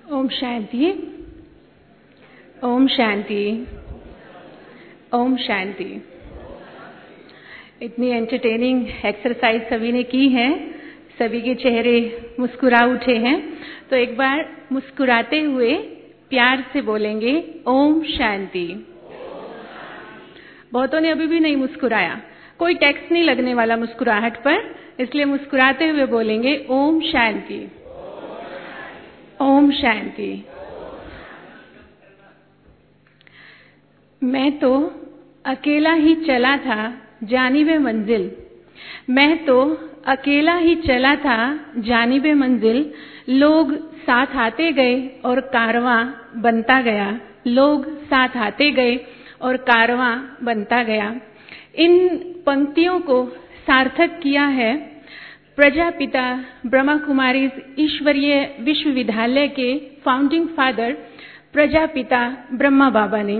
ओम शांति, ओम शांति, ओम शांति। इतनी entertaining exercise सभी ने की है, सभी के चेहरे मुस्कुरा उठे हैं। तो एक बार मुस्कुराते हुए प्यार से बोलेंगे ओम शांति। बहुतों ने अभी भी नहीं मुस्कुराया, कोई टैक्स नहीं लगने वाला मुस्कुराहट पर, इसलिए मुस्कुराते हुए बोलेंगे ओम शांति, ओम शांति। मैं तो अकेला ही चला था जानिबे मंजिल, मैं तो अकेला ही चला था जानिबे मंजिल। लोग साथ आते गए और कारवां बनता गया, लोग साथ आते गए और कारवां बनता गया। इन पंक्तियों को सार्थक किया है प्रजापिता ब्रह्मा कुमारी ईश्वरीय विश्वविद्यालय के फाउंडिंग फादर प्रजापिता ब्रह्मा बाबा ने।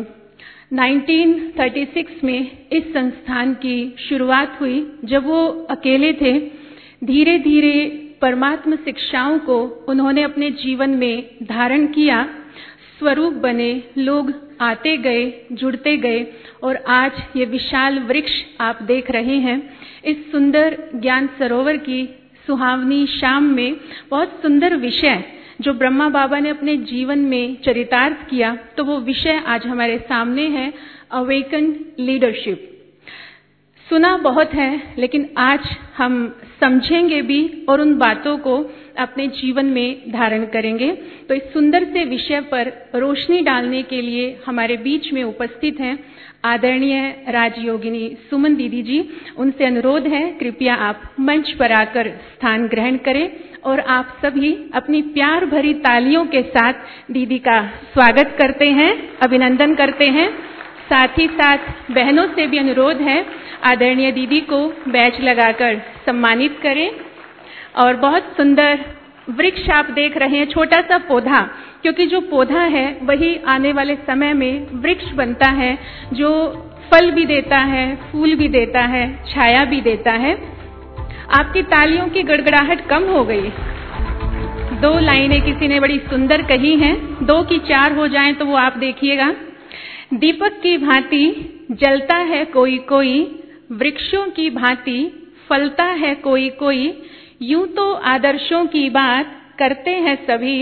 1936 में इस संस्थान की शुरुआत हुई। जब वो अकेले थे, धीरे धीरे परमात्म शिक्षाओं को उन्होंने अपने जीवन में धारण किया, स्वरूप बने, लोग आते गए, जुड़ते गए और आज ये विशाल वृक्ष आप देख रहे हैं। इस सुंदर ज्ञान सरोवर की सुहावनी शाम में बहुत सुंदर विषय जो ब्रह्मा बाबा ने अपने जीवन में चरितार्थ किया, तो वो विषय आज हमारे सामने है, अवेकन लीडरशिप। सुना बहुत है, लेकिन आज हम समझेंगे भी और उन बातों को अपने जीवन में धारण करेंगे। तो इस सुंदर से विषय पर रोशनी डालने के लिए हमारे बीच में उपस्थित हैं आदरणीय राजयोगिनी सुमन दीदी जी। उनसे अनुरोध है, कृपया आप मंच पर आकर स्थान ग्रहण करें और आप सभी अपनी प्यार भरी तालियों के साथ दीदी का स्वागत करते हैं, अभिनंदन करते हैं। साथ ही साथ बहनों से भी अनुरोध है, आदरणीय दीदी को बैज लगाकर सम्मानित करें। और बहुत सुंदर वृक्ष आप देख रहे हैं, छोटा सा पौधा, क्योंकि जो पौधा है वही आने वाले समय में वृक्ष बनता है, जो फल भी देता है, फूल भी देता है, छाया भी देता है। आपकी तालियों की गड़गड़ाहट कम हो गई। 2 लाइनें किसी ने बड़ी सुंदर कही हैं, 2 की 4 हो जाएं तो वो आप देखिएगा। दीपक की भांति जलता है कोई कोई, वृक्षों की भांति फलता है कोई कोई। यूं तो आदर्शों की बात करते हैं सभी,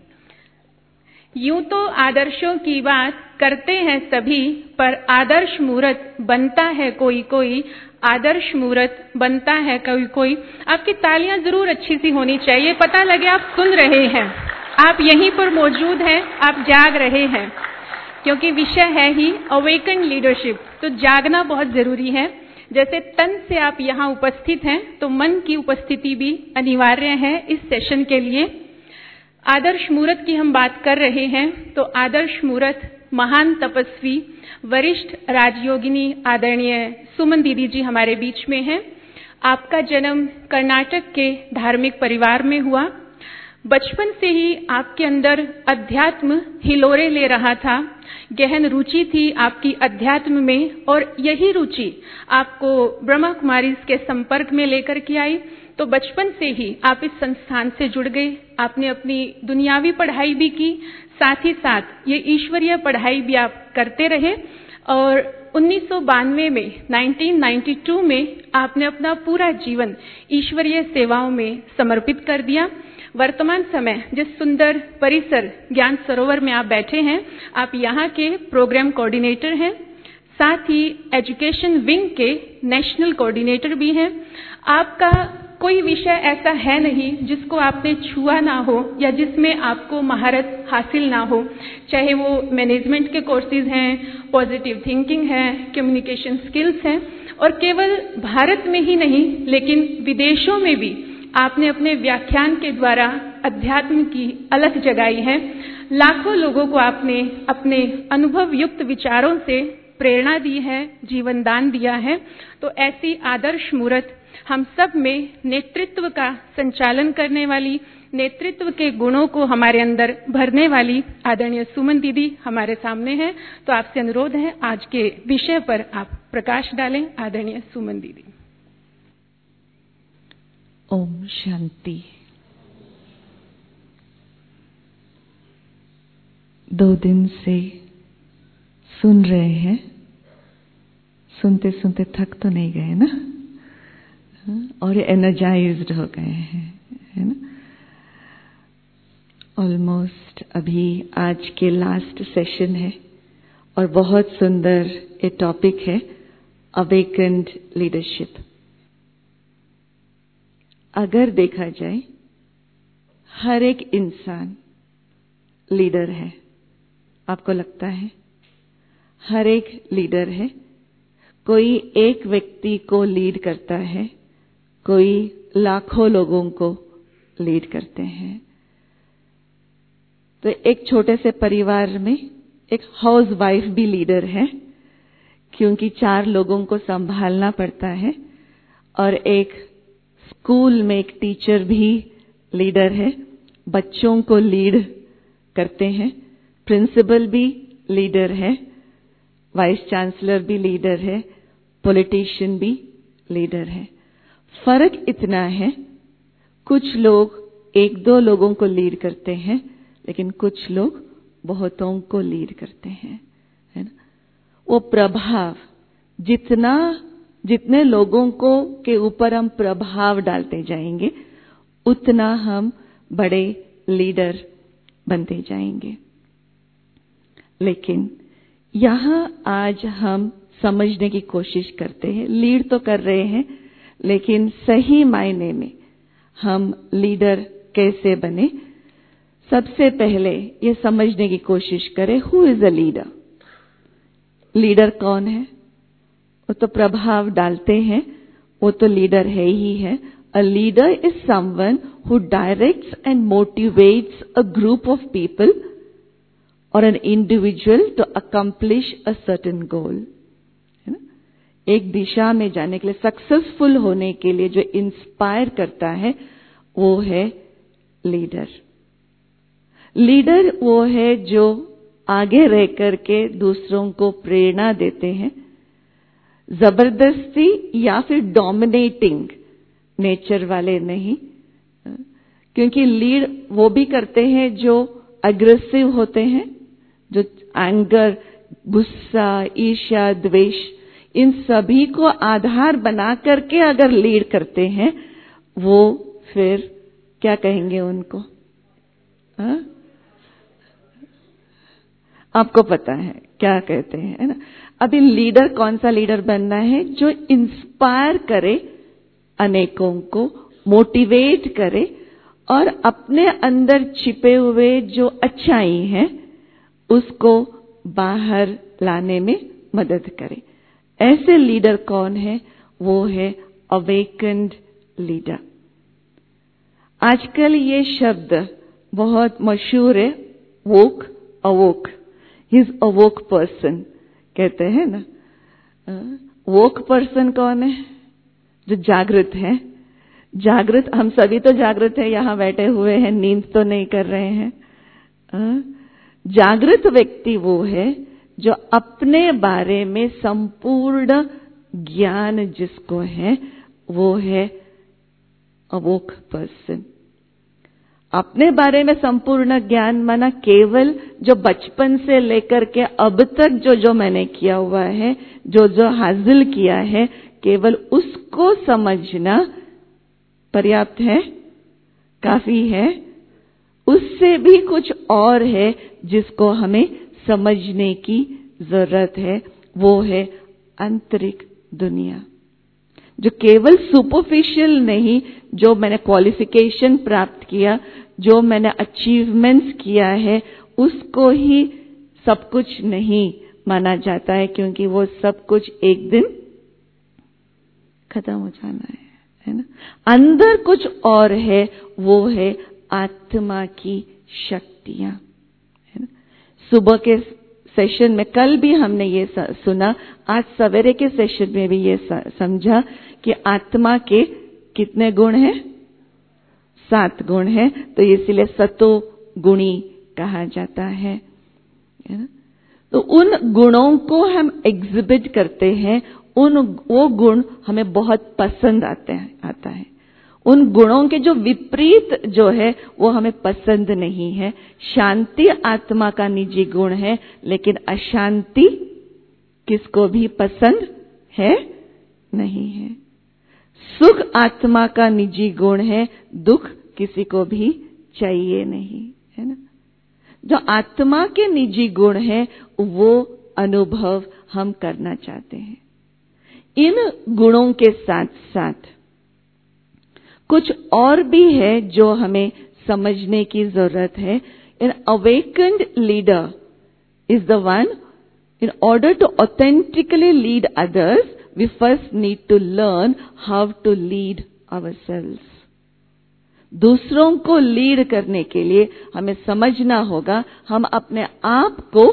यूं तो आदर्शों की बात करते हैं सभी, पर आदर्श मूरत बनता है कोई कोई, आदर्श मूरत बनता है कोई कोई। आपकी तालियां जरूर अच्छी सी होनी चाहिए, पता लगे आप सुन रहे हैं, आप यहीं पर मौजूद हैं, आप जाग रहे हैं, क्योंकि विषय है ही अवेकन लीडरशिप। तो जागना बहुत जरूरी है। जैसे तन से आप यहाँ उपस्थित हैं, तो मन की उपस्थिति भी अनिवार्य है इस सेशन के लिए। आदर्श मूरत की हम बात कर रहे हैं, तो आदर्श मूरत महान तपस्वी वरिष्ठ राजयोगिनी आदरणीय सुमन दीदी जी हमारे बीच में हैं। आपका जन्म कर्नाटक के धार्मिक परिवार में हुआ। बचपन से ही आपके अंदर अध्यात्म हिलोरे ले रहा था, गहन रुचि थी आपकी अध्यात्म में, और यही रुचि आपको ब्रह्मा कुमारी के संपर्क में लेकर के आई। तो बचपन से ही आप इस संस्थान से जुड़ गए। आपने अपनी दुनियावी पढ़ाई भी की, साथ ही साथ ये ईश्वरीय पढ़ाई भी आप करते रहे। और 1992 में 1992 में आपने अपना पूरा जीवन ईश्वरीय सेवाओं में समर्पित कर दिया। वर्तमान समय जिस सुंदर परिसर ज्ञान सरोवर में आप बैठे हैं, आप यहाँ के प्रोग्राम कोऑर्डिनेटर हैं, साथ ही एजुकेशन विंग के नेशनल कोऑर्डिनेटर भी हैं। आपका कोई विषय ऐसा है नहीं जिसको आपने छुआ ना हो या जिसमें आपको महारत हासिल ना हो, चाहे वो मैनेजमेंट के कोर्सेज हैं, पॉजिटिव थिंकिंग है, कम्युनिकेशन स्किल्स हैं। और केवल भारत में ही नहीं, लेकिन विदेशों में भी आपने अपने व्याख्यान के द्वारा अध्यात्म की अलख जगाई है। लाखों लोगों को आपने अपने अनुभव युक्त विचारों से प्रेरणा दी है, जीवन दान दिया है। तो ऐसी आदर्श मूरत हम सब में नेतृत्व का संचालन करने वाली, नेतृत्व के गुणों को हमारे अंदर भरने वाली आदरणीय सुमन दीदी हमारे सामने हैं। तो आपसे अनुरोध है, आज के विषय पर आप प्रकाश डालें, आदरणीय सुमन दीदी। ओम शांति। 2 दिन से सुन रहे हैं, सुनते सुनते थक तो नहीं गए ना, और एनर्जाइज्ड हो गए हैं, है ना। ऑलमोस्ट अभी आज के लास्ट सेशन है और बहुत सुंदर ये टॉपिक है, अवेकेंड लीडरशिप। अगर देखा जाए, हर एक इंसान लीडर है। आपको लगता है हर एक लीडर है? कोई एक व्यक्ति को लीड करता है, कोई लाखों लोगों को लीड करते हैं। तो एक छोटे से परिवार में एक हाउस वाइफ भी लीडर है, क्योंकि 4 लोगों को संभालना पड़ता है। और एक स्कूल में एक टीचर भी लीडर है, बच्चों को लीड करते हैं। प्रिंसिपल भी लीडर है, वाइस चांसलर भी लीडर है, पॉलिटिशियन भी लीडर है। फर्क इतना है, कुछ लोग 1-2 लोगों को लीड करते हैं, लेकिन कुछ लोग बहुतों को लीड करते हैं, है ना। वो प्रभाव, जितने लोगों को के ऊपर हम प्रभाव डालते जाएंगे, उतना हम बड़े लीडर बनते जाएंगे। लेकिन यहां आज हम समझने की कोशिश करते हैं, लीड तो कर रहे हैं, लेकिन सही मायने में हम लीडर कैसे बने। सबसे पहले ये समझने की कोशिश करें, who is a leader. Leader कौन है? वो तो प्रभाव डालते हैं, वो तो लीडर है ही है। A leader is someone who directs and motivates a group of people or an individual to accomplish a certain goal. है ना? एक दिशा में जाने के लिए, सक्सेसफुल होने के लिए जो इंस्पायर करता है, वो है लीडर। लीडर वो है जो आगे रह करके दूसरों को प्रेरणा देते हैं, जबरदस्ती या फिर डोमिनेटिंग नेचर वाले नहीं। क्योंकि लीड वो भी करते हैं जो अग्रेसिव होते हैं, जो एंगर, गुस्सा, ईर्ष्या, द्वेष, इन सभी को आधार बना करके अगर लीड करते हैं, वो फिर क्या कहेंगे उनको? आपको पता है क्या कहते हैं, है ना। अभी लीडर, कौन सा लीडर बनना है? जो इंस्पायर करे, अनेकों को मोटिवेट करे और अपने अंदर छिपे हुए जो अच्छाई है उसको बाहर लाने में मदद करे। ऐसे लीडर कौन है? वो है अवेकेंड लीडर। आजकल ये शब्द बहुत मशहूर है, वोक, अवोक। ही इज अवोक पर्सन कहते हैं ना। वोक पर्सन कौन है? जो जागृत है। जागृत, हम सभी तो जागृत है, यहां बैठे हुए हैं, नींद तो नहीं कर रहे हैं। जागृत व्यक्ति वो है जो अपने बारे में संपूर्ण ज्ञान जिसको है, वो है अवोक पर्सन। अपने बारे में संपूर्ण ज्ञान माना केवल जो बचपन से लेकर के अब तक जो मैंने किया हुआ है, जो हासिल किया है, केवल उसको समझना पर्याप्त है, काफी है। उससे भी कुछ और है जिसको हमें समझने की जरूरत है, वो है आंतरिक दुनिया। जो केवल सुपरफिशियल नहीं, जो मैंने क्वालिफिकेशन प्राप्त किया, जो मैंने अचीवमेंट्स किया है, उसको ही सब कुछ नहीं माना जाता है, क्योंकि वो सब कुछ एक दिन खत्म हो जाना है ना। अंदर कुछ और है, वो है आत्मा की शक्तियां, है ना। सुबह के सेशन में, कल भी हमने ये सुना, आज सवेरे के सेशन में भी ये समझा कि आत्मा के कितने गुण हैं? 7 गुण हैं। तो इसलिए सतो गुणी कहा जाता है ना? तो उन गुणों को हम एग्जिबिट करते हैं, वो गुण हमें बहुत पसंद आता है। उन गुणों के जो विपरीत जो है वो हमें पसंद नहीं है। शांति आत्मा का निजी गुण है, लेकिन अशांति किसको भी पसंद है नहीं है। सुख आत्मा का निजी गुण है, दुख किसी को भी चाहिए नहीं, है ना। जो आत्मा के निजी गुण है वो अनुभव हम करना चाहते हैं। इन गुणों के साथ साथ कुछ और भी है जो हमें समझने की जरूरत है। An awakened leader is the one, in order to authentically lead others, we first need to learn how to lead ourselves. दूसरों को लीड करने के लिए हमें समझना होगा हम अपने आप को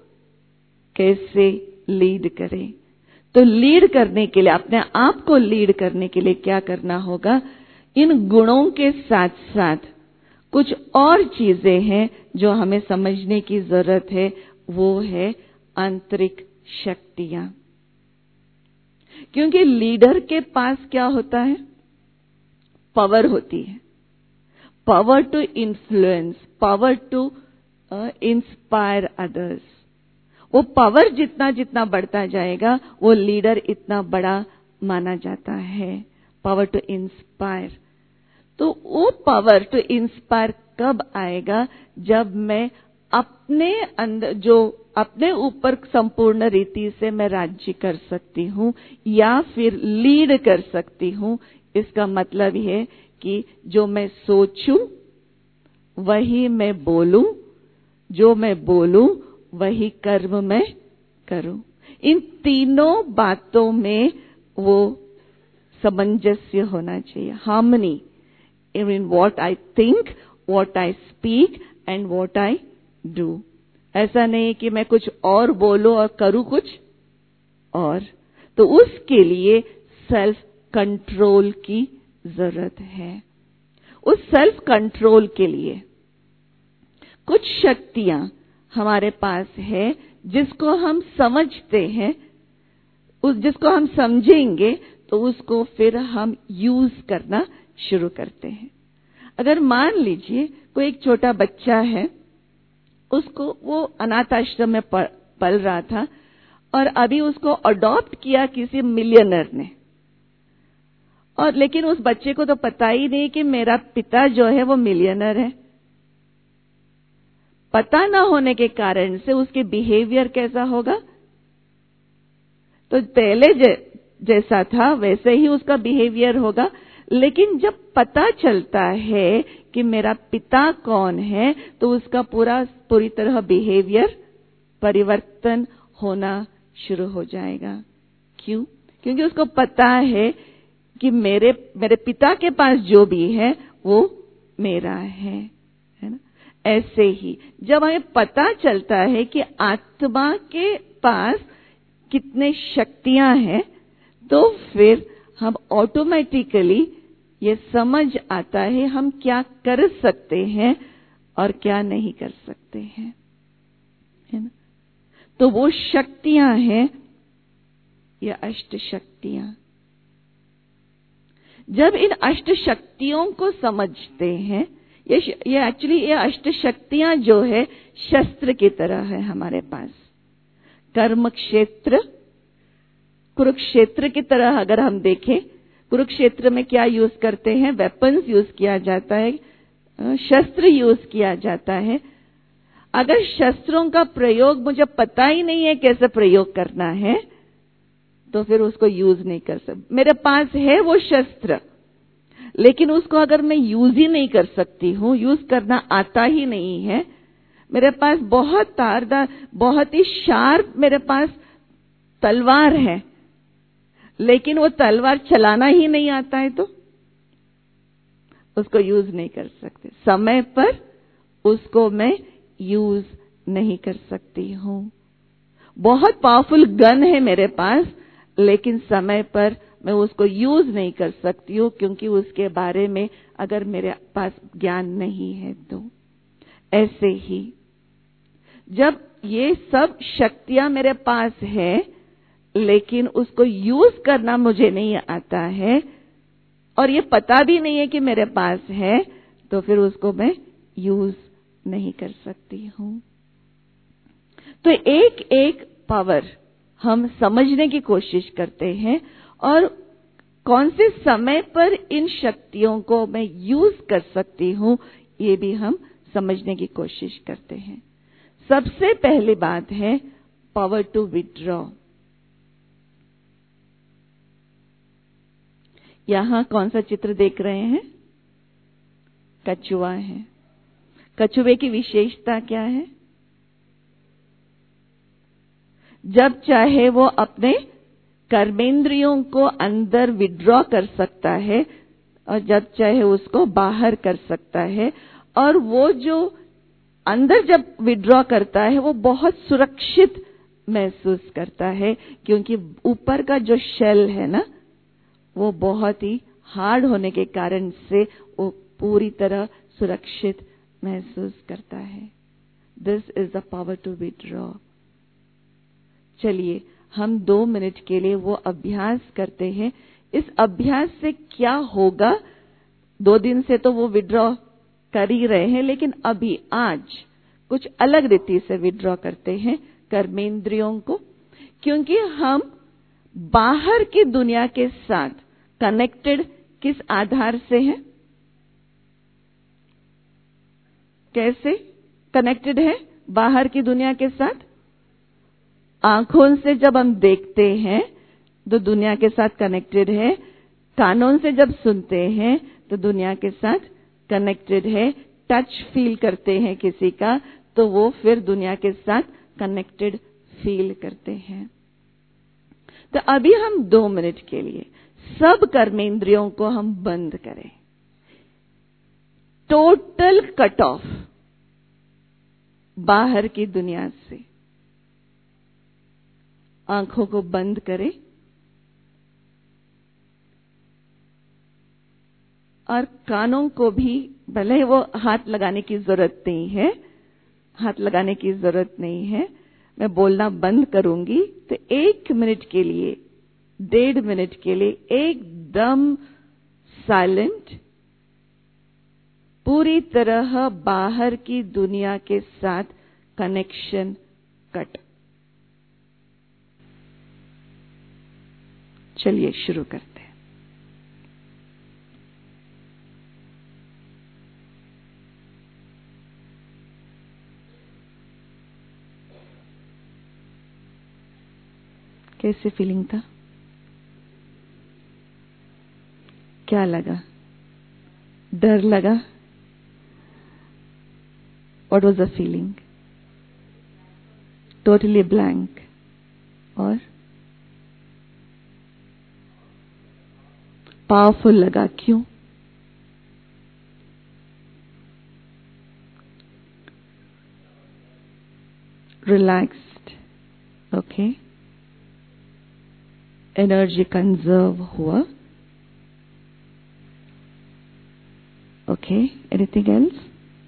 कैसे लीड करें। तो लीड करने के लिए, अपने आप को लीड करने के लिए क्या करना होगा? इन गुणों के साथ साथ कुछ और चीजें हैं जो हमें समझने की जरूरत है, वो है आंतरिक शक्तियां। क्योंकि लीडर के पास क्या होता है? पावर होती है, power to influence, power to inspire others. वो पावर जितना जितना बढ़ता जाएगा वो लीडर इतना बड़ा माना जाता है। Power to inspire. तो वो पावर टू इंस्पायर कब आएगा? जब मैं अपने अंदर, जो अपने ऊपर संपूर्ण रीति से मैं राज्य कर सकती हूँ या फिर लीड कर सकती हूँ। इसका मतलब है कि जो मैं सोचूं वही मैं बोलूं, जो मैं बोलूं वही कर्म मैं करूं। इन तीनों बातों में वो सामंजस्य होना चाहिए, harmony in what I think, what I speak and what I do. ऐसा नहीं कि मैं कुछ और बोलूं और करूं कुछ और। तो उसके लिए सेल्फ कंट्रोल की जरूरत है। उस सेल्फ कंट्रोल के लिए कुछ शक्तियां हमारे पास है जिसको हम समझते हैं, जिसको हम समझेंगे तो उसको फिर हम यूज करना शुरू करते हैं। अगर मान लीजिए कोई एक छोटा बच्चा है, उसको वो अनाथ आश्रम में पल रहा था और अभी उसको अडॉप्ट किया किसी मिलियनर ने, और लेकिन उस बच्चे को तो पता ही नहीं कि मेरा पिता जो है वो मिलियनर है। पता ना होने के कारण से उसके बिहेवियर कैसा होगा? तो पहले जैसा था वैसे ही उसका बिहेवियर होगा। लेकिन जब पता चलता है कि मेरा पिता कौन है तो उसका पूरी तरह बिहेवियर परिवर्तन होना शुरू हो जाएगा। क्यों? क्योंकि उसको पता है कि मेरे पिता के पास जो भी है वो मेरा है ना। ऐसे ही जब हमें पता चलता है कि आत्मा के पास कितने शक्तियां हैं, तो फिर हम ऑटोमेटिकली ये समझ आता है हम क्या कर सकते हैं और क्या नहीं कर सकते हैं, है ना। तो वो शक्तियां हैं, ये अष्ट शक्तियां। जब इन अष्ट शक्तियों को समझते हैं, ये एक्चुअली ये अष्ट शक्तियां जो है शस्त्र की तरह है हमारे पास। कर्म क्षेत्र, कुरुक्षेत्र की तरह अगर हम देखें, कुरुक्षेत्र में क्या यूज करते हैं? वेपन्स यूज किया जाता है, शस्त्र यूज किया जाता है। अगर शस्त्रों का प्रयोग मुझे पता ही नहीं है कैसे प्रयोग करना है, तो फिर उसको यूज नहीं कर सकते। मेरे पास है वो शस्त्र, लेकिन उसको अगर मैं यूज ही नहीं कर सकती हूँ, यूज करना आता ही नहीं है, मेरे पास बहुत धारदार, बहुत ही शार्प मेरे पास तलवार है, लेकिन वो तलवार चलाना ही नहीं आता है, तो उसको यूज नहीं कर सकते। समय पर उसको मैं यूज नहीं कर सकती हूँ। बहुत पावरफुल गन है मेरे पास, लेकिन समय पर मैं उसको यूज नहीं कर सकती हूँ, क्योंकि उसके बारे में अगर मेरे पास ज्ञान नहीं है तो। ऐसे ही जब ये सब शक्तियां मेरे पास है, लेकिन उसको यूज करना मुझे नहीं आता है, और ये पता भी नहीं है कि मेरे पास है, तो फिर उसको मैं यूज नहीं कर सकती हूं। तो एक एक पावर हम समझने की कोशिश करते हैं और कौन से समय पर इन शक्तियों को मैं यूज कर सकती हूं, ये भी हम समझने की कोशिश करते हैं। सबसे पहली बात है पावर टू विथड्रॉ। यहां कौन सा चित्र देख रहे हैं? कछुआ है। कछुए की विशेषता क्या है? जब चाहे वो अपने कर्मेंद्रियों को अंदर विड्रॉ कर सकता है और जब चाहे उसको बाहर कर सकता है। और वो जो अंदर जब विड्रॉ करता है वो बहुत सुरक्षित महसूस करता है, क्योंकि ऊपर का जो शेल है ना, वो बहुत ही हार्ड होने के कारण से वो पूरी तरह सुरक्षित महसूस करता है। This is the power to withdraw. चलिए हम 2 मिनट के लिए वो अभ्यास करते हैं। इस अभ्यास से क्या होगा? 2 दिन से तो वो विड्रॉ कर ही रहे हैं, लेकिन अभी आज कुछ अलग रीति से विड्रॉ करते हैं कर्मेंद्रियों को, क्योंकि हम बाहर की दुनिया के साथ कनेक्टेड किस आधार से हैं? कैसे कनेक्टेड है बाहर की दुनिया के साथ? आंखों से जब हम देखते हैं तो दुनिया के साथ कनेक्टेड है, कानों से जब सुनते हैं तो दुनिया के साथ कनेक्टेड है, टच फील करते हैं किसी का तो वो फिर दुनिया के साथ कनेक्टेड फील करते हैं। तो अभी हम 2 मिनट के लिए सब कर्मेंद्रियों को हम बंद करें, टोटल कट ऑफ बाहर की दुनिया से। आंखों को बंद करें और कानों को भी, भले वो हाथ लगाने की जरूरत नहीं है, हाथ लगाने की जरूरत नहीं है, मैं बोलना बंद करूंगी तो 1 मिनट के लिए, 1.5 मिनट के लिए एकदम साइलेंट, पूरी तरह बाहर की दुनिया के साथ कनेक्शन कट। चलिए शुरू करते हैं। कैसे फीलिंग था? क्या लगा? डर लगा? What was the feeling? Totally blank. और पावरफुल लगा, क्यों? Relaxed, okay. एनर्जी कंजर्व हुआ, ओके। Anything else?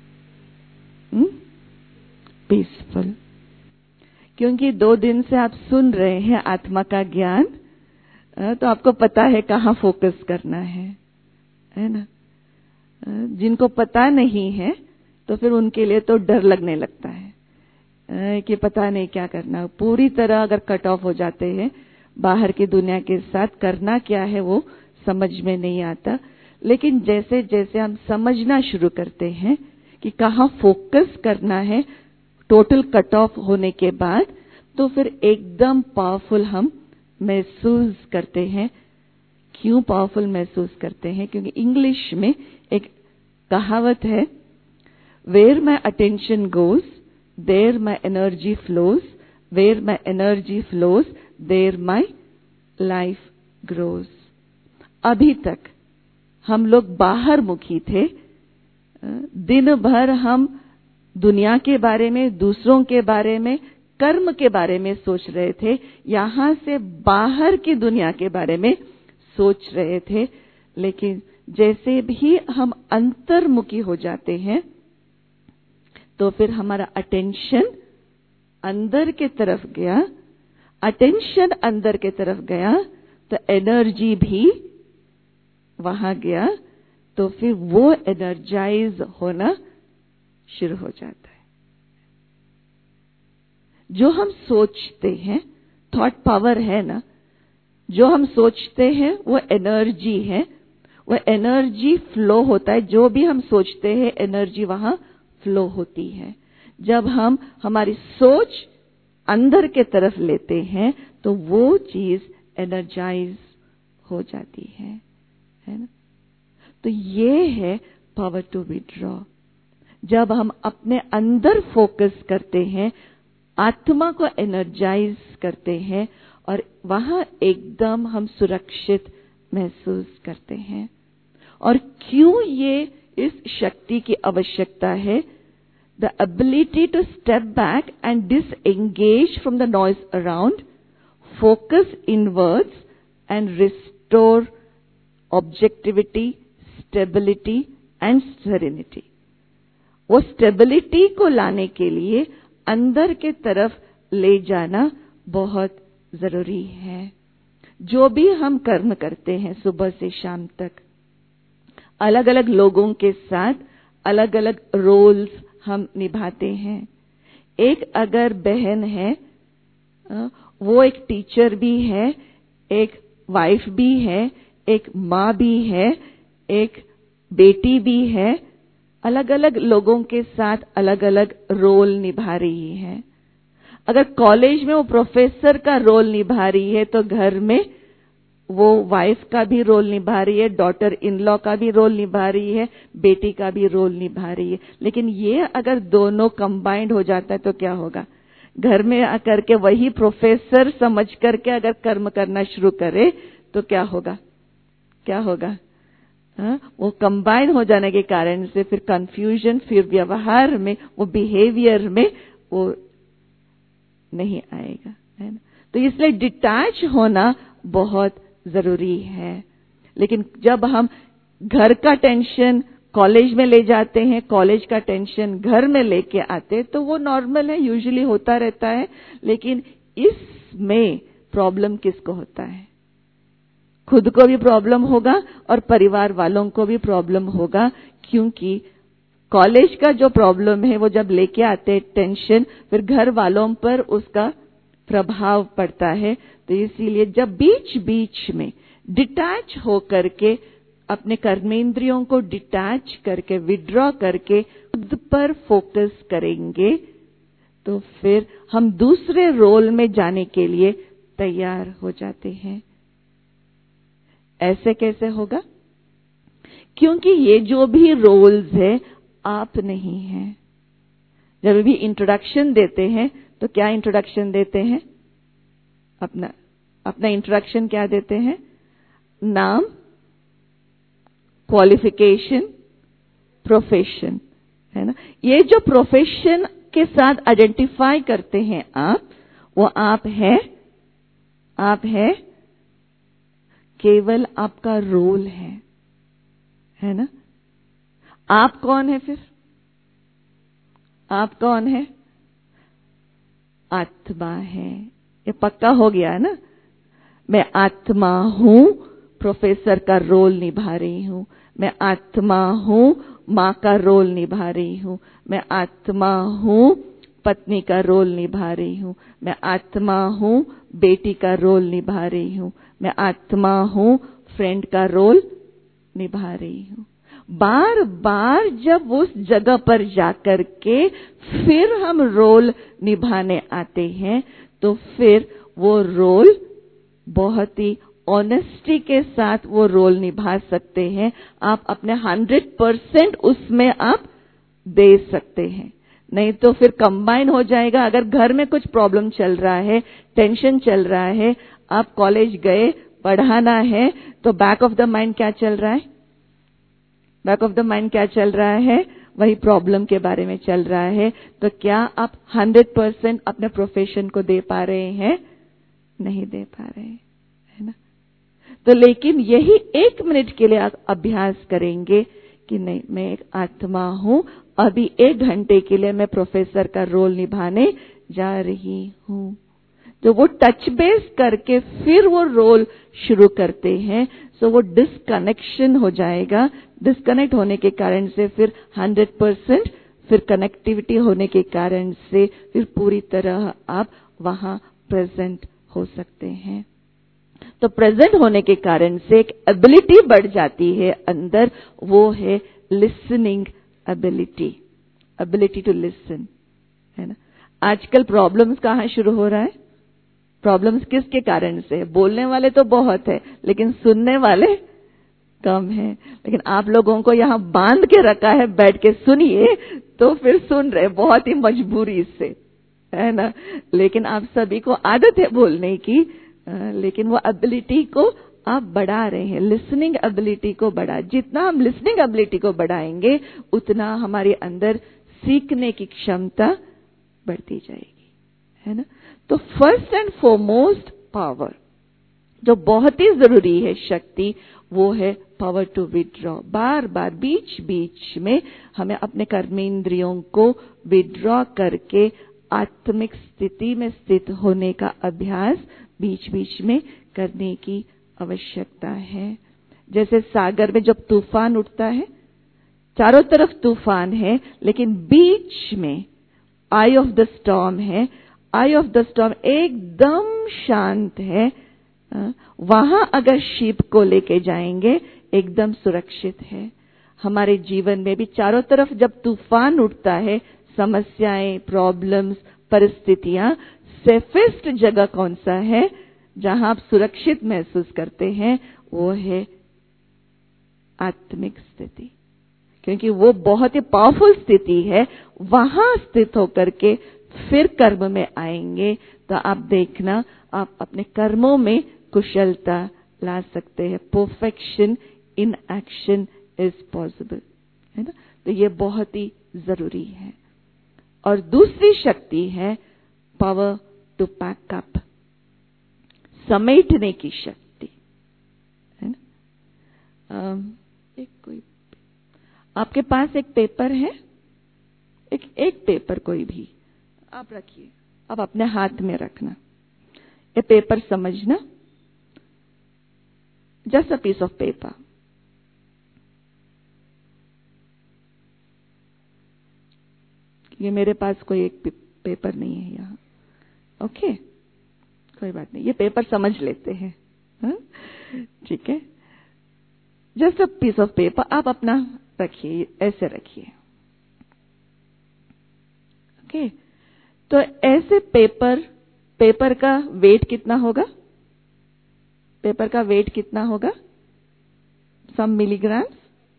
पीसफुल। क्योंकि 2 दिन से आप सुन रहे हैं आत्मा का ज्ञान, तो आपको पता है कहाँ फोकस करना है ना? जिनको पता नहीं है तो फिर उनके लिए तो डर लगने लगता है कि पता नहीं क्या करना। पूरी तरह अगर कट ऑफ हो जाते हैं बाहर की दुनिया के साथ, करना क्या है वो समझ में नहीं आता। लेकिन जैसे जैसे हम समझना शुरू करते हैं कि कहाँ फोकस करना है टोटल कट ऑफ होने के बाद, तो फिर एकदम पावरफुल हम महसूस करते हैं। क्यों पावरफुल महसूस करते हैं? क्योंकि इंग्लिश में एक कहावत है, where my attention goes there my energy flows, where my energy flows there my life grows. अभी तक हम लोग बाहर मुखी थे, दिन भर हम दुनिया के बारे में, दूसरों के बारे में, कर्म के बारे में सोच रहे थे। यहां से बाहर की दुनिया के बारे में सोच रहे थे। लेकिन जैसे भी हम अंतर्मुखी हो जाते हैं तो फिर हमारा अटेंशन अंदर के तरफ गया। अटेंशन अंदर के तरफ गया तो एनर्जी भी वहां गया तो फिर वो एनर्जाइज होना शुरू हो जाता है। जो हम सोचते हैं, थॉट पावर है ना, जो हम सोचते हैं वो एनर्जी है, वो एनर्जी फ्लो होता है। जो भी हम सोचते हैं एनर्जी वहां फ्लो होती है। जब हम हमारी सोच अंदर के तरफ लेते हैं तो वो चीज एनर्जाइज हो जाती है ना। तो ये है पावर टू विड्रॉ। जब हम अपने अंदर फोकस करते हैं, आत्मा को एनर्जाइज करते हैं और वहां एकदम हम सुरक्षित महसूस करते हैं। और क्यों ये इस शक्ति की आवश्यकता है? The ability to step back and disengage from the noise around, focus inwards and restore objectivity, stability and serenity. वो स्टेबिलिटी को लाने के लिए अंदर के तरफ ले जाना बहुत जरूरी है। जो भी हम कर्म करते हैं सुबह से शाम तक, अलग अलग लोगों के साथ अलग अलग रोल्स हम निभाते हैं। एक अगर बहन है, वो एक टीचर भी है, एक वाइफ भी है, एक माँ भी है, एक बेटी भी है। अलग अलग लोगों के साथ अलग अलग रोल निभा रही है। अगर कॉलेज में वो प्रोफेसर का रोल निभा रही है तो घर में वो वाइफ का भी रोल निभा रही है, डॉटर इन लॉ का भी रोल निभा रही है, बेटी का भी रोल निभा रही है। लेकिन ये अगर दोनों कंबाइंड हो जाता है तो क्या होगा? घर में आकर के वही प्रोफेसर समझ करके अगर कर्म करना शुरू करे तो क्या होगा? क्या होगा? वो कंबाइन हो जाने के कारण से फिर कंफ्यूजन, फिर व्यवहार में, वो बिहेवियर में वो नहीं आएगा, है ना। तो इसलिए डिटैच होना बहुत जरूरी है। लेकिन जब हम घर का टेंशन कॉलेज में ले जाते हैं, कॉलेज का टेंशन घर में लेके आते, तो वो नॉर्मल है, यूजुअली होता रहता है। लेकिन इसमें प्रॉब्लम किसको होता है? खुद को भी प्रॉब्लम होगा और परिवार वालों को भी प्रॉब्लम होगा, क्योंकि कॉलेज का जो प्रॉब्लम है वो जब लेके आते टेंशन, फिर घर वालों पर उसका प्रभाव पड़ता है। तो इसीलिए जब बीच बीच में डिटैच हो करके अपने कर्मेंद्रियों को डिटैच करके विड्रॉ करके खुद पर फोकस करेंगे तो फिर हम दूसरे रोल में जाने के लिए तैयार हो जाते हैं। ऐसे कैसे होगा? क्योंकि ये जो भी रोल्स है आप नहीं हैं। जब भी इंट्रोडक्शन देते हैं तो क्या इंट्रोडक्शन देते हैं? अपना इंट्रोडक्शन क्या देते हैं? नाम, क्वालिफिकेशन, प्रोफेशन, है ना। ये जो प्रोफेशन के साथ आइडेंटिफाई करते हैं आप, वो आप है, केवल आपका रोल है ना। आप कौन है? फिर आप कौन है? आत्मा है। ये पक्का हो गया ना। मैं आत्मा हूं, प्रोफेसर का रोल निभा रही हूं। मैं आत्मा हूं, मां का रोल निभा रही हूं। मैं आत्मा हूं, पत्नी का रोल निभा रही हूं। मैं आत्मा हूं, बेटी का रोल निभा रही हूं। मैं आत्मा हूं, फ्रेंड का रोल निभा रही हूं। बार बार जब उस जगह पर जाकर के फिर हम रोल निभाने आते हैं तो फिर वो रोल बहुत ही ऑनेस्टी के साथ वो रोल निभा सकते हैं। आप अपने 100% उसमें आप दे सकते हैं। नहीं तो फिर कंबाइन हो जाएगा। अगर घर में कुछ प्रॉब्लम चल रहा है, टेंशन चल रहा है, आप कॉलेज गए, पढ़ाना है, तो बैक ऑफ द माइंड क्या चल रहा है? बैक ऑफ द माइंड क्या चल रहा है? वही प्रॉब्लम के बारे में चल रहा है। तो क्या आप 100% अपने प्रोफेशन को दे पा रहे हैं? नहीं दे पा रहे, है ना। तो लेकिन यही 1 मिनट के लिए आप अभ्यास करेंगे कि नहीं, मैं एक आत्मा हूं, अभी 1 घंटे के लिए मैं प्रोफेसर का रोल निभाने जा रही हूं। तो वो टच बेस करके फिर वो रोल शुरू करते हैं, सो वो डिस्कनेक्शन हो जाएगा। डिस्कनेक्ट होने के कारण से फिर 100%, फिर कनेक्टिविटी होने के कारण से फिर पूरी तरह आप वहां प्रेजेंट हो सकते हैं। तो प्रेजेंट होने के कारण से एक एबिलिटी बढ़ जाती है अंदर, वो है listening ability, ability to listen, है ना। आजकल प्रॉब्लम्स कहाँ शुरू हो रहा है? प्रॉब्लम्स किसके कारण से? बोलने वाले तो बहुत है लेकिन सुनने वाले कम है। लेकिन आप लोगों को यहाँ बांध के रखा है, बैठ के सुनिए, तो फिर सुन रहे बहुत ही मजबूरी से, है ना। लेकिन आप सभी को आदत है बोलने की, लेकिन वो एबिलिटी को आप बढ़ा रहे हैं, लिसनिंग एबिलिटी को बढ़ा। जितना हम लिसनिंग एबिलिटी को बढ़ाएंगे उतना हमारे अंदर सीखने की क्षमता बढ़ती जाएगी, है ना। तो फर्स्ट एंड फॉरमोस्ट पावर जो बहुत ही जरूरी है, शक्ति, वो है पावर टू विड्रॉ। बार बार बीच बीच में हमें अपने कर्मेंद्रियों को विड्रॉ करके आत्मिक स्थिति में स्थित होने का अभ्यास बीच बीच में करने की आवश्यकता है। जैसे सागर में जब तूफान उठता है, चारों तरफ तूफान है लेकिन बीच में आई ऑफ द स्टॉर्म है, आई ऑफ द स्टॉर्म एकदम शांत है, वहां अगर शिप को लेके जाएंगे एकदम सुरक्षित है। हमारे जीवन में भी चारों तरफ जब तूफान उठता है, समस्याएं, प्रॉब्लम्स, परिस्थितियां, सेफेस्ट जगह कौन सा है जहां आप सुरक्षित महसूस करते हैं? वो है आत्मिक स्थिति, क्योंकि वो बहुत ही पावरफुल स्थिति है। वहां स्थित होकर के फिर कर्म में आएंगे तो आप देखना, आप अपने कर्मों में कुशलता ला सकते हैं। Perfection in action is possible, है ना। तो ये बहुत ही जरूरी है। और दूसरी शक्ति है पावर टू पैक अप, समेटने की शक्ति, है ना। कोई आपके पास एक पेपर है, एक पेपर कोई भी आप रखिए, आप अपने हाथ में रखना। ये पेपर समझना, just a piece of paper. ये मेरे पास कोई एक पेपर नहीं है यहाँ, ओके, कोई बात नहीं, ये पेपर समझ लेते हैं, ठीक है। Just a piece of paper, आप अपना रखिए, ऐसे रखिए, ओके। तो ऐसे पेपर का वेट कितना होगा? पेपर का वेट कितना होगा? सम मिलीग्राम्स,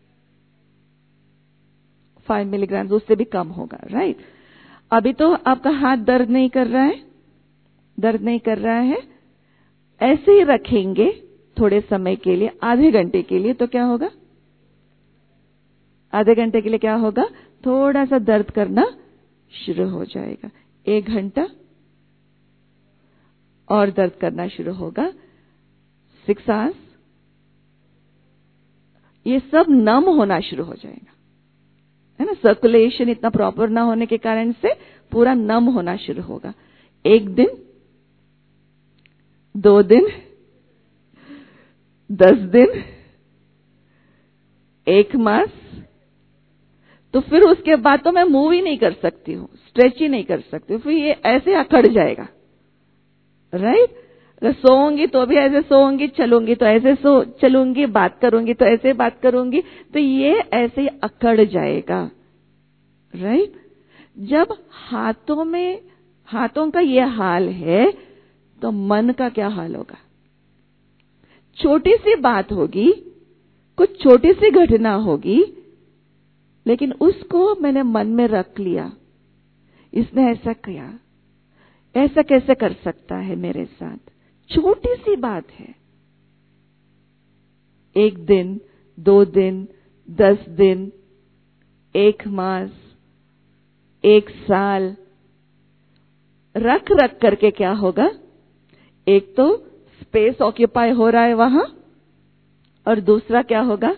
5 मिलीग्राम्स, उससे भी कम होगा, राइट। अभी तो आपका हाथ दर्द नहीं कर रहा है, दर्द नहीं कर रहा है। ऐसे ही रखेंगे थोड़े समय के लिए, आधे घंटे के लिए, तो क्या होगा? आधे घंटे के लिए क्या होगा? थोड़ा सा दर्द करना शुरू हो जाएगा। 1 घंटा और दर्द करना शुरू होगा। 6 आवर्स, ये सब नम होना शुरू हो जाएगा, है ना। सर्कुलेशन इतना प्रॉपर ना होने के कारण से पूरा नम होना शुरू होगा। 1 दिन, 2 दिन, 10 दिन, 1 मास, तो फिर उसके बाद तो मैं मूव ही नहीं कर सकती हूँ, स्ट्रेच ही नहीं कर सकती हूँ, फिर ये ऐसे अकड़ जाएगा, राइट। अगर सोऊंगी तो भी ऐसे सोऊंगी, चलूंगी तो ऐसे चलूंगी, बात करूंगी तो ऐसे बात करूंगी, तो ये ऐसे ही अकड़ जाएगा, राइट। जब हाथों का ये हाल है तो मन का क्या हाल होगा? छोटी सी बात होगी, कुछ छोटी सी घटना होगी, लेकिन उसको मैंने मन में रख लिया, इसने ऐसा किया, ऐसा कैसे कर सकता है मेरे साथ? छोटी सी बात है। 1 दिन, 2 दिन, 10 दिन, 1 मास, 1 साल, रख रख करके क्या होगा? एक तो स्पेस ऑक्यूपाई हो रहा है वहां, और दूसरा क्या होगा?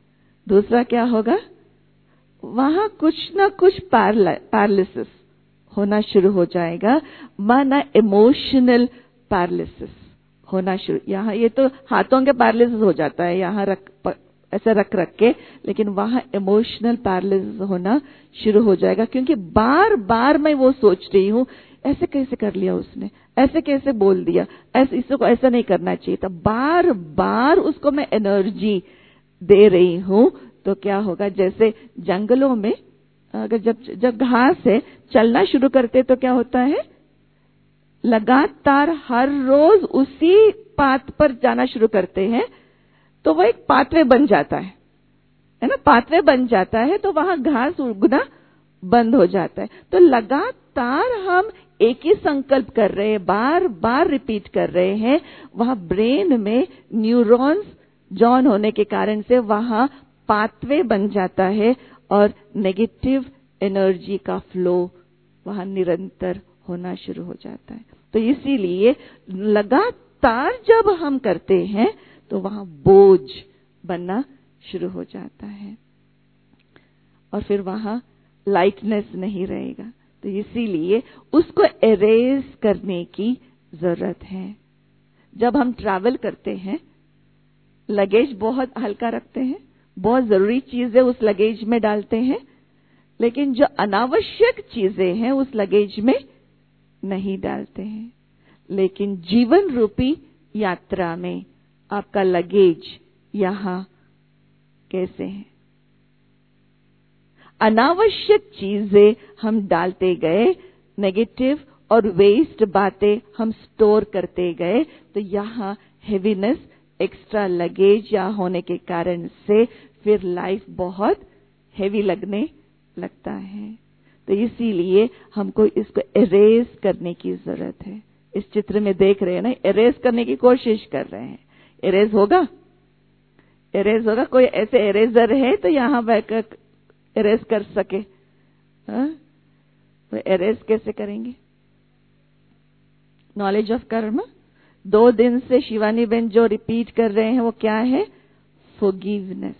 दूसरा क्या होगा? वहां कुछ ना कुछ पैरालिसिस होना शुरू हो जाएगा, माना इमोशनल पैरालिसिस होना शुरू। यहाँ ये तो हाथों के पैरालिसिस हो जाता है, यहाँ ऐसे रख के, लेकिन वहां इमोशनल पैरालिसिस होना शुरू हो जाएगा, क्योंकि बार बार मैं वो सोच रही हूँ, ऐसे कैसे कर लिया उसने, ऐसे कैसे बोल दिया, ऐसे इसको ऐसा नहीं करना चाहिए था, बार बार उसको मैं एनर्जी दे रही हूँ। तो क्या होगा, जैसे जंगलों में अगर जब घास है चलना शुरू करते तो क्या होता है, लगातार हर रोज उसी पाथ पर जाना शुरू करते हैं तो वो एक पाथवे बन जाता है ना, पाथवे बन जाता है तो वहां घास उगना बंद हो जाता है। तो लगातार हम एक ही संकल्प कर रहे हैं, बार बार रिपीट कर रहे हैं, वहां ब्रेन में न्यूरॉन्स जॉइन होने के कारण से वहां पाथवे बन जाता है और नेगेटिव एनर्जी का फ्लो वहां निरंतर होना शुरू हो जाता है। तो इसीलिए लगातार जब हम करते हैं तो वहां बोझ बनना शुरू हो जाता है और फिर वहां लाइटनेस नहीं रहेगा। तो इसीलिए उसको एरेज करने की जरूरत है। जब हम ट्रैवल करते हैं, लगेज बहुत हल्का रखते हैं, बहुत जरूरी चीजें उस लगेज में डालते हैं, लेकिन जो अनावश्यक चीजें हैं उस लगेज में नहीं डालते हैं। लेकिन जीवन रूपी यात्रा में आपका लगेज यहां कैसे है? अनावश्यक चीजें हम डालते गए, नेगेटिव और वेस्ट बातें हम स्टोर करते गए, तो यहां हेवीनेस, एक्स्ट्रा लगेज या होने के कारण से फिर लाइफ बहुत हेवी लगने लगता है। तो इसीलिए हमको इसको एरेज करने की जरूरत है। इस चित्र में देख रहे हैं ना, एरेज करने की कोशिश कर रहे हैं। एरेज होगा, एरेज होगा। कोई ऐसे एरेजर है तो यहां बैठकर एरेज कर सके? तो एरेज कैसे करेंगे? नॉलेज ऑफ कर्म 2 दिन से शिवानी बहन जो रिपीट कर रहे हैं वो क्या है? फॉरगिवनेस,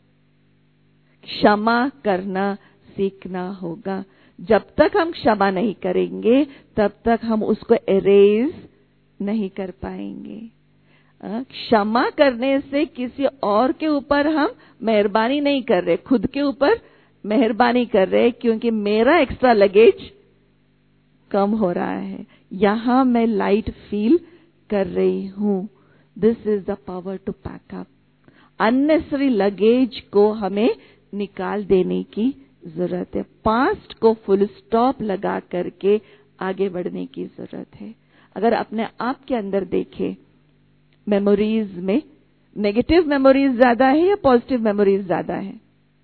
क्षमा करना सीखना होगा। जब तक हम क्षमा नहीं करेंगे तब तक हम उसको एरेज नहीं कर पाएंगे। क्षमा करने से किसी और के ऊपर हम मेहरबानी नहीं कर रहे, खुद के ऊपर मेहरबानी कर रहे, क्योंकि मेरा एक्स्ट्रा लगेज कम हो रहा है, यहां मैं लाइट फील कर रही हूं। This is the power to pack up. Unnecessary luggage को हमें निकाल देने की जरूरत है। पास्ट को फुल स्टॉप लगा करके आगे बढ़ने की जरूरत है। अगर अपने आप के अंदर देखें, मेमोरीज में नेगेटिव मेमोरीज ज्यादा है या पॉजिटिव मेमोरीज ज्यादा है?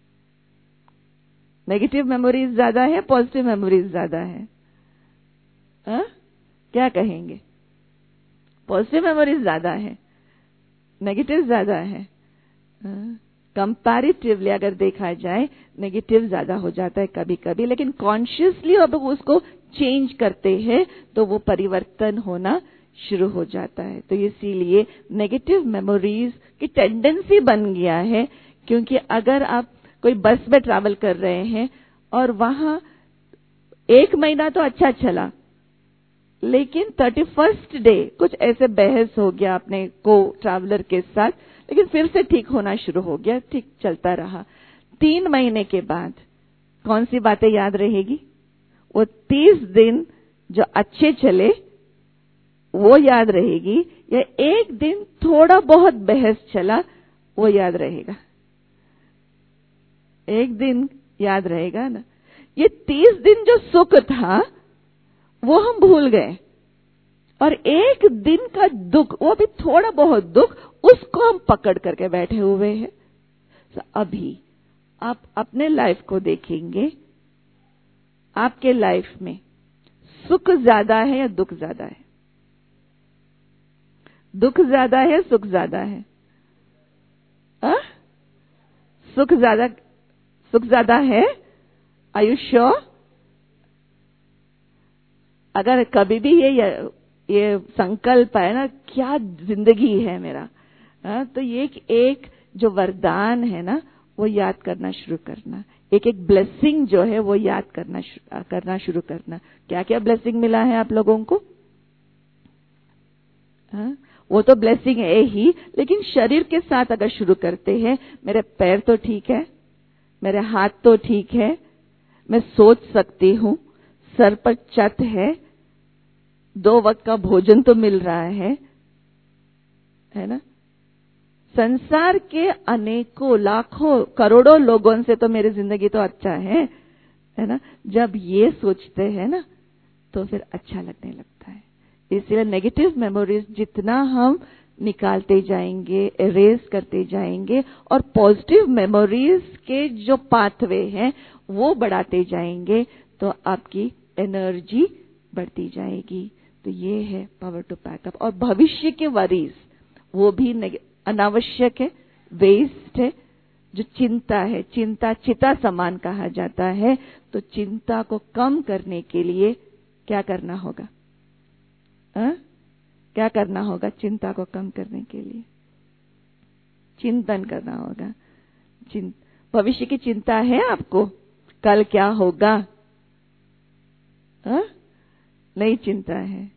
नेगेटिव मेमोरीज ज्यादा है, पॉजिटिव मेमोरीज ज्यादा है? क्या कहेंगे? पॉजिटिव मेमोरीज ज्यादा है, नेगेटिव ज्यादा है। कंपैरेटिवली अगर देखा जाए नेगेटिव ज्यादा हो जाता है कभी कभी, लेकिन कॉन्शियसली अब उसको चेंज करते हैं तो वो परिवर्तन होना शुरू हो जाता है। तो इसीलिए नेगेटिव मेमोरीज की टेंडेंसी बन गया है, क्योंकि अगर आप कोई बस में ट्रैवल कर रहे हैं और वहां 1 महीना तो अच्छा चला, लेकिन 31st डे कुछ ऐसे बहस हो गया अपने को ट्रैवलर के साथ, लेकिन फिर से ठीक होना शुरू हो गया, ठीक चलता रहा। 3 महीने के बाद कौन सी बातें याद रहेगी? वो 30 दिन जो अच्छे चले वो याद रहेगी, या 1 दिन थोड़ा बहुत बहस चला वो याद रहेगा? 1 दिन याद रहेगा ना। ये 30 दिन जो सुख था वो हम भूल गए, और 1 दिन का दुख, वो भी थोड़ा बहुत दुख, उसको हम पकड़ करके बैठे हुए हैं। तो अभी आप अपने लाइफ को देखेंगे, आपके लाइफ में सुख ज्यादा है या दुख ज्यादा है? दुख ज्यादा है, सुख ज्यादा है? सुख ज्यादा है। Are you sure? अगर कभी भी ये संकल्प है ना, क्या जिंदगी है मेरा, तो ये एक जो वरदान है ना, वो याद करना शुरू करना। एक एक ब्लेसिंग जो है वो याद करना शुरू करना। क्या क्या ब्लेसिंग मिला है आप लोगों को? हाँ, वो तो ब्लेसिंग है ही, लेकिन शरीर के साथ अगर शुरू करते हैं, मेरे पैर तो ठीक है, मेरे हाथ तो ठीक है, मैं सोच सकती हूँ, सर पर छत है, 2 वक्त का भोजन तो मिल रहा है ना। संसार के अनेकों लाखों करोड़ों लोगों से तो मेरी जिंदगी तो अच्छा है ना। जब ये सोचते हैं ना तो फिर अच्छा लगने लगता है। इसलिए नेगेटिव मेमोरीज जितना हम निकालते जाएंगे, एरेज करते जाएंगे, और पॉजिटिव मेमोरीज के जो पाथवे हैं वो बढ़ाते जाएंगे, तो आपकी एनर्जी बढ़ती जाएगी। तो ये है पावर टू पैकअप। और भविष्य के वरीज वो भी अनावश्यक है, वेस्ट है। जो चिंता है, चिंता चिता समान कहा जाता है, तो चिंता को कम करने के लिए क्या करना होगा? क्या करना होगा चिंता को कम करने के लिए? चिंतन करना होगा। भविष्य की चिंता है आपको? कल क्या होगा? नहीं चिंता है।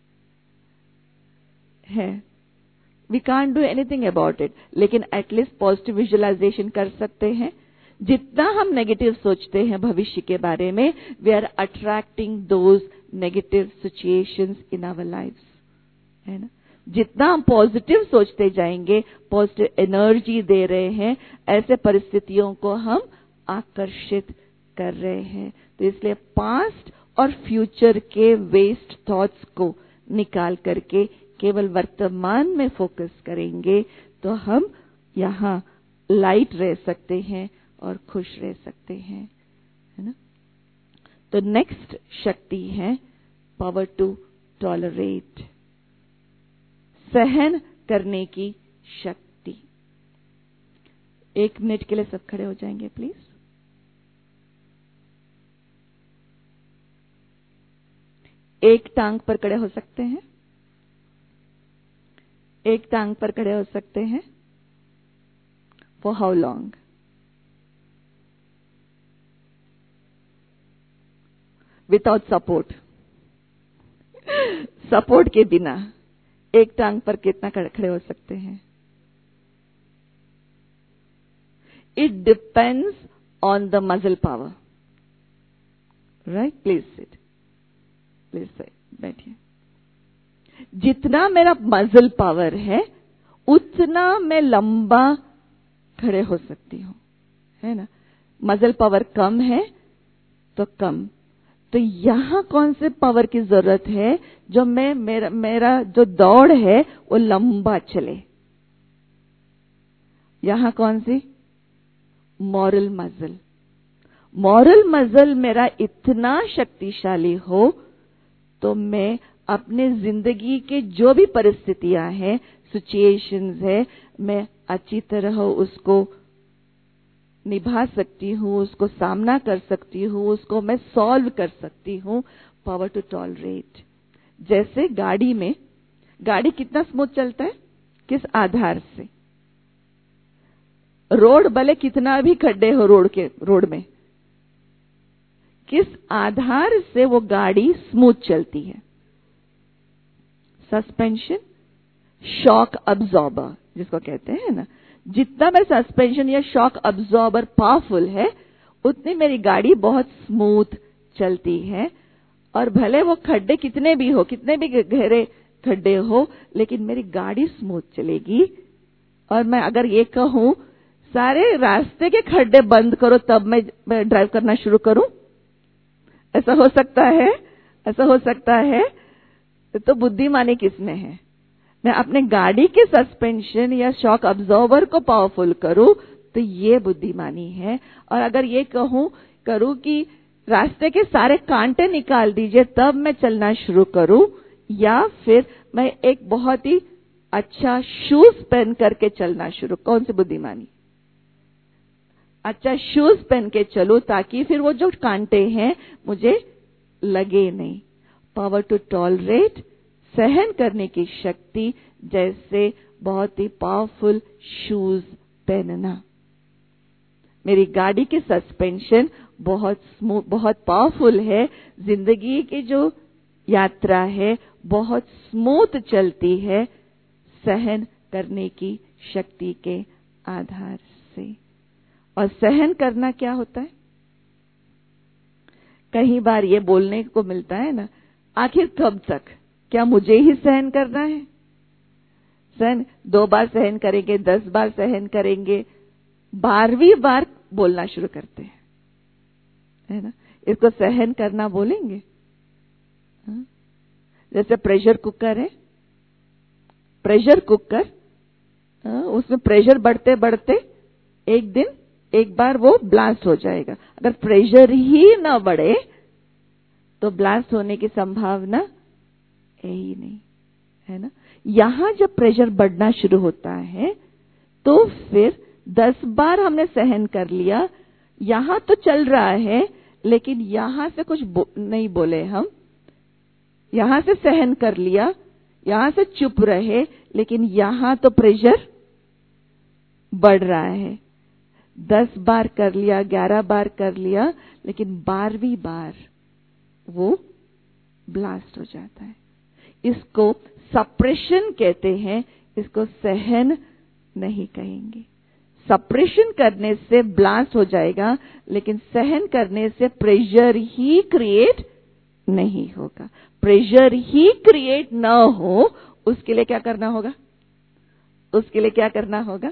We can't do anything about it, लेकिन एटलीस्ट पॉजिटिव विजुअलाइजेशन कर सकते हैं। जितना हम नेगेटिव सोचते हैं भविष्य के बारे में, we are attracting those negative situations in our lives, है ना। जितना हम पॉजिटिव सोचते जाएंगे, पॉजिटिव एनर्जी दे रहे हैं, ऐसे परिस्थितियों को हम आकर्षित कर रहे हैं। तो इसलिए पास्ट और फ्यूचर के वेस्ट थॉट्स को निकाल करके केवल वर्तमान में फोकस करेंगे, तो हम यहाँ लाइट रह सकते हैं और खुश रह सकते हैं, है ना। तो नेक्स्ट शक्ति है पावर टू टॉलरेट, सहन करने की शक्ति। 1 मिनट के लिए सब खड़े हो जाएंगे प्लीज। एक टांग पर खड़े हो सकते हैं, एक टांग पर खड़े हो सकते हैं। For how long? Without support, support के बिना एक टांग पर कितना खड़े हो सकते हैं? It depends on the muscle power, right. Please sit, please बैठिए। जितना मेरा मसल पावर है उतना मैं लंबा खड़े हो सकती हूँ, है ना। मसल पावर कम है तो कम। तो यहां कौन से पावर की जरूरत है? जो मेरा जो दौड़ है वो लंबा चले। यहां कौन सी? Moral muscle. मॉरल मसल मेरा इतना शक्तिशाली हो तो मैं अपने जिंदगी के जो भी परिस्थितियां हैं, सिचुएशंस है, मैं अच्छी तरह उसको निभा सकती हूँ, उसको सामना कर सकती हूँ, उसको मैं सॉल्व कर सकती हूँ। Power to tolerate. जैसे गाड़ी में, गाड़ी कितना स्मूथ चलता है? किस आधार से? रोड भले कितना भी खड्डे हो रोड में, किस आधार से वो गाड़ी स्मूथ चलती है? सस्पेंशन, शॉक अब्जॉर्बर जिसको कहते हैं ना। जितना मेरा सस्पेंशन या शॉक अब्जॉर्बर पावरफुल है, उतनी मेरी गाड़ी बहुत स्मूथ चलती है। और भले वो खड्डे कितने भी हो, कितने भी गहरे खड्डे हो, लेकिन मेरी गाड़ी स्मूथ चलेगी। और मैं अगर ये कहूं सारे रास्ते के खड्डे बंद करो तब मैं ड्राइव करना शुरू करूं, ऐसा हो सकता है? ऐसा हो सकता है? तो बुद्धिमानी किसमें है? मैं अपने गाड़ी के सस्पेंशन या शॉक अब्जॉर्बर को पावरफुल करूं, तो ये बुद्धिमानी है। और अगर ये करूं कि रास्ते के सारे कांटे निकाल दीजिए तब मैं चलना शुरू करूं, या फिर मैं एक बहुत ही अच्छा शूज पहन करके चलना शुरू, कौन सी बुद्धिमानी? अच्छा शूज पहन के चलो ताकि फिर वो जो कांटे हैं मुझे लगे नहीं। पावर टू टॉलरेट, सहन करने की शक्ति, जैसे बहुत ही पावरफुल शूज पहनना। मेरी गाड़ी की सस्पेंशन बहुत स्मूथ, बहुत पावरफुल है। जिंदगी की जो यात्रा है बहुत स्मूथ चलती है, सहन करने की शक्ति के आधार से। और सहन करना क्या होता है? कई बार ये बोलने को मिलता है ना, आखिर कब तक, क्या मुझे ही सहन करना है? सहन 2 बार सहन करेंगे, 10 बार सहन करेंगे, 12वीं बार बोलना शुरू करते हैं, है ना? इसको सहन करना बोलेंगे? जैसे प्रेशर कुकर है, प्रेशर कुकर, उसमें प्रेशर बढ़ते बढ़ते एक दिन एक बार वो ब्लास्ट हो जाएगा। अगर प्रेशर ही ना बढ़े तो ब्लास्ट होने की संभावना है ही नहीं, है ना? यहां जब प्रेशर बढ़ना शुरू होता है तो फिर 10 बार हमने सहन कर लिया, यहां तो चल रहा है लेकिन यहां से कुछ नहीं बोले हम, यहां से सहन कर लिया, यहां से चुप रहे, लेकिन यहां तो प्रेशर बढ़ रहा है। 10 बार कर लिया, 11 बार कर लिया, लेकिन 12वीं बार वो ब्लास्ट हो जाता है। इसको सप्रेशन कहते हैं, इसको सहन नहीं कहेंगे। सप्रेशन करने से ब्लास्ट हो जाएगा, लेकिन सहन करने से प्रेशर ही क्रिएट नहीं होगा। प्रेशर ही क्रिएट ना हो उसके लिए क्या करना होगा? उसके लिए क्या करना होगा?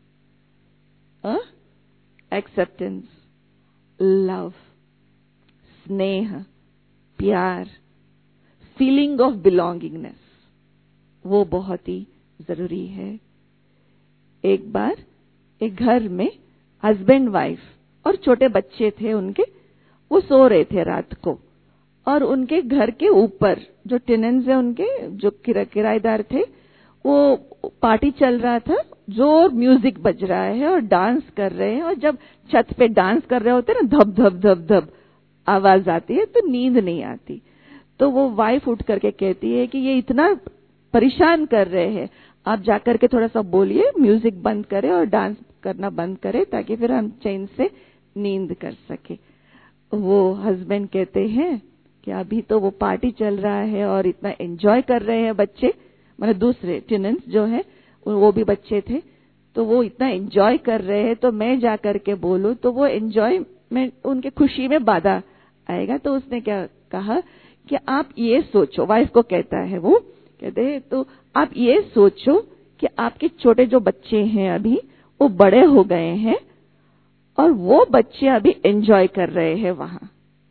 एक्सेप्टेंस, लव, स्नेह, प्यार, फीलिंग ऑफ बिलोंगिंगनेस, वो बहुत ही जरूरी है। एक बार एक घर में हस्बैंड वाइफ और छोटे बच्चे थे उनके, वो सो रहे थे रात को, और उनके घर के ऊपर जो टेनेंट्स है उनके, जो किराएदार थे, वो पार्टी चल रहा था, जोर म्यूजिक बज रहा है और डांस कर रहे हैं। और जब छत पे डांस कर रहे होते हैं ना, धब धब धब धब आवाज आती है, तो नींद नहीं आती। तो वो वाइफ उठ करके कहती है कि ये इतना परेशान कर रहे हैं, आप जाकर के थोड़ा सा बोलिए, म्यूजिक बंद करे और डांस करना बंद करे, ताकि फिर हम चैन से नींद कर सके। वो हस्बैंड कहते हैं कि अभी तो वो पार्टी चल रहा है और इतना एंजॉय कर रहे हैं बच्चे, मतलब दूसरे टेनेंट्स जो है वो भी बच्चे थे, तो वो इतना एंजॉय कर रहे हैं, तो मैं जाकर के बोलूं तो वो एंजॉय में, उनके खुशी में बाधा आएगा। तो उसने क्या कहा कि आप ये सोचो, वाइफ को कहता है, वो कहते हैं तो आप ये सोचो कि आपके छोटे जो बच्चे हैं अभी वो बड़े हो गए हैं और वो बच्चे अभी एंजॉय कर रहे हैं वहां।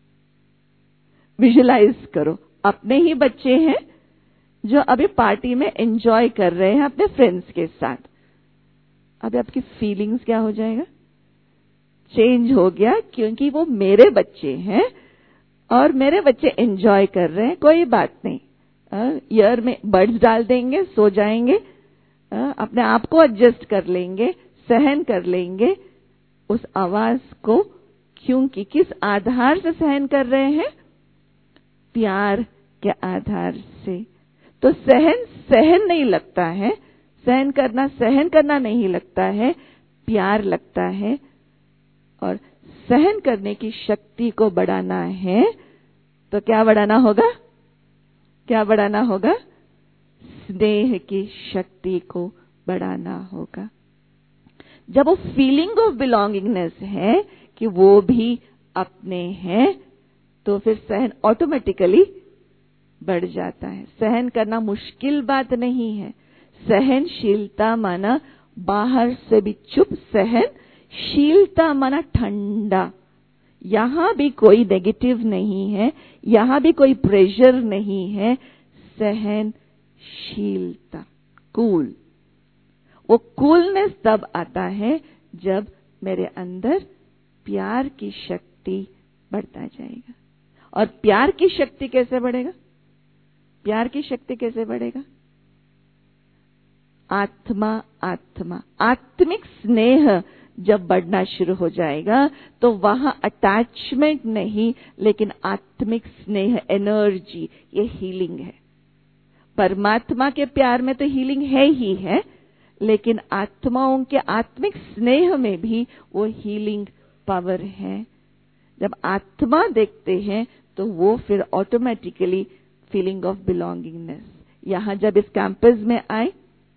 विजुलाइज करो, अपने ही बच्चे हैं जो अभी पार्टी में एंजॉय कर रहे हैं अपने फ्रेंड्स के साथ। अभी आपकी फीलिंग्स क्या हो जाएगा? चेंज हो गया, क्योंकि वो मेरे बच्चे हैं और मेरे बच्चे एंजॉय कर रहे हैं, कोई बात नहीं, ईयर में बड्स डाल देंगे, सो जाएंगे, अपने आप को एडजस्ट कर लेंगे, सहन कर लेंगे उस आवाज को। क्योंकि किस आधार से सहन कर रहे हैं? प्यार के आधार से। तो सहन नहीं लगता है, सहन करना नहीं लगता है, प्यार लगता है। और सहन करने की शक्ति को बढ़ाना है तो क्या बढ़ाना होगा? क्या बढ़ाना होगा? स्नेह की शक्ति को बढ़ाना होगा। जब वो फीलिंग ऑफ बिलोंगिंगनेस है कि वो भी अपने हैं, तो फिर सहन ऑटोमेटिकली बढ़ जाता है। सहन करना मुश्किल बात नहीं है। सहनशीलता माना बाहर से भी चुप, सहनशीलता माना ठंडा। यहां भी कोई नेगेटिव नहीं है, यहां भी कोई प्रेशर नहीं है। सहनशीलता, कूल। वो कूलनेस तब आता है जब मेरे अंदर प्यार की शक्ति बढ़ता जाएगा। और प्यार की शक्ति कैसे बढ़ेगा? प्यार की शक्ति कैसे बढ़ेगा? आत्मिक स्नेह जब बढ़ना शुरू हो जाएगा तो वहां अटैचमेंट नहीं, लेकिन आत्मिक स्नेह, एनर्जी, ये हीलिंग है। परमात्मा के प्यार में तो हीलिंग है ही है, लेकिन आत्माओं के आत्मिक स्नेह में भी वो हीलिंग पावर है। जब आत्मा देखते हैं तो वो फिर ऑटोमेटिकली फीलिंग ऑफ बिलोंगिंगनेस, यहां जब इस कैंपस में आए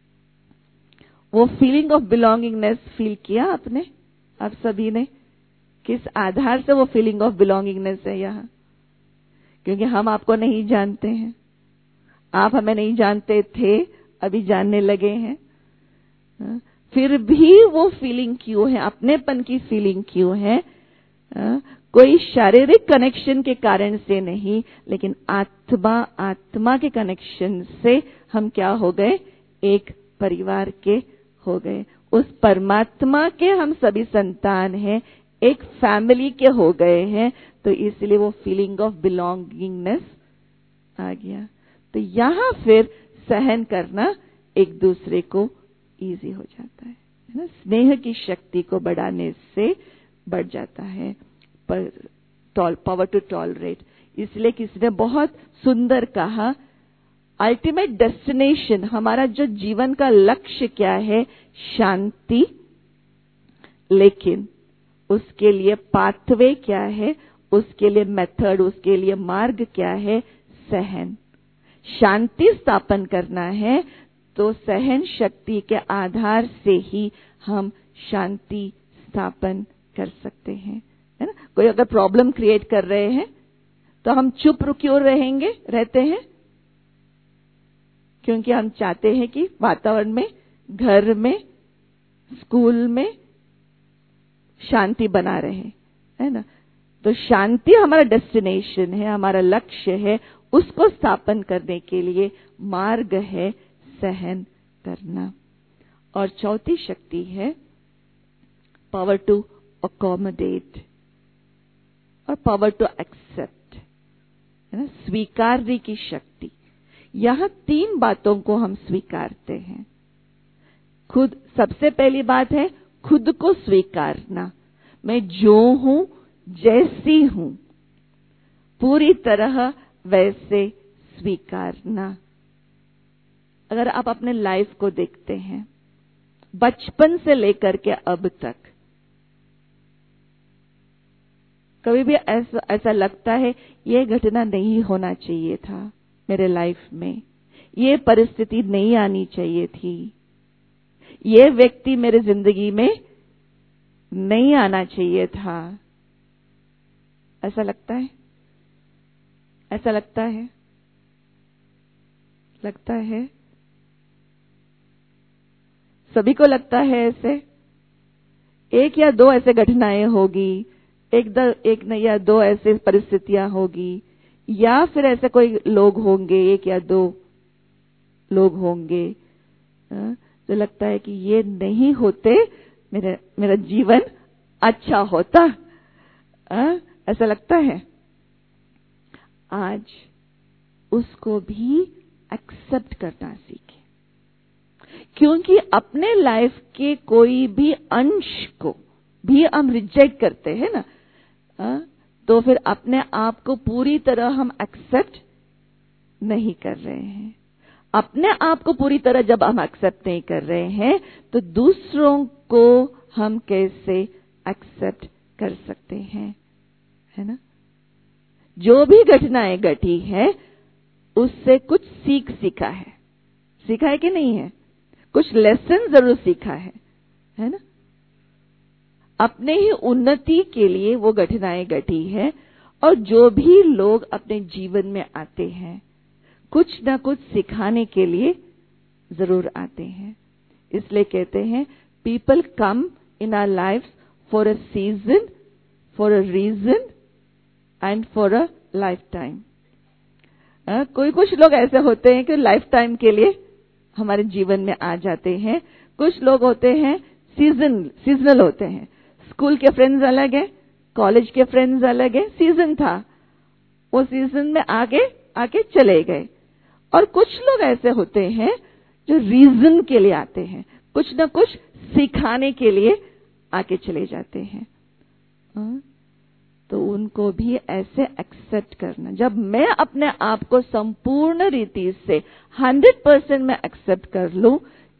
वो फीलिंग ऑफ बिलोंगिंगनेस फील किया आपने, आप सभी ने? किस आधार से वो फीलिंग ऑफ बिलोंगिंगनेस है यहाँ? क्योंकि हम आपको नहीं जानते हैं, आप हमें नहीं जानते थे, अभी जानने लगे हैं। फिर भी वो फीलिंग क्यों है, अपनेपन की फीलिंग क्यों है? कोई शारीरिक कनेक्शन के कारण से नहीं, लेकिन आत्मा के कनेक्शन से हम क्या हो गए? एक परिवार के हो गए। उस परमात्मा के हम सभी संतान हैं, एक फैमिली के हो गए हैं, तो इसलिए वो फीलिंग ऑफ बिलोंगिंगनेस आ गया। तो यहां फिर सहन करना एक दूसरे को इजी हो जाता है ना? स्नेह की शक्ति को बढ़ाने से बढ़ जाता है पावर टू टॉलरेट। इसलिए किसी ने बहुत सुंदर कहा, अल्टीमेट डेस्टिनेशन, हमारा जो जीवन का लक्ष्य क्या है? शांति। लेकिन उसके लिए पाथवे क्या है? उसके लिए मेथड, उसके लिए मार्ग क्या है? सहन। शांति स्थापन करना है तो सहन शक्ति के आधार से ही हम शांति स्थापन कर सकते हैं, है ना? कोई अगर प्रॉब्लम क्रिएट कर रहे हैं तो हम चुप क्यों रहते हैं? क्योंकि हम चाहते हैं कि वातावरण में, घर में, स्कूल में शांति बना रहे, है ना? तो शांति हमारा डेस्टिनेशन है, हमारा लक्ष्य है। उसको स्थापन करने के लिए मार्ग है सहन करना। और चौथी शक्ति है पावर टू अकोमोडेट और पावर टू एक्सेप्ट, है ना? स्वीकारने की शक्ति। यहां 3 बातों को हम स्वीकारते हैं। खुद, सबसे पहली बात है खुद को स्वीकारना। मैं जो हूं, जैसी हूं, पूरी तरह वैसे स्वीकारना। अगर आप अपने लाइफ को देखते हैं, बचपन से लेकर के अब तक, कभी भी ऐसा लगता है ये घटना नहीं होना चाहिए था मेरे लाइफ में, ये परिस्थिति नहीं आनी चाहिए थी, ये व्यक्ति मेरे जिंदगी में नहीं आना चाहिए था। ऐसा लगता है? ऐसा लगता है? लगता है? सभी को लगता है ऐसे? एक या दो ऐसे घटनाएं होगी, एक या दो ऐसे परिस्थितियां होगी, या फिर ऐसे कोई लोग होंगे, एक या दो लोग होंगे तो लगता है कि ये नहीं होते मेरा जीवन अच्छा होता। ऐसा लगता है? आज उसको भी एक्सेप्ट करना सीखें, क्योंकि अपने लाइफ के कोई भी अंश को भी हम रिजेक्ट करते हैं ना, तो फिर अपने आप को पूरी तरह हम एक्सेप्ट नहीं कर रहे हैं। अपने आप को पूरी तरह जब हम एक्सेप्ट नहीं कर रहे हैं तो दूसरों को हम कैसे एक्सेप्ट कर सकते हैं, है ना? जो भी घटनाएं घटी है उससे कुछ सीखा है कि नहीं है? कुछ लेसन जरूर सीखा है ना? अपने ही उन्नति के लिए वो घटनाएं घटी है। और जो भी लोग अपने जीवन में आते हैं कुछ ना कुछ सिखाने के लिए जरूर आते हैं। इसलिए कहते हैं people come in our life for a season, for a reason and for a life time. कोई कुछ लोग ऐसे होते हैं कि लाइफ टाइम के लिए हमारे जीवन में आ जाते हैं। कुछ लोग होते हैं सीजनल होते हैं। स्कूल के फ्रेंड्स अलग है, कॉलेज के फ्रेंड्स अलग है, सीजन था, वो सीजन में आके चले गए। और कुछ लोग ऐसे होते हैं जो रीजन के लिए आते हैं, कुछ ना कुछ सिखाने के लिए आके चले जाते हैं। तो उनको भी ऐसे एक्सेप्ट करना। जब मैं अपने आप को संपूर्ण रीति से 100% में एक्सेप्ट कर लूं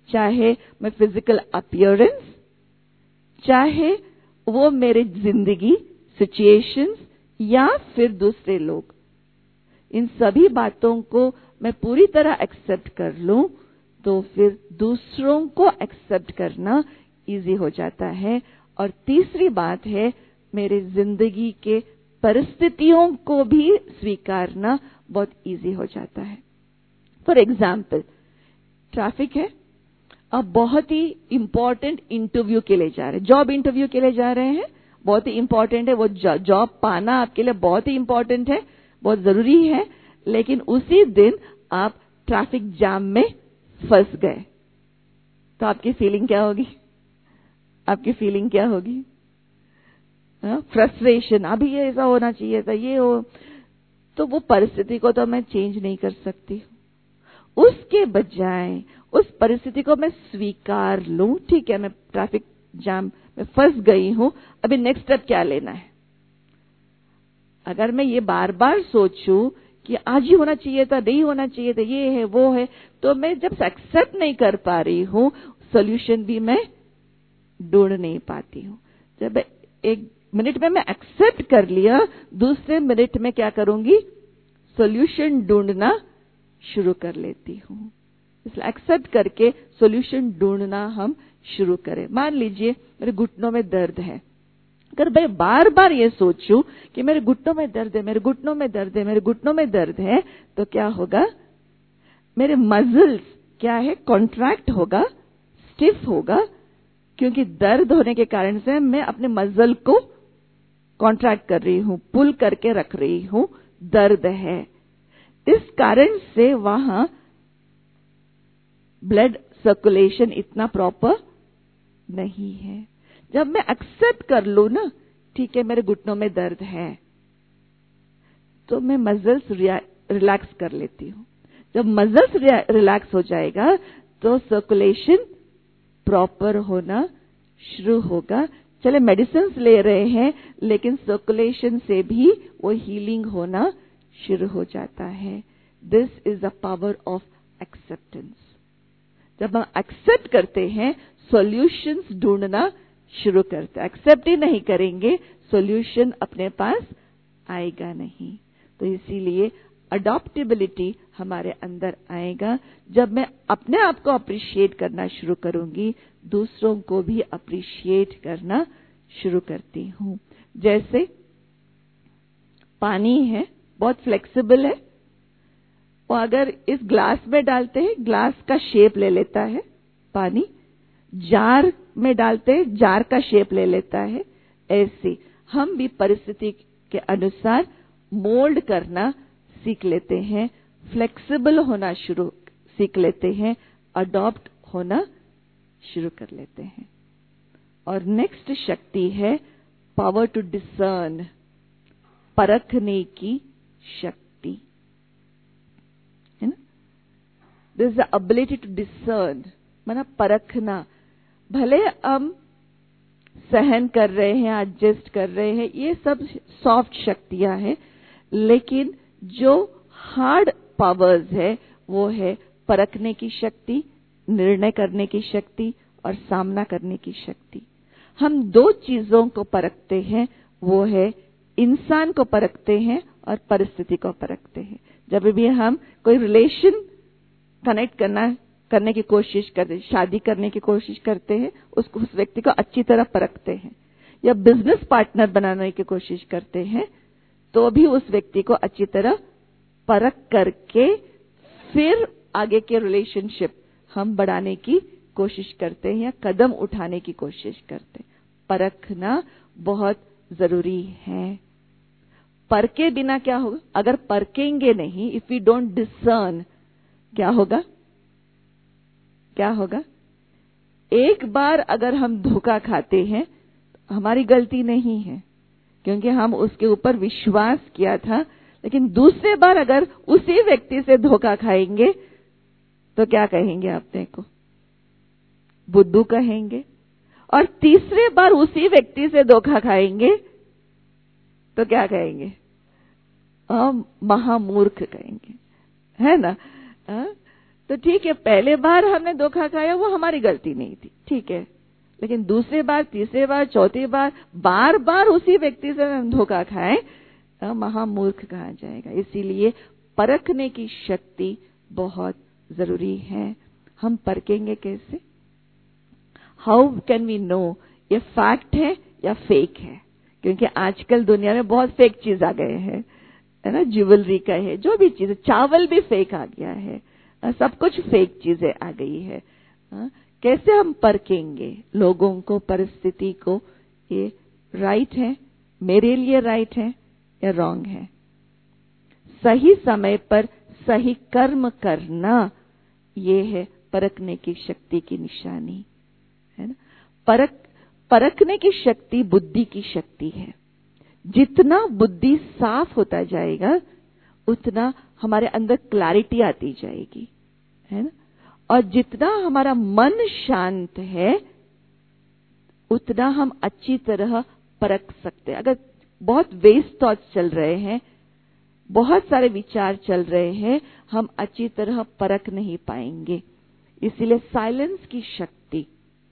चाहे मैं फिजिकल अपीयरेंस, चाहे वो मेरे जिंदगी सिचुएशंस या फिर दूसरे लोग, इन सभी बातों को मैं पूरी तरह एक्सेप्ट कर लूं तो फिर दूसरों को एक्सेप्ट करना इजी हो जाता है। और तीसरी बात है, मेरे जिंदगी के परिस्थितियों को भी स्वीकारना बहुत इजी हो जाता है। फॉर एग्जाम्पल, ट्रैफिक है, अब बहुत ही इंपॉर्टेंट इंटरव्यू के लिए जा रहे हैं, जॉब इंटरव्यू के लिए जा रहे हैं, बहुत ही इंपॉर्टेंट है, वो जॉब पाना आपके लिए बहुत ही इंपॉर्टेंट है, बहुत जरूरी है। लेकिन उसी दिन आप ट्रैफिक जाम में फंस गए, तो आपकी फीलिंग क्या होगी? आपकी फीलिंग क्या होगी? फ्रस्ट्रेशन, अभी ये ऐसा होना चाहिए था, ये हो। तो वो परिस्थिति को तो मैं चेंज नहीं कर सकती। उसके बजाय उस परिस्थिति को मैं स्वीकार लूं, ठीक है मैं ट्रैफिक जाम में फंस गई हूं, अभी नेक्स्ट स्टेप क्या लेना है। अगर मैं ये बार बार सोचूं कि आज ही होना चाहिए था, नहीं होना चाहिए था, ये है वो है, तो मैं जब एक्सेप्ट नहीं कर पा रही हूं, सोल्यूशन भी मैं ढूंढ नहीं पाती हूं। जब एक मिनट में मैं एक्सेप्ट कर लिया, दूसरे मिनट में क्या करूंगी? सोल्यूशन ढूंढना शुरू कर लेती हूं। इसलिए एक्सेप्ट करके सोल्यूशन ढूंढना हम शुरू करें। मान लीजिए मेरे घुटनों में दर्द है, अगर मैं बार बार ये सोचूं कि मेरे घुटनों में दर्द है, मेरे घुटनों में दर्द है, मेरे घुटनों में दर्द है, तो क्या होगा? मेरे मसल्स क्या है? कॉन्ट्रैक्ट होगा, स्टिफ होगा, क्योंकि दर्द होने के कारण से मैं अपने मसल को कॉन्ट्रैक्ट कर रही हूं, पुल करके रख रही हूं, दर्द है। इस कारण से वहां ब्लड सर्कुलेशन इतना प्रॉपर नहीं है। जब मैं एक्सेप्ट कर लूं ना, ठीक है मेरे घुटनों में दर्द है, तो मैं मसल्स रिलैक्स कर लेती हूं। जब मसल्स रिलैक्स हो जाएगा तो सर्कुलेशन प्रॉपर होना शुरू होगा। चले मेडिसिन ले रहे हैं, लेकिन सर्कुलेशन से भी वो हीलिंग होना शुरू हो जाता है। This is the power of acceptance. जब हम एक्सेप्ट करते हैं, सॉल्यूशंस ढूंढना शुरू करते हैं। एक्सेप्ट ही नहीं करेंगे, सॉल्यूशन अपने पास आएगा नहीं। तो इसीलिए अडॉप्टेबिलिटी हमारे अंदर आएगा। जब मैं अपने आप को अप्रिशिएट करना शुरू करूंगी, दूसरों को भी अप्रिशिएट करना शुरू करती हूं। जैसे पानी है, बहुत फ्लेक्सिबल है, और अगर इस ग्लास में डालते हैं, ग्लास का शेप ले लेता है पानी, जार में डालते हैं, जार का शेप ले लेता है। ऐसे हम भी परिस्थिति के अनुसार मोल्ड करना सीख लेते हैं, फ्लेक्सिबल होना शुरू सीख लेते हैं, अडॉप्ट होना शुरू कर लेते हैं। और नेक्स्ट शक्ति है पावर टू डिसर्न, परखने की शक्ति, है ना। This is the ability to discern, माना परखना। भले हम सहन कर रहे हैं, एडजस्ट कर रहे हैं, ये सब सॉफ्ट शक्तियां हैं, लेकिन जो हार्ड पावर्स है वो है परखने की शक्ति, निर्णय करने की शक्ति और सामना करने की शक्ति। हम दो चीजों को परखते हैं, वो है इंसान को परखते हैं और परिस्थिति को परखते हैं। जब भी हम कोई रिलेशन कनेक्ट करने की कोशिश करते, शादी करने की कोशिश करते हैं, उस व्यक्ति को अच्छी तरह परखते हैं, या बिजनेस पार्टनर बनाने की कोशिश करते हैं, तो भी उस व्यक्ति को अच्छी तरह परख करके फिर आगे के रिलेशनशिप हम बढ़ाने की कोशिश करते हैं या कदम उठाने की कोशिश करते हैं। परखना बहुत जरूरी है। परखे बिना क्या होगा? अगर परखेंगे नहीं, इफ वी डोंट डिसर्न, क्या होगा? क्या होगा? एक बार अगर हम धोखा खाते हैं, हमारी गलती नहीं है, क्योंकि हम उसके ऊपर विश्वास किया था। लेकिन दूसरे बार अगर उसी व्यक्ति से धोखा खाएंगे तो क्या कहेंगे अपने को? बुद्धू कहेंगे। और तीसरे बार उसी व्यक्ति से धोखा खाएंगे तो क्या कहेंगे? महामूर्ख कहेंगे, है ना। तो ठीक है, पहले बार हमने धोखा खाया वो हमारी गलती नहीं थी, ठीक है, लेकिन दूसरी बार, तीसरी बार, चौथी बार, बार बार उसी व्यक्ति से हम धोखा खाएं, महामूर्ख कहा जाएगा। इसीलिए परखने की शक्ति बहुत जरूरी है। हम परखेंगे कैसे? हाउ कैन वी नो ये फैक्ट है या फेक है? क्योंकि आजकल दुनिया में बहुत फेक चीज आ गए हैं, है ना, ज्वेलरी का है, जो भी चीज, चावल भी फेक आ गया है, सब कुछ फेक चीजें आ गई है। कैसे हम परखेंगे लोगों को, परिस्थिति को, ये राइट है, मेरे लिए राइट है या रॉन्ग है? सही समय पर सही कर्म करना, ये है परखने की शक्ति की निशानी, है ना। परखने की शक्ति बुद्धि की शक्ति है। जितना बुद्धि साफ होता जाएगा उतना हमारे अंदर क्लैरिटी आती जाएगी, है ना। और जितना हमारा मन शांत है उतना हम अच्छी तरह परख सकते हैं। अगर बहुत वेस्ट थॉट्स चल रहे हैं, बहुत सारे विचार चल रहे हैं, हम अच्छी तरह परख नहीं पाएंगे। इसीलिए साइलेंस की शक्ति,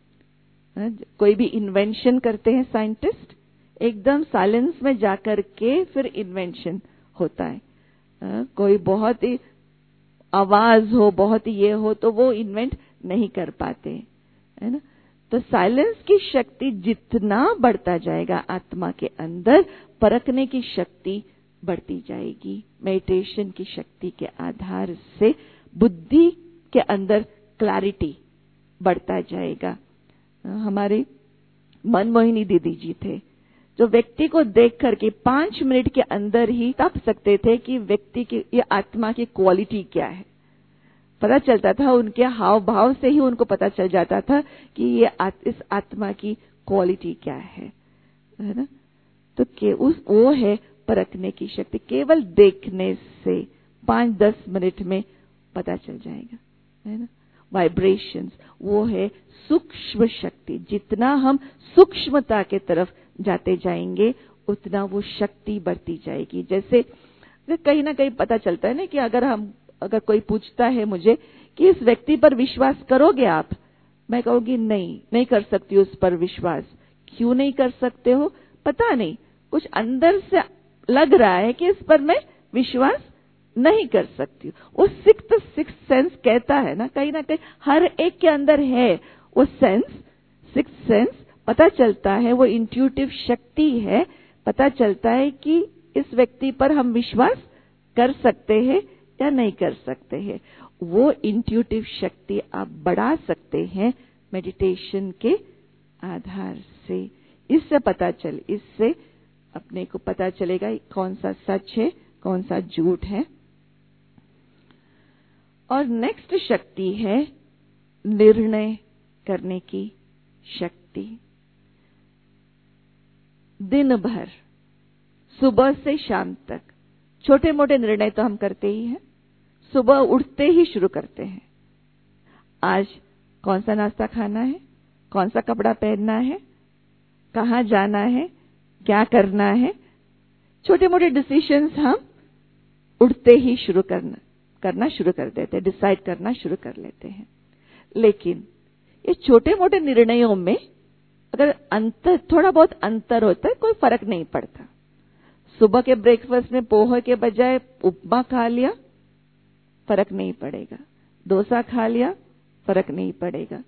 कोई भी इन्वेंशन करते हैं साइंटिस्ट, एकदम साइलेंस में जाकर के फिर इन्वेंशन होता है। कोई बहुत ही आवाज हो, बहुत ही ये हो, तो वो इन्वेंट नहीं कर पाते, है ना। तो साइलेंस की शक्ति जितना बढ़ता जाएगा आत्मा के अंदर, परखने की शक्ति बढ़ती जाएगी। मेडिटेशन की शक्ति के आधार से बुद्धि के अंदर क्लैरिटी बढ़ता जाएगा। हमारे मनमोहिनी दीदी जी थे, जो व्यक्ति को देख करके 5 मिनट के अंदर ही तप सकते थे कि व्यक्ति की, ये आत्मा की क्वालिटी क्या है। पता चलता था, उनके हाव भाव से ही उनको पता चल जाता था कि ये इस आत्मा की क्वालिटी क्या है ना। तो वो है परखने की शक्ति। केवल देखने से 5-10 मिनट में पता चल जाएगा, है ना। वाइब्रेशंस, वो है सूक्ष्म शक्ति। जितना हम सूक्ष्मता के तरफ जाते जाएंगे उतना वो शक्ति बढ़ती जाएगी। जैसे कहीं ना कहीं पता चलता है ना कि अगर कोई पूछता है मुझे कि इस व्यक्ति पर विश्वास करोगे आप, मैं कहूंगी नहीं कर सकती उस पर विश्वास। क्यों नहीं कर सकते हो? पता नहीं, कुछ अंदर से लग रहा है कि इस पर मैं विश्वास नहीं कर सकती हूँ। वो सिक्स्थ सेंस कहता है ना, कहीं ना कहीं हर एक के अंदर है वो सेंस, सिक्स्थ सेंस। पता चलता है, वो इंट्यूटिव शक्ति है, पता चलता है कि इस व्यक्ति पर हम विश्वास कर सकते हैं या नहीं कर सकते हैं। वो इंट्यूटिव शक्ति आप बढ़ा सकते हैं मेडिटेशन के आधार से। इससे अपने को पता चलेगा कौन सा सच है, कौन सा झूठ है। और नेक्स्ट शक्ति है निर्णय करने की शक्ति। दिन भर सुबह से शाम तक छोटे मोटे निर्णय तो हम करते ही हैं। सुबह उठते ही शुरू करते हैं, आज कौन सा नाश्ता खाना है, कौन सा कपड़ा पहनना है, कहाँ जाना है, क्या करना है। छोटे मोटे डिसीजंस हम उठते ही करना शुरू कर देते हैं, डिसाइड करना शुरू कर लेते हैं। लेकिन ये छोटे मोटे निर्णयों में अगर थोड़ा बहुत अंतर होता है, कोई फर्क नहीं पड़ता। सुबह के ब्रेकफास्ट में पोहे के बजाय उपमा खा लिया, फर्क नहीं पड़ेगा। डोसा खा लिया, फर्क नहीं पड़ेगा।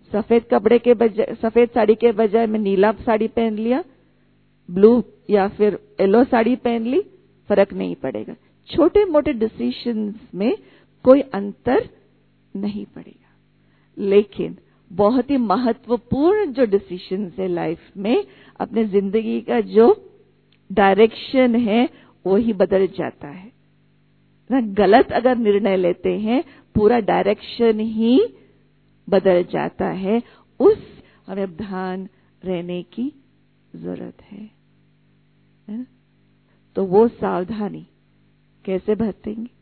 सफेद साड़ी के बजाय मैं नीला साड़ी पहन लिया, ब्लू या फिर येलो साड़ी पहन ली, फर्क नहीं पड़ेगा। छोटे मोटे डिसीजंस में कोई अंतर नहीं पड़ेगा। लेकिन बहुत ही महत्वपूर्ण जो डिसीजंस है लाइफ में, अपने जिंदगी का जो डायरेक्शन है वो ही बदल जाता है ना। गलत अगर निर्णय लेते हैं, पूरा डायरेक्शन ही बदल जाता है। हमें ध्यान रहने की जरूरत है ना? तो वो सावधानी कैसे बरतेंगे?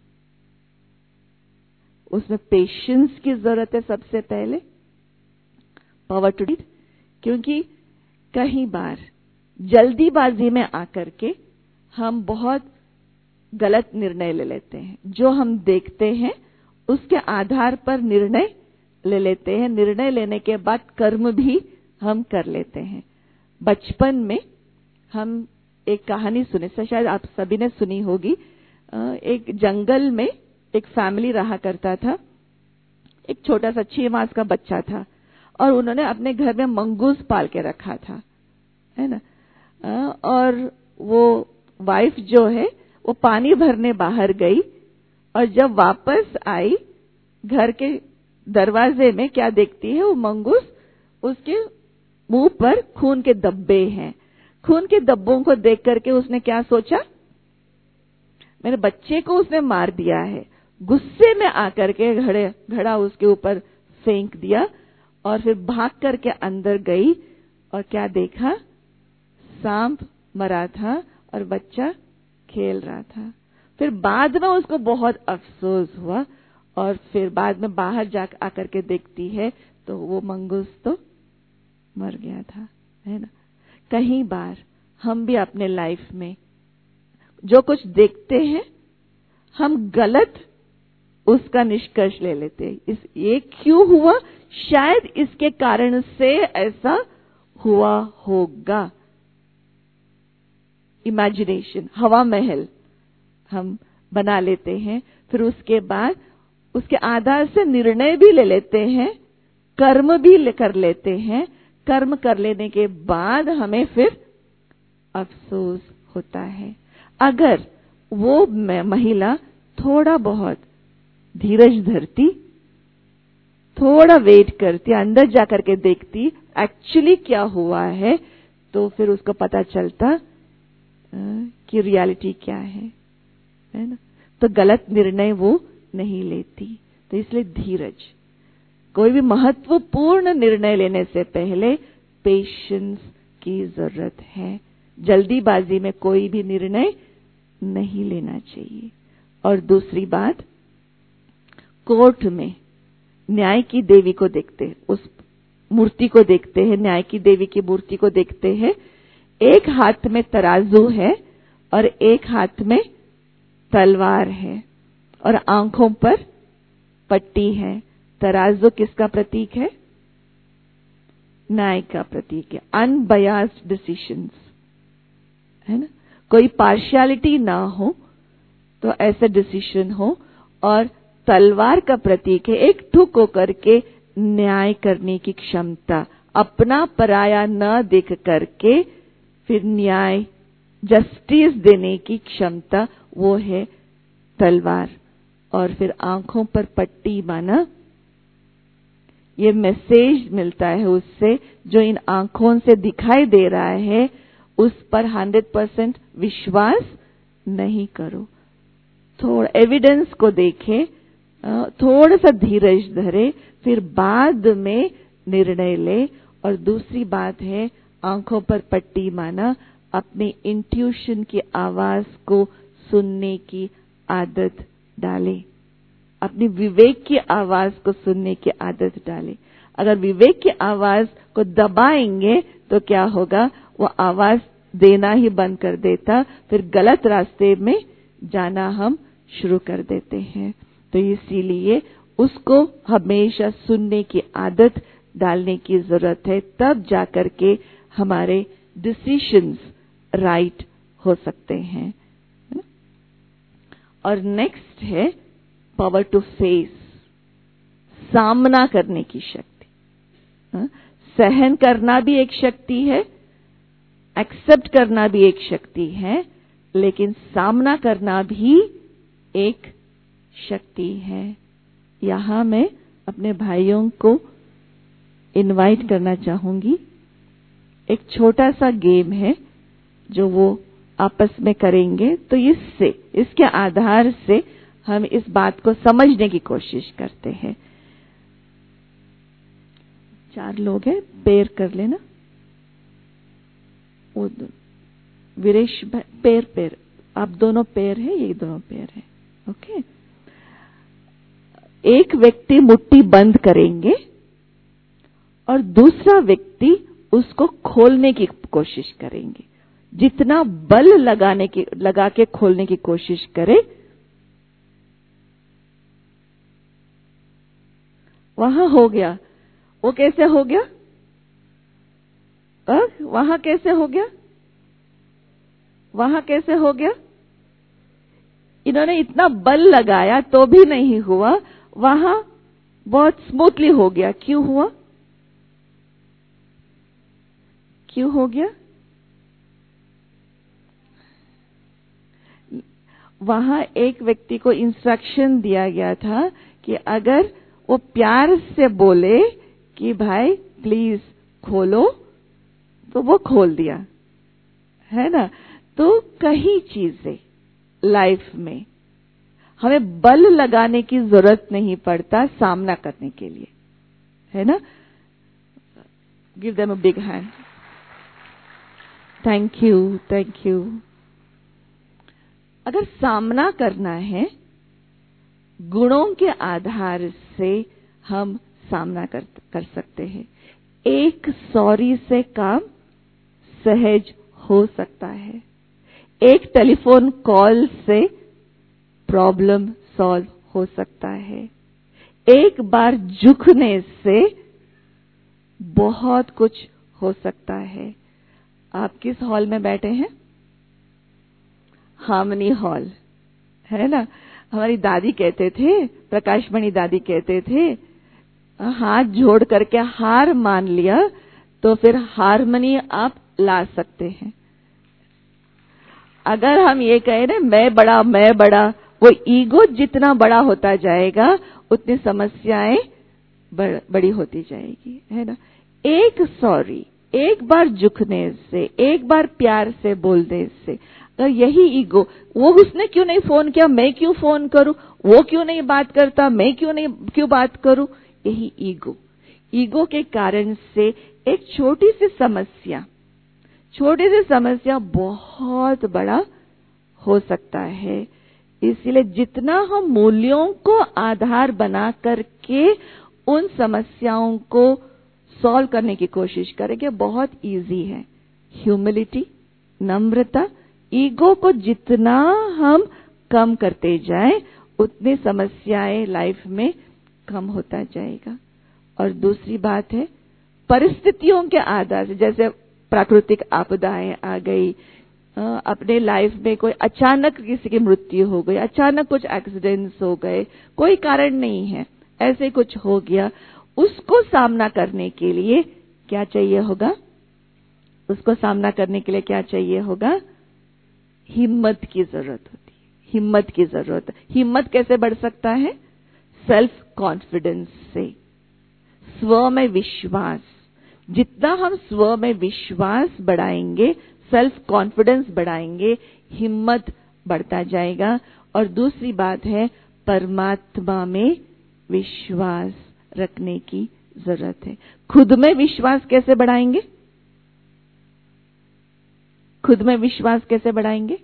उसमें पेशेंस की जरूरत है सबसे पहले, पावर टू लीड। क्योंकि कई बार जल्दीबाजी में आकर के हम बहुत गलत निर्णय ले लेते हैं। जो हम देखते हैं उसके आधार पर निर्णय ले लेते हैं। निर्णय लेने के बाद कर्म भी हम कर लेते हैं। बचपन में हम एक कहानी सुने, शायद आप सभी ने सुनी होगी। एक जंगल में एक फैमिली रहा करता था। एक छोटा सा 6 मास का बच्चा था और उन्होंने अपने घर में मंगूस पाल के रखा था, है ना। और वो वाइफ जो है वो पानी भरने बाहर गई और जब वापस आई घर के दरवाजे में क्या देखती है, वो मंगूस, उसके मुंह पर खून के धब्बे हैं। खून के धब्बों को देख करके उसने क्या सोचा, मेरे बच्चे को उसने मार दिया है। गुस्से में आकर के घड़ा उसके ऊपर फेंक दिया और फिर भाग करके अंदर गई और क्या देखा, सांप मरा था और बच्चा खेल रहा था। फिर बाद में उसको बहुत अफसोस हुआ और फिर बाद में बाहर जा आकर के देखती है तो वो मंगूस तो मर गया था, है ना। कई बार हम भी अपने लाइफ में जो कुछ देखते हैं हम गलत उसका निष्कर्ष ले लेते हैं। ये क्यों हुआ, शायद इसके कारण से ऐसा हुआ होगा। इमेजिनेशन, हवा महल हम बना लेते हैं। फिर उसके बाद उसके आधार से निर्णय भी ले लेते हैं, कर्म भी कर लेते हैं। कर्म कर लेने के बाद हमें फिर अफसोस होता है। अगर वो महिला थोड़ा बहुत धीरज धरती, थोड़ा वेट करती, अंदर जाकर के देखती एक्चुअली क्या हुआ है, तो फिर उसको पता चलता कि रियलिटी क्या है ना। तो गलत निर्णय वो नहीं लेती। तो इसलिए धीरज, कोई भी महत्वपूर्ण निर्णय लेने से पहले पेशेंस की जरूरत है। जल्दीबाजी में कोई भी निर्णय नहीं लेना चाहिए। और दूसरी बात, कोर्ट में न्याय की देवी को देखते हैं, उस मूर्ति को देखते हैं, न्याय की देवी की मूर्ति को देखते हैं। एक हाथ में तराजू है और एक हाथ में तलवार है और आंखों पर पट्टी है। तराजू किसका प्रतीक है? न्याय का प्रतीक है। अनबयास्ड डिसीजंस, है ना, कोई पार्शियलिटी ना हो तो ऐसे डिसीजन हो। और तलवार का प्रतीक है एक ठुक होकर के न्याय करने की क्षमता, अपना पराया न देख करके फिर न्याय, जस्टिस देने की क्षमता, वो है तलवार। और फिर आंखों पर पट्टी माना ये मैसेज मिलता है उससे, जो इन आंखों से दिखाई दे रहा है उस पर 100% विश्वास नहीं करो। थोड़ा एविडेंस को देखे, थोड़ा सा धीरज धरे, फिर बाद में निर्णय ले। और दूसरी बात है, आंखों पर पट्टी माना अपने इंट्यूशन की आवाज को सुनने की आदत डाले, अपनी विवेक की आवाज को सुनने की आदत डाले। अगर विवेक की आवाज को दबाएंगे तो क्या होगा, वो आवाज देना ही बंद कर देता, फिर गलत रास्ते में जाना हम शुरू कर देते हैं। तो इसीलिए उसको हमेशा सुनने की आदत डालने की जरूरत है, तब जाकर के हमारे डिसीजंस राइट हो सकते हैं। और नेक्स्ट है पावर टू फेस, सामना करने की शक्ति। सहन करना भी एक शक्ति है, एक्सेप्ट करना भी एक शक्ति है, लेकिन सामना करना भी एक शक्ति है। यहां मैं अपने भाइयों को इनवाइट करना चाहूंगी। एक छोटा सा गेम है जो वो आपस में करेंगे, तो इसके आधार से हम इस बात को समझने की कोशिश करते हैं। 4 लोग हैं, पैर कर लेना। वो वीरेश भाई पैर, आप दोनों पैर है, ये दोनों पैर है। ओके, एक व्यक्ति मुट्ठी बंद करेंगे और दूसरा व्यक्ति उसको खोलने की कोशिश करेंगे। जितना बल लगा के खोलने की कोशिश करे वहां हो गया। वो कैसे हो गया? वहां कैसे हो गया? वहां कैसे हो गया? इन्होंने इतना बल लगाया तो भी नहीं हुआ, वहां बहुत स्मूथली हो गया। क्यों हुआ? क्यों हो गया? वहां एक व्यक्ति को इंस्ट्रक्शन दिया गया था कि अगर वो प्यार से बोले कि भाई प्लीज खोलो, तो वो खोल दिया, है ना। तो कई चीजें लाइफ में हमें बल लगाने की जरूरत नहीं पड़ता सामना करने के लिए, है ना। Give them a big hand. Thank you, thank you. अगर सामना करना है, गुणों के आधार से हम सामना कर सकते हैं। एक सॉरी से काम सहज हो सकता है। एक टेलीफोन कॉल से प्रॉब्लम सॉल्व हो सकता है। एक बार झुकने से बहुत कुछ हो सकता है। आप किस हॉल में बैठे हैं? हार्मनी हॉल, है ना। हमारी दादी कहते थे, प्रकाशमणि दादी कहते थे, हाथ जोड़ करके हार मान लिया तो फिर हारमनी आप ला सकते हैं। अगर हम ये कहें ना मैं बड़ा, वो ईगो जितना बड़ा होता जाएगा उतनी समस्याएं बड़ी होती जाएगी, है ना। एक सॉरी, एक बार झुकने से, एक बार प्यार से बोलने से, अगर यही ईगो, वो उसने क्यों नहीं फोन किया, मैं क्यों फोन करूं, वो क्यों नहीं बात करता, मैं क्यों बात करूं, यही ईगो के कारण से एक छोटी सी समस्या बहुत बड़ा हो सकता है। इसलिए जितना हम मूल्यों को आधार बना करके उन समस्याओं को सॉल्व करने की कोशिश करेंगे, बहुत इजी है। ह्यूमिलिटी, नम्रता, ईगो को जितना हम कम करते जाएं उतनी समस्याएं लाइफ में कम होता जाएगा। और दूसरी बात है, परिस्थितियों के आधार से, जैसे प्राकृतिक आपदाएं आ गई, अपने लाइफ में कोई अचानक किसी की मृत्यु हो गई, अचानक कुछ एक्सीडेंट्स हो गए, कोई कारण नहीं है, ऐसे कुछ हो गया, उसको सामना करने के लिए क्या चाहिए होगा? उसको सामना करने के लिए क्या चाहिए होगा? हिम्मत की जरूरत होती है। हिम्मत की जरूरत। हिम्मत कैसे बढ़ सकता है? सेल्फ कॉन्फिडेंस से, स्व में विश्वास। जितना हम स्व में विश्वास बढ़ाएंगे, सेल्फ कॉन्फिडेंस बढ़ाएंगे, हिम्मत बढ़ता जाएगा। और दूसरी बात है, परमात्मा में विश्वास रखने की जरूरत है। खुद में विश्वास कैसे बढ़ाएंगे? खुद में विश्वास कैसे बढ़ाएंगे?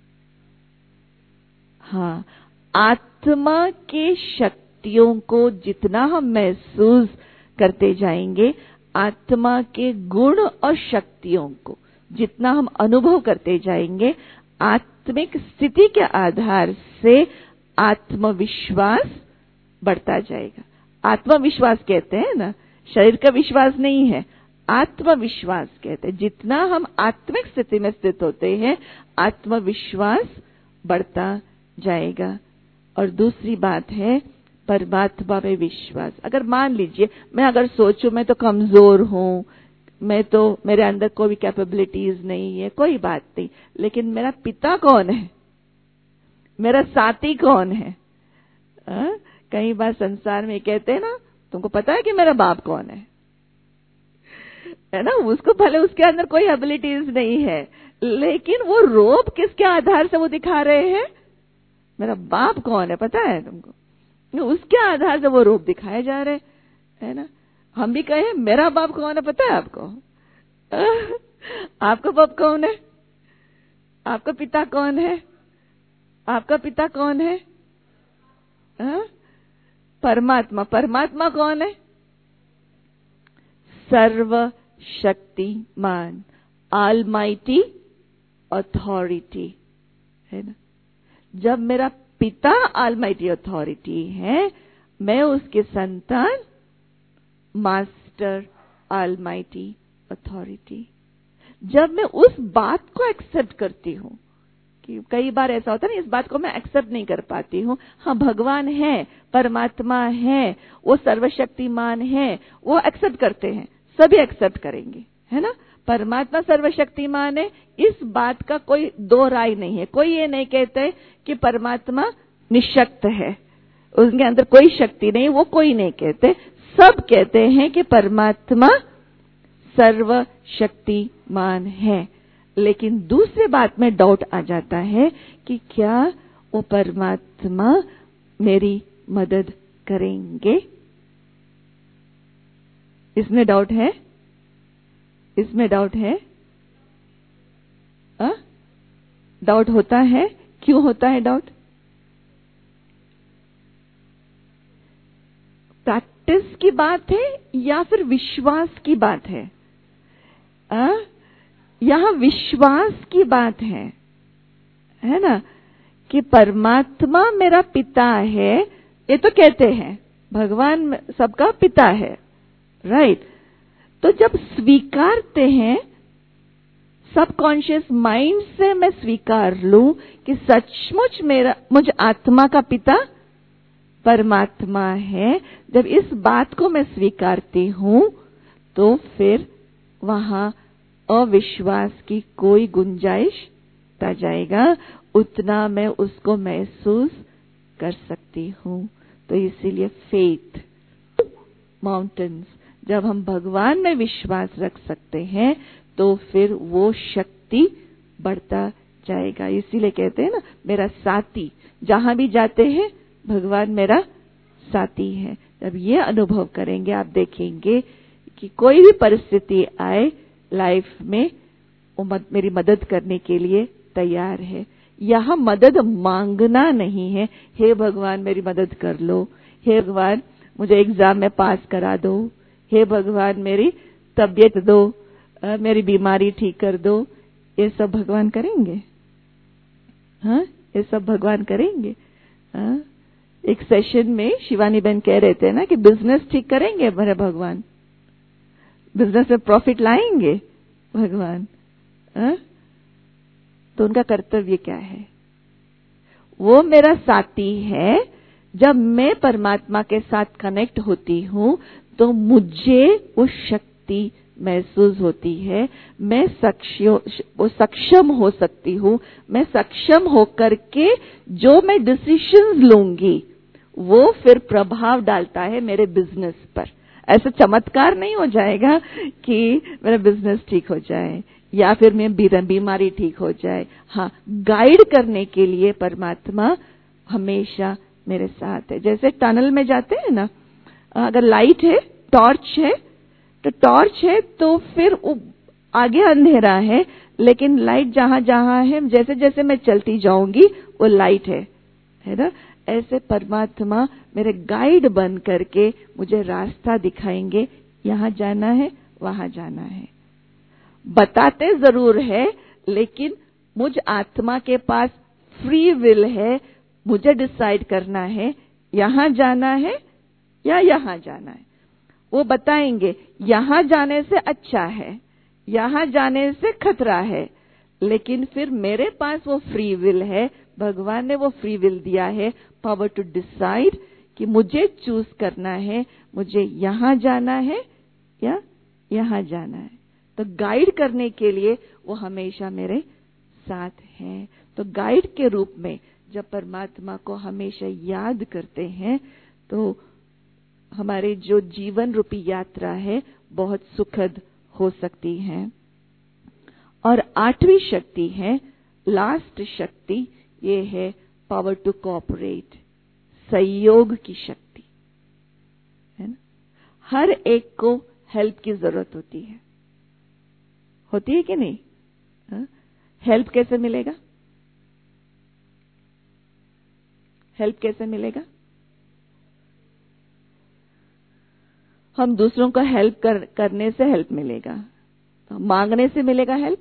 हाँ, आत्मा के शक्तियों को जितना हम महसूस करते जाएंगे, आत्मा के गुण और शक्तियों को जितना हम अनुभव करते जाएंगे, आत्मिक स्थिति के आधार से आत्मविश्वास बढ़ता जाएगा। आत्मविश्वास कहते हैं ना, शरीर का विश्वास नहीं है, आत्मविश्वास कहते हैं। जितना हम आत्मिक स्थिति में स्थित होते हैं, आत्मविश्वास बढ़ता जाएगा। और दूसरी बात है, परमात्मा में विश्वास। अगर मान लीजिए मैं अगर सोचूं मैं तो कमजोर हूं, मैं तो, मेरे अंदर कोई भी कैपेबिलिटीज नहीं है, कोई बात नहीं, लेकिन मेरा पिता कौन है, मेरा साथी कौन है? कई बार संसार में कहते हैं ना, तुमको पता है कि मेरा बाप कौन है ना। उसको भले उसके अंदर कोई एबिलिटीज नहीं है, लेकिन वो रोब किसके आधार से वो दिखा रहे हैं? मेरा बाप कौन है पता है तुमको? उसके आधार से वो रूप दिखाए जा रहे है ना। हम भी कहे मेरा बाप कौन है पता है आपको? आपका बाप कौन है? आपका पिता कौन है? आपका पिता कौन है? परमात्मा। परमात्मा कौन है? सर्वशक्तिमान, ऑलमाइटी अथॉरिटी, है ना। जब मेरा पिता ऑलमाइटी अथॉरिटी है, मैं उसके संतान मास्टर ऑलमाइटी अथॉरिटी। जब मैं उस बात को एक्सेप्ट करती हूं, कि कई बार ऐसा होता है ना, इस बात को मैं एक्सेप्ट नहीं कर पाती हूं, हाँ भगवान है, परमात्मा है, वो सर्वशक्तिमान है, वो एक्सेप्ट करते हैं, सभी एक्सेप्ट करेंगे, है ना। परमात्मा सर्वशक्तिमान है, इस बात का कोई दो राय नहीं है। कोई ये नहीं कहते कि परमात्मा निशक्त है, उनके अंदर कोई शक्ति नहीं, वो कोई नहीं कहते। सब कहते हैं कि परमात्मा सर्वशक्तिमान है। लेकिन दूसरे बात में डाउट आ जाता है कि क्या वो परमात्मा मेरी मदद करेंगे? इसमें डाउट है, इसमें डाउट है, डाउट होता है। क्यों होता है डाउट? प्रैक्टिस की बात है या फिर विश्वास की बात है? यहां विश्वास की बात है ना, कि परमात्मा मेरा पिता है, ये तो कहते हैं भगवान सबका पिता है, राइट। तो जब स्वीकारते हैं, सबकॉन्शियस माइंड से मैं स्वीकार लूं कि सचमुच मुझ आत्मा का पिता परमात्मा है, जब इस बात को मैं स्वीकारती हूं, तो फिर वहां अविश्वास की कोई गुंजाइश आ जाएगा, उतना मैं उसको महसूस कर सकती हूं। तो इसीलिए फेथ माउंटेन्स, जब हम भगवान में विश्वास रख सकते हैं तो फिर वो शक्ति बढ़ता जाएगा। इसीलिए कहते हैं ना, मेरा साथी, जहां भी जाते हैं भगवान मेरा साथी है। जब ये अनुभव करेंगे, आप देखेंगे कि कोई भी परिस्थिति आए लाइफ में, वो मेरी मदद करने के लिए तैयार है। यहां मदद मांगना नहीं है, हे भगवान मेरी मदद कर लो, हे भगवान मुझे एग्जाम में पास करा दो, हे भगवान मेरी तबीयत दो, मेरी बीमारी ठीक कर दो। ये सब भगवान करेंगे? हाँ, ये सब भगवान करेंगे? हाँ? एक सेशन में शिवानी बहन कह रहे थे ना कि बिजनेस ठीक करेंगे मेरे भगवान, बिजनेस में प्रॉफिट लाएंगे भगवान। तो उनका कर्तव्य क्या है? वो मेरा साथी है। जब मैं परमात्मा के साथ कनेक्ट होती हूं तो मुझे वो शक्ति महसूस होती है, मैं सक्षम हो सकती हूं। मैं सक्षम होकर के जो मैं डिसीजंस लूंगी वो फिर प्रभाव डालता है मेरे बिजनेस पर। ऐसा चमत्कार नहीं हो जाएगा कि मेरा बिजनेस ठीक हो जाए या फिर मेरी बीमारी ठीक हो जाए। हाँ, गाइड करने के लिए परमात्मा हमेशा मेरे साथ है। जैसे टनल में जाते हैं ना, अगर लाइट है, टॉर्च है, तो टॉर्च है तो फिर आगे अंधेरा है, लेकिन लाइट जहां जहां है, जैसे जैसे मैं चलती जाऊंगी वो लाइट है ना। ऐसे परमात्मा मेरे गाइड बन करके मुझे रास्ता दिखाएंगे, यहां जाना है, वहां जाना है। बताते जरूर है, लेकिन मुझ आत्मा के पास फ्री विल है, मुझे डिसाइड करना है यहां जाना है या यहां जाना है। वो बताएंगे यहां जाने से अच्छा है, यहां जाने से खतरा है, लेकिन फिर मेरे पास वो फ्री विल है। भगवान ने वो फ्री विल दिया है, पावर टू डिसाइड, कि मुझे चूज करना है, मुझे यहां जाना है या यहां जाना है। तो गाइड करने के लिए वो हमेशा मेरे साथ हैं। तो गाइड के रूप में जब परमात्मा को हमेशा याद करते हैं तो हमारे जो जीवन रूपी यात्रा है बहुत सुखद हो सकती है। और 8वीं शक्ति है, लास्ट शक्ति, ये है पावर टू कोऑपरेट, सहयोग की शक्ति, है ना। हर एक को हेल्प की जरूरत होती है कि नहीं? हेल्प कैसे मिलेगा? हेल्प कैसे मिलेगा? हम दूसरों को हेल्प करने से हेल्प मिलेगा, तो मांगने से मिलेगा हेल्प?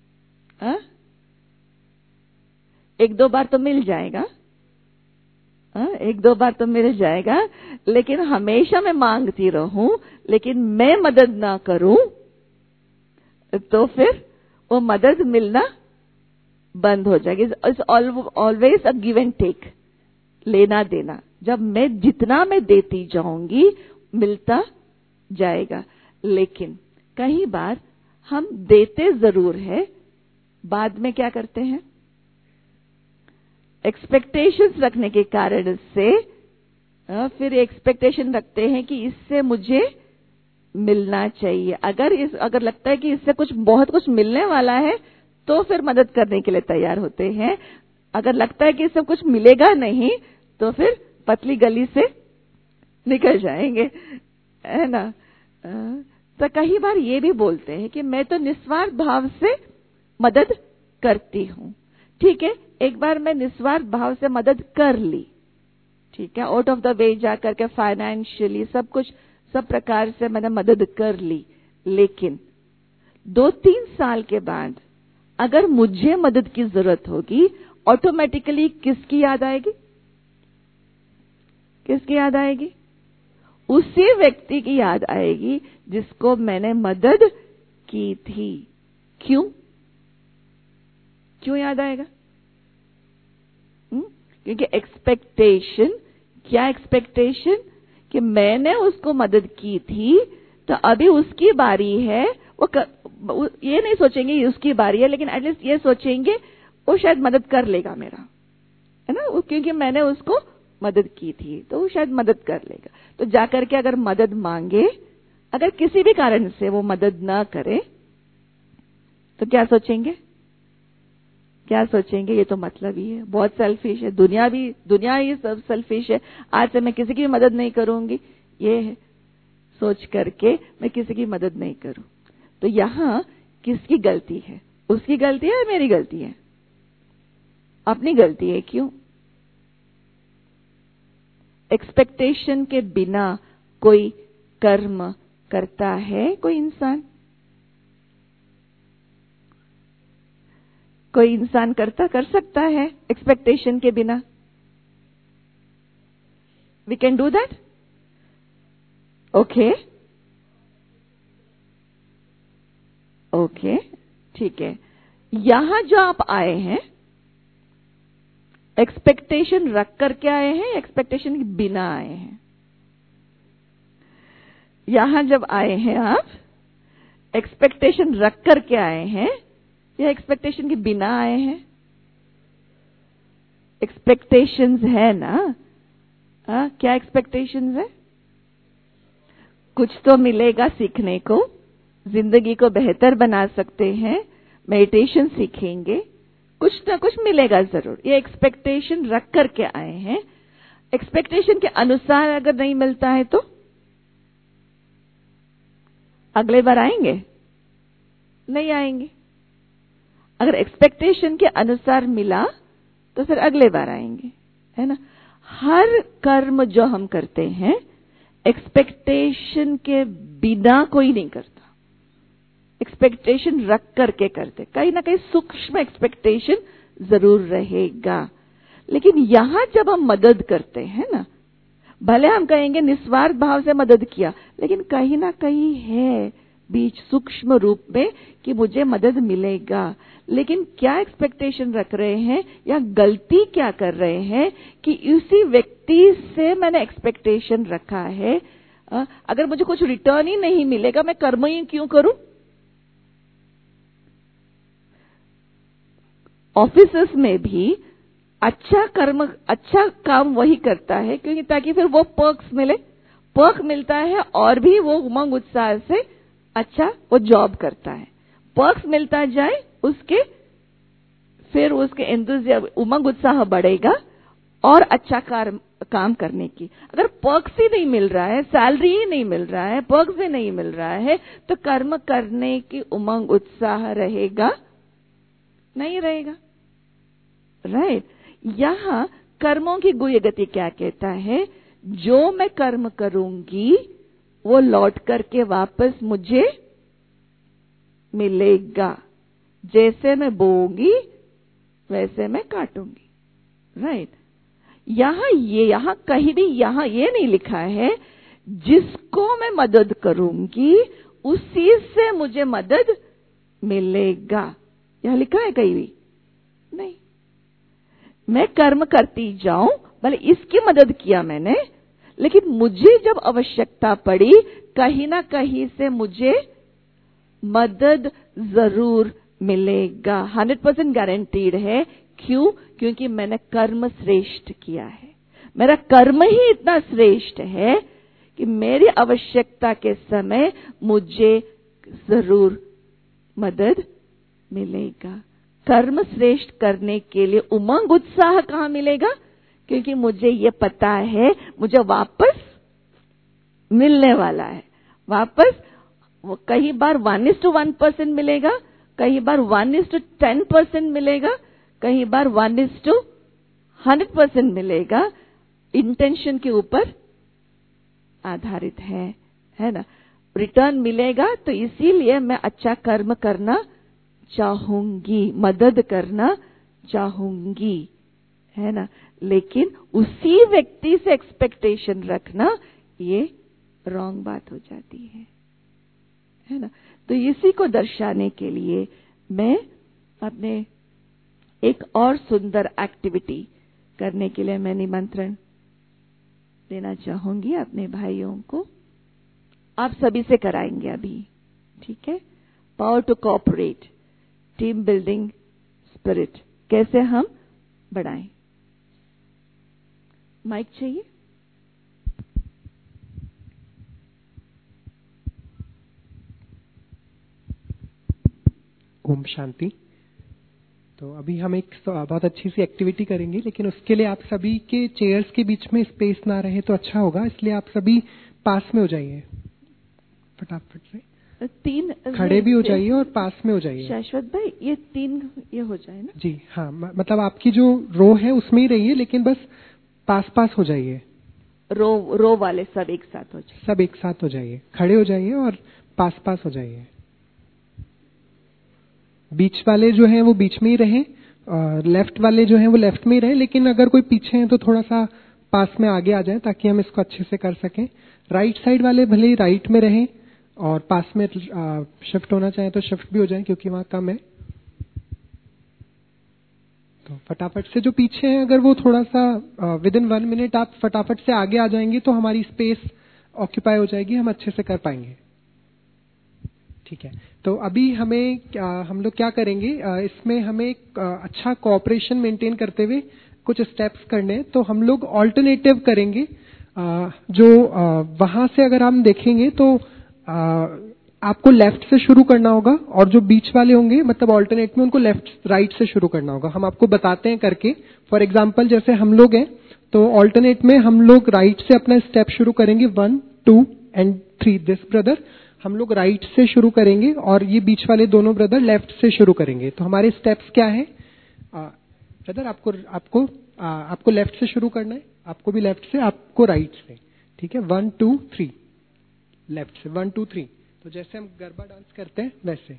एक दो बार तो मिल जाएगा, एक दो बार तो मिल जाएगा, लेकिन हमेशा मैं मांगती रहूं लेकिन मैं मदद ना करूं तो फिर वो मदद मिलना बंद हो जाएगी। It's always a give and take, लेना देना। जब मैं जितना मैं देती जाऊंगी मिलता जाएगा। लेकिन कई बार हम देते जरूर है, बाद में क्या करते हैं, एक्सपेक्टेशंस रखने के कारण से फिर एक्सपेक्टेशन रखते हैं कि इससे मुझे मिलना चाहिए। अगर लगता है कि इससे बहुत कुछ मिलने वाला है तो फिर मदद करने के लिए तैयार होते हैं। अगर लगता है कि इससे कुछ मिलेगा नहीं तो फिर पतली गली से निकल जाएंगे, है ना। तो कई बार ये भी बोलते हैं कि मैं तो निस्वार्थ भाव से मदद करती हूं। ठीक है, एक बार मैं निस्वार्थ भाव से मदद कर ली, ठीक है, आउट ऑफ द वे जाकर के फाइनेंशियली सब प्रकार से मैंने मदद कर ली। लेकिन 2-3 साल के बाद अगर मुझे मदद की जरूरत होगी, ऑटोमेटिकली किसकी याद आएगी? किसकी याद आएगी? उसी व्यक्ति की याद आएगी जिसको मैंने मदद की थी। क्यों याद आएगा? क्योंकि एक्सपेक्टेशन, क्या एक्सपेक्टेशन? कि मैंने उसको मदद की थी तो अभी उसकी बारी है। वो ये नहीं सोचेंगे उसकी बारी है, लेकिन एटलीस्ट ये सोचेंगे वो शायद मदद कर लेगा मेरा, है ना, क्योंकि मैंने उसको मदद की थी तो वो शायद मदद कर लेगा। तो जाकर के अगर मदद मांगे, अगर किसी भी कारण से वो मदद ना करे तो क्या सोचेंगे? ये तो मतलब ही है, बहुत सेल्फिश है, दुनिया ही सब सेल्फिश है, आज से मैं किसी की मदद नहीं करूंगी, ये है सोच करके मैं किसी की मदद नहीं करूं। तो यहां किसकी गलती है? उसकी गलती है या मेरी गलती है? अपनी गलती है। क्यों? एक्सपेक्टेशन के बिना कोई कर्म करता है कोई इंसान? कोई इंसान कर सकता है एक्सपेक्टेशन के बिना? We can do that? Okay, ठीक है। यहां जो आप आए हैं, एक्सपेक्टेशन रख करके आए हैं, एक्सपेक्टेशन के बिना आए हैं? यहां जब आए हैं आप, एक्सपेक्टेशन रख करके आए हैं या एक्सपेक्टेशन के बिना आए हैं? एक्सपेक्टेशंस है ना? क्या एक्सपेक्टेशंस है? कुछ तो मिलेगा सीखने को, जिंदगी को बेहतर बना सकते हैं, मेडिटेशन सीखेंगे, कुछ ना कुछ मिलेगा जरूर। ये एक्सपेक्टेशन रख करके आए हैं। एक्सपेक्टेशन के अनुसार अगर नहीं मिलता है तो अगले बार आएंगे? नहीं आएंगे। अगर एक्सपेक्टेशन के अनुसार मिला तो फिर अगले बार आएंगे, है ना। हर कर्म जो हम करते हैं एक्सपेक्टेशन के बिना कोई नहीं करता, एक्सपेक्टेशन रख करके करते। कहीं ना कहीं सूक्ष्म एक्सपेक्टेशन जरूर रहेगा। लेकिन यहां जब हम मदद करते हैं ना, भले हम कहेंगे निस्वार्थ भाव से मदद किया, लेकिन कहीं ना कहीं है बीच सूक्ष्म रूप में कि मुझे मदद मिलेगा। लेकिन क्या एक्सपेक्टेशन रख रहे हैं या गलती क्या कर रहे हैं कि उसी व्यक्ति से मैंने एक्सपेक्टेशन रखा है, अगर मुझे कुछ रिटर्न ही नहीं मिलेगा मैं कर्म ही क्यों करूं? ऑफिसेस में भी अच्छा काम वही करता है क्योंकि ताकि फिर वो पर्क्स मिले, पर्क मिलता है और भी वो उमंग उत्साह से अच्छा वो जॉब करता है। पर्क्स मिलता जाए फिर उसके उमंग उत्साह बढ़ेगा और अच्छा काम करने की। अगर पर्क्स ही नहीं मिल रहा है, सैलरी ही नहीं मिल रहा है, पर्क्स ही नहीं मिल रहा है, तो कर्म करने की उमंग उत्साह रहेगा? नहीं रहेगा, राइट। यहां कर्मों की गुह्य गति क्या कहता है? जो मैं कर्म करूंगी वो लौट करके वापस मुझे मिलेगा। जैसे मैं बोऊंगी वैसे मैं काटूंगी, राइट। यहाँ कहीं भी यहाँ ये नहीं लिखा है जिसको मैं मदद करूंगी उसी से मुझे मदद मिलेगा। यह लिखा है कहीं भी नहीं। मैं कर्म करती जाऊं, भले इसकी मदद किया मैंने, लेकिन मुझे जब आवश्यकता पड़ी कहीं ना कहीं से मुझे मदद जरूर मिलेगा। 100% गारंटीड है। क्यों? क्योंकि मैंने कर्म श्रेष्ठ किया है। मेरा कर्म ही इतना श्रेष्ठ है कि मेरी आवश्यकता के समय मुझे जरूर मदद मिलेगा। कर्म श्रेष्ठ करने के लिए उमंग उत्साह कहाँ मिलेगा? क्योंकि मुझे ये पता है मुझे वापस मिलने वाला है। वापस कई बार 1:1% मिलेगा, कई बार 1:10% मिलेगा, कई बार 1:100% मिलेगा। इंटेंशन के ऊपर आधारित है ना। रिटर्न मिलेगा, तो इसीलिए मैं अच्छा कर्म करना चाहूंगी, मदद करना चाहूंगी, है ना। लेकिन उसी व्यक्ति से एक्सपेक्टेशन रखना ये रॉन्ग बात हो जाती है ना। तो इसी को दर्शाने के लिए मैं अपने एक और सुंदर एक्टिविटी करने के लिए मैं निमंत्रण देना चाहूंगी अपने भाइयों को। आप सभी से कराएंगे अभी, ठीक है। Power to cooperate, team building spirit कैसे हम बढ़ाएं। माइक चाहिए? ओम शांति। तो अभी हम एक बहुत अच्छी सी एक्टिविटी करेंगे, लेकिन उसके लिए आप सभी के चेयर्स के बीच में स्पेस ना रहे तो अच्छा होगा, इसलिए आप सभी पास में हो जाइए फटाफट से। 3 खड़े भी हो जाइए और पास में हो जाइए। शाश्वत भाई, ये 3 ये हो जाए ना जी हाँ, मतलब आपकी जो रो है उसमें ही रहिए, लेकिन बस पास पास हो जाइए। रो वाले सब एक साथ हो जाए। सब एक साथ हो जाइए, खड़े हो जाइए और पास पास हो जाइए। बीच वाले जो हैं वो बीच में ही रहें, और लेफ्ट वाले जो हैं वो लेफ्ट में ही रहें, लेकिन अगर कोई पीछे हैं तो थोड़ा सा पास में आगे आ जाए ताकि हम इसको अच्छे से कर सकें। राइट साइड वाले भले ही राइट में रहें, और पास में शिफ्ट होना चाहें तो शिफ्ट भी हो जाएं क्योंकि वहां कम है। तो फटाफट से जो पीछे हैं अगर वो थोड़ा सा विदिन 1 मिनट आप फटाफट से आगे आ जाएंगे तो हमारी स्पेस ऑक्यूपाई हो जाएगी, हम अच्छे से कर पाएंगे। ठीक है, तो अभी हम लोग क्या करेंगे, इसमें हमें एक अच्छा कोऑपरेशन मेंटेन करते हुए कुछ स्टेप्स करने हैं। तो हम लोग ऑल्टरनेटिव करेंगे, जो वहां से अगर हम देखेंगे तो आपको लेफ्ट से शुरू करना होगा, और जो बीच वाले होंगे मतलब ऑल्टरनेट में उनको लेफ्ट राइट से शुरू करना होगा। हम आपको बताते हैं करके। फॉर एग्जांपल जैसे हम लोग हैं तो ऑल्टरनेट में हम लोग राइट से अपना स्टेप शुरू करेंगे, 1, 2 and 3। दिस ब्रदर हम लोग राइट से शुरू करेंगे और ये बीच वाले दोनों ब्रदर लेफ्ट से शुरू करेंगे। तो हमारे स्टेप्स क्या है? ब्रदर आपको लेफ्ट से शुरू करना है, आपको भी लेफ्ट से, आपको राइट से। ठीक है, 1, 2, 3 लेफ्ट से, 1, 2, 3। तो जैसे हम गरबा डांस करते हैं वैसे।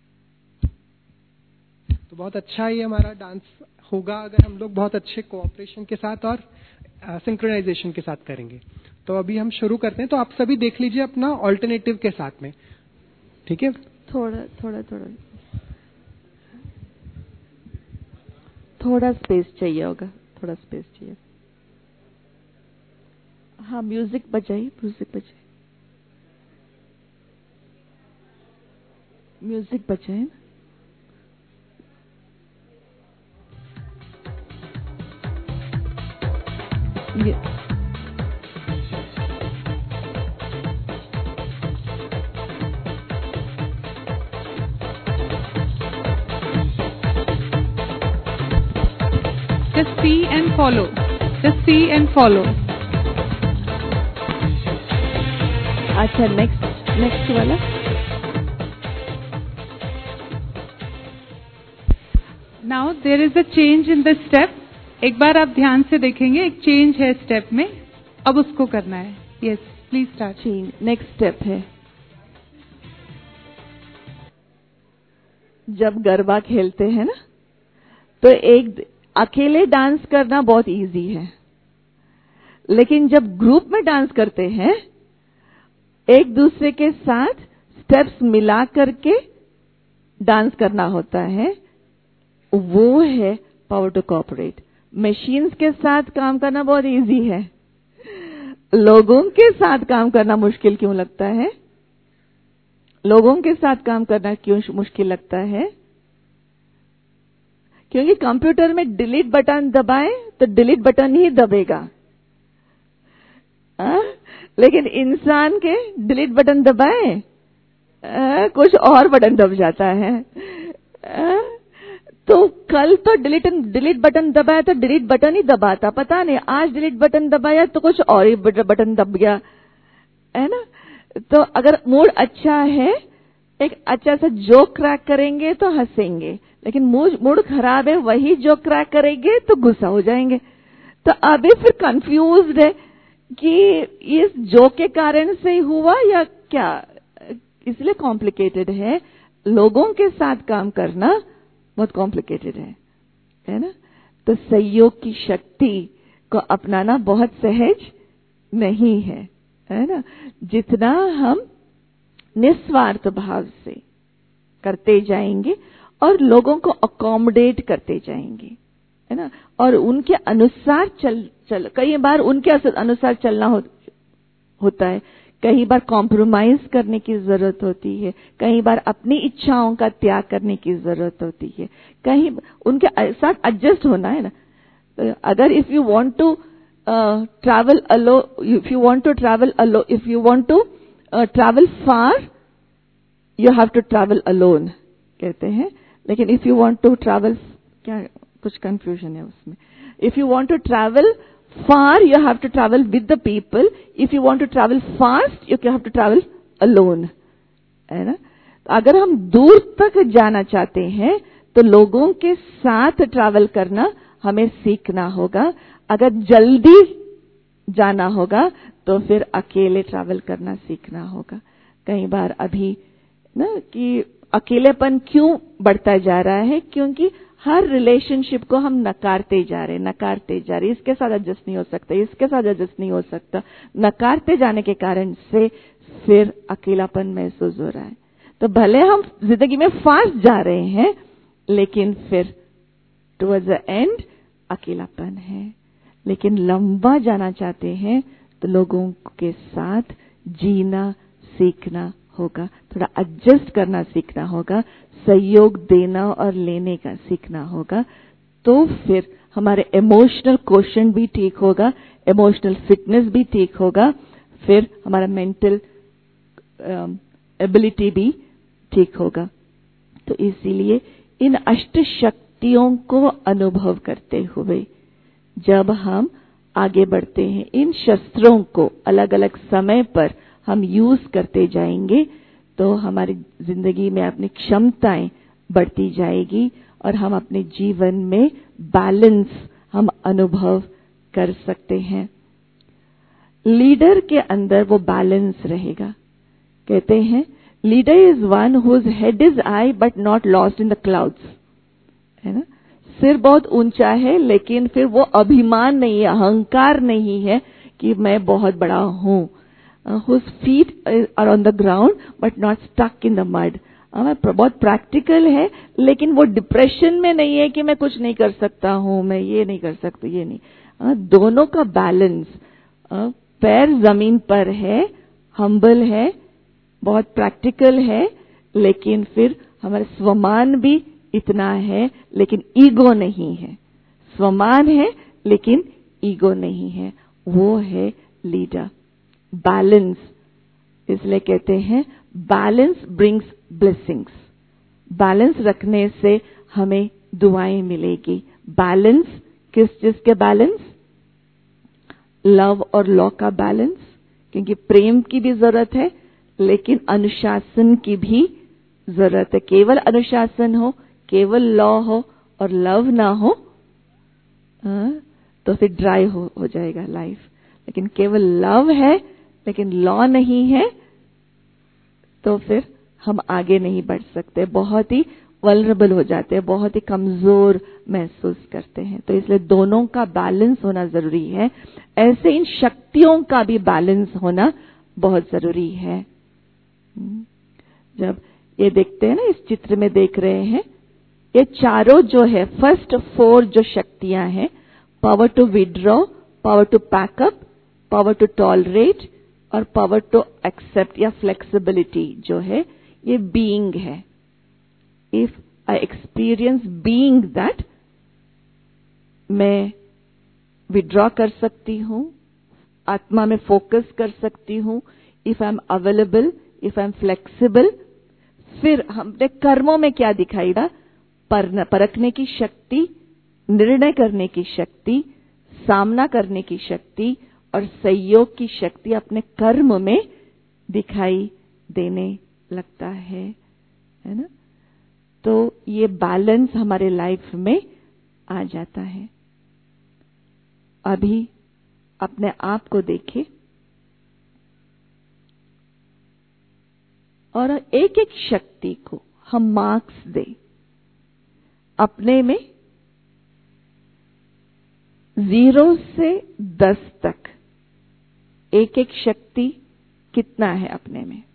तो बहुत अच्छा ये हमारा डांस होगा अगर हम लोग बहुत अच्छे कोऑपरेशन के साथ और सिंक्रोनाइजेशन के साथ करेंगे। तो अभी हम शुरू करते हैं। तो आप सभी देख लीजिए अपना ऑल्टरनेटिव के साथ में, ठीक है। थोड़ा स्पेस चाहिए होगा, थोड़ा स्पेस चाहिए। हाँ, म्यूजिक बजाइए, म्यूजिक बजाए। Just see and follow. Just see and follow. अच्छा, नेक्स्ट वाला। Now there is a change in the step. एक बार आप ध्यान से देखेंगे एक चेंज है स्टेप में, अब उसको करना है। Yes, please start. Change next step है। जब गरबा खेलते हैं ना, तो एक अकेले डांस करना बहुत इजी है, लेकिन जब ग्रुप में डांस करते हैं, एक दूसरे के साथ स्टेप्स मिला करके डांस करना होता है, वो है पावर टू कोऑपरेट। मशीन्स के साथ काम करना बहुत इजी है, लोगों के साथ काम करना मुश्किल क्यों लगता है? लोगों के साथ काम करना क्यों मुश्किल लगता है? क्योंकि कंप्यूटर में डिलीट बटन दबाए तो डिलीट बटन ही दबेगा, लेकिन इंसान के डिलीट बटन दबाए कुछ और बटन दब जाता है। तो कल तो डिलीट बटन दबाया तो डिलीट बटन ही दबाता, पता नहीं आज डिलीट बटन दबाया तो कुछ और ही बटन दब गया, है ना। तो अगर मूड अच्छा है, एक अच्छा सा जोक क्रैक करेंगे तो हंसेंगे, लेकिन मूड खराब है, वही जोक क्रैक करेंगे तो गुस्सा हो जाएंगे। तो अभी फिर कंफ्यूज्ड है कि इस जोक के कारण से हुआ या क्या, इसलिए कॉम्प्लिकेटेड है। लोगों के साथ काम करना बहुत कॉम्प्लिकेटेड है ना। तो सहयोग की शक्ति को अपनाना बहुत सहज नहीं है ना। जितना हम निस्वार्थ भाव से करते जाएंगे और लोगों को अकोमोडेट करते जाएंगे, है ना, और उनके अनुसार चल कई बार उनके अनुसार चलना होता है, कई बार कॉम्प्रोमाइज करने की जरूरत होती है, कई बार अपनी इच्छाओं का त्याग करने की जरूरत होती है, कहीं उनके साथ एडजस्ट होना है ना। तो अगर if you want to travel far you have to travel alone कहते हैं, लेकिन if you want to travel, क्या कुछ कंफ्यूजन है उसमें, if you want to travel far you have to travel with the people, if you want to travel fast you have to travel alone, है ना। तो अगर हम दूर तक जाना चाहते हैं तो लोगों के साथ ट्रैवल करना हमें सीखना होगा। अगर जल्दी जाना होगा तो फिर अकेले ट्रैवल करना सीखना होगा। कई बार अभी ना कि अकेलेपन क्यों बढ़ता जा रहा है, क्योंकि हर रिलेशनशिप को हम नकारते जा रहे, इसके साथ एडजस्ट नहीं हो सकता, इसके साथ एडजस्ट नहीं हो सकता, नकारते जाने के कारण से फिर अकेलापन महसूस हो रहा है। तो भले हम जिंदगी में फास्ट जा रहे हैं, लेकिन फिर टुवर्ड्स द एंड अकेलापन है। लेकिन लंबा जाना चाहते हैं तो लोगों के साथ जीना सीखना होगा, थोड़ा एडजस्ट करना सीखना होगा, सहयोग देना और लेने का सीखना होगा। तो फिर हमारे इमोशनल क्वोशंट भी ठीक होगा, इमोशनल फिटनेस भी ठीक होगा, फिर हमारा मेंटल एबिलिटी भी ठीक होगा। तो इसीलिए इन अष्ट शक्तियों को अनुभव करते हुए जब हम आगे बढ़ते हैं, इन शस्त्रों को अलग अलग समय पर हम यूज करते जाएंगे तो हमारी जिंदगी में अपनी क्षमताएं बढ़ती जाएगी और हम अपने जीवन में बैलेंस हम अनुभव कर सकते हैं। लीडर के अंदर वो बैलेंस रहेगा। कहते हैं leader is one whose head is high but not lost in the clouds, है ना। सिर बहुत ऊंचा है लेकिन फिर वो अभिमान नहीं है, अहंकार नहीं है कि मैं बहुत बड़ा हूं। whose feet are on the ground but not stuck in the mud, बहुत प्रैक्टिकल है लेकिन वो डिप्रेशन में नहीं है कि मैं कुछ नहीं कर सकता हूं, मैं ये नहीं कर सकता, ये नहीं। दोनों का बैलेंस, पैर जमीन पर है, हम्बल है, बहुत प्रैक्टिकल है, लेकिन फिर हमारा स्वमान भी इतना है लेकिन ईगो नहीं है। स्वमान है लेकिन ईगो नहीं है, वो है लीडर। बैलेंस, इसलिए कहते हैं बैलेंस ब्रिंग्स ब्लेसिंग्स। बैलेंस रखने से हमें दुआएं मिलेगी। बैलेंस किस चीज के बैलेंस? लव और लॉ का बैलेंस, क्योंकि प्रेम की भी जरूरत है लेकिन अनुशासन की भी जरूरत है। केवल अनुशासन हो, केवल लॉ हो और लव ना हो तो फिर ड्राई हो जाएगा लाइफ। लेकिन केवल लव है लेकिन लॉ नहीं है तो फिर हम आगे नहीं बढ़ सकते। बहुत ही वल्नरेबल हो जाते हैं, बहुत ही कमजोर महसूस करते हैं। तो इसलिए दोनों का बैलेंस होना जरूरी है। ऐसे इन शक्तियों का भी बैलेंस होना बहुत जरूरी है। जब ये देखते हैं ना, इस चित्र में देख रहे हैं, ये चारों जो है, फर्स्ट 4 जो शक्तियां हैं, power to withdraw, power to pack up, power to tolerate और पावर टू एक्सेप्ट या फ्लेक्सिबिलिटी जो है, ये बीइंग है। If I experience being that, मैं विड्रॉ कर सकती हूं, आत्मा में फोकस कर सकती हूं। If I am available, if I am flexible, फिर हमने कर्मों में क्या दिखाई था? परखने की शक्ति, निर्णय करने की शक्ति, सामना करने की शक्ति और सहयोग की शक्ति अपने कर्म में दिखाई देने लगता है ना? तो ये बैलेंस हमारे लाइफ में आ जाता है। अभी अपने आप को देखें और एक एक शक्ति को हम मार्क्स दें। अपने में 0 से 10 तक एक एक शक्ति कितना है अपने में?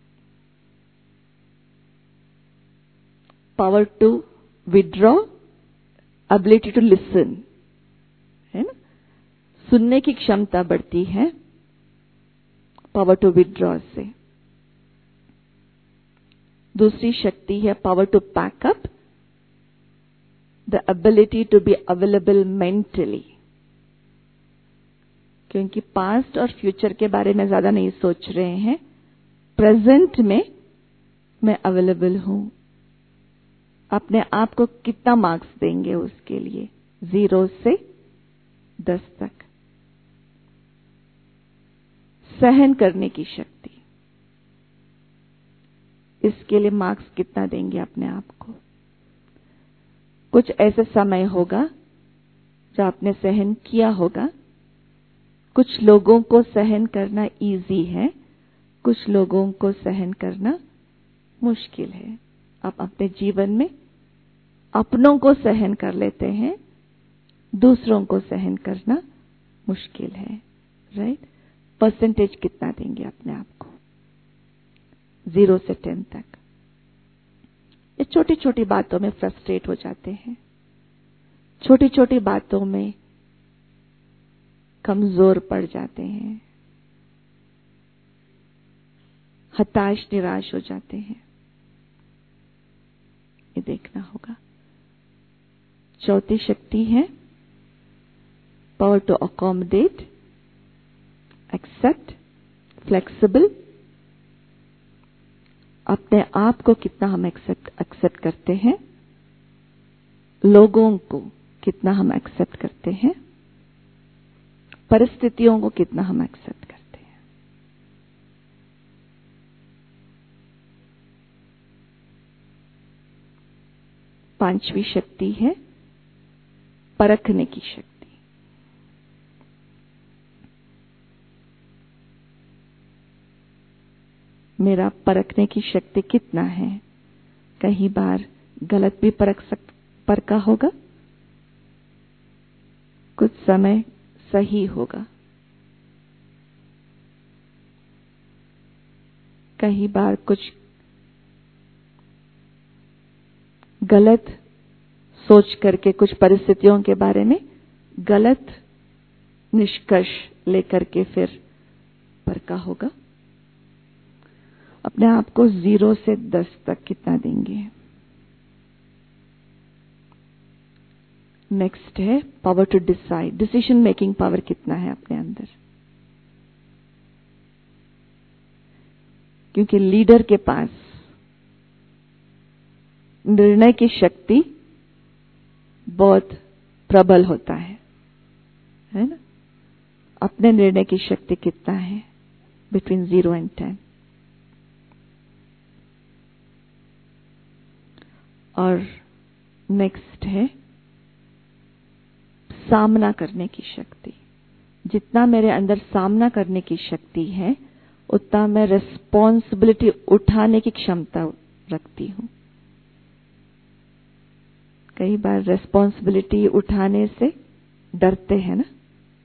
Power to withdraw, ability to listen, है ना? सुनने की क्षमता बढ़ती है पावर टू विड्रॉ से। दूसरी शक्ति है power to pack up, the ability to be available mentally. क्योंकि पास्ट और फ्यूचर के बारे में ज्यादा नहीं सोच रहे हैं, प्रेजेंट में मैं अवेलेबल हूं। अपने आप को कितना मार्क्स देंगे उसके लिए? 0 से 10 तक। सहन करने की शक्ति, इसके लिए मार्क्स कितना देंगे अपने आप को? कुछ ऐसे समय होगा जो आपने सहन किया होगा। कुछ लोगों को सहन करना इजी है, कुछ लोगों को सहन करना मुश्किल है। आप अपने जीवन में अपनों को सहन कर लेते हैं, दूसरों को सहन करना मुश्किल है, राइट? परसेंटेज कितना देंगे अपने आप को 0 से 10 तक? ये छोटी छोटी बातों में फ्रस्ट्रेट हो जाते हैं, छोटी छोटी बातों में कमजोर पड़ जाते हैं, हताश निराश हो जाते हैं। ये देखना होगा। चौथी शक्ति है power to accommodate, accept, flexible. अपने आप को कितना हम एक्सेप्ट करते हैं, लोगों को कितना हम एक्सेप्ट करते हैं, परिस्थितियों को कितना हम एक्सेप्ट करते हैं। पांचवी शक्ति है परखने की शक्ति। मेरा परखने की शक्ति कितना है? कई बार गलत भी परखा होगा, कुछ समय सही होगा, कई बार कुछ गलत सोच करके कुछ परिस्थितियों के बारे में गलत निष्कर्ष लेकर के फिर परखा होगा। अपने आप को 0 से 10 तक कितना देंगे? नेक्स्ट है power to decide, decision making power कितना है अपने अंदर? क्योंकि लीडर के पास निर्णय की शक्ति बहुत प्रबल होता है ना? अपने निर्णय की शक्ति कितना है? Between 0 and 10। और नेक्स्ट है सामना करने की शक्ति। जितना मेरे अंदर सामना करने की शक्ति है, उतना मैं रिस्पॉन्सिबिलिटी उठाने की क्षमता रखती हूं। कई बार रेस्पॉन्सिबिलिटी उठाने से डरते हैं ना,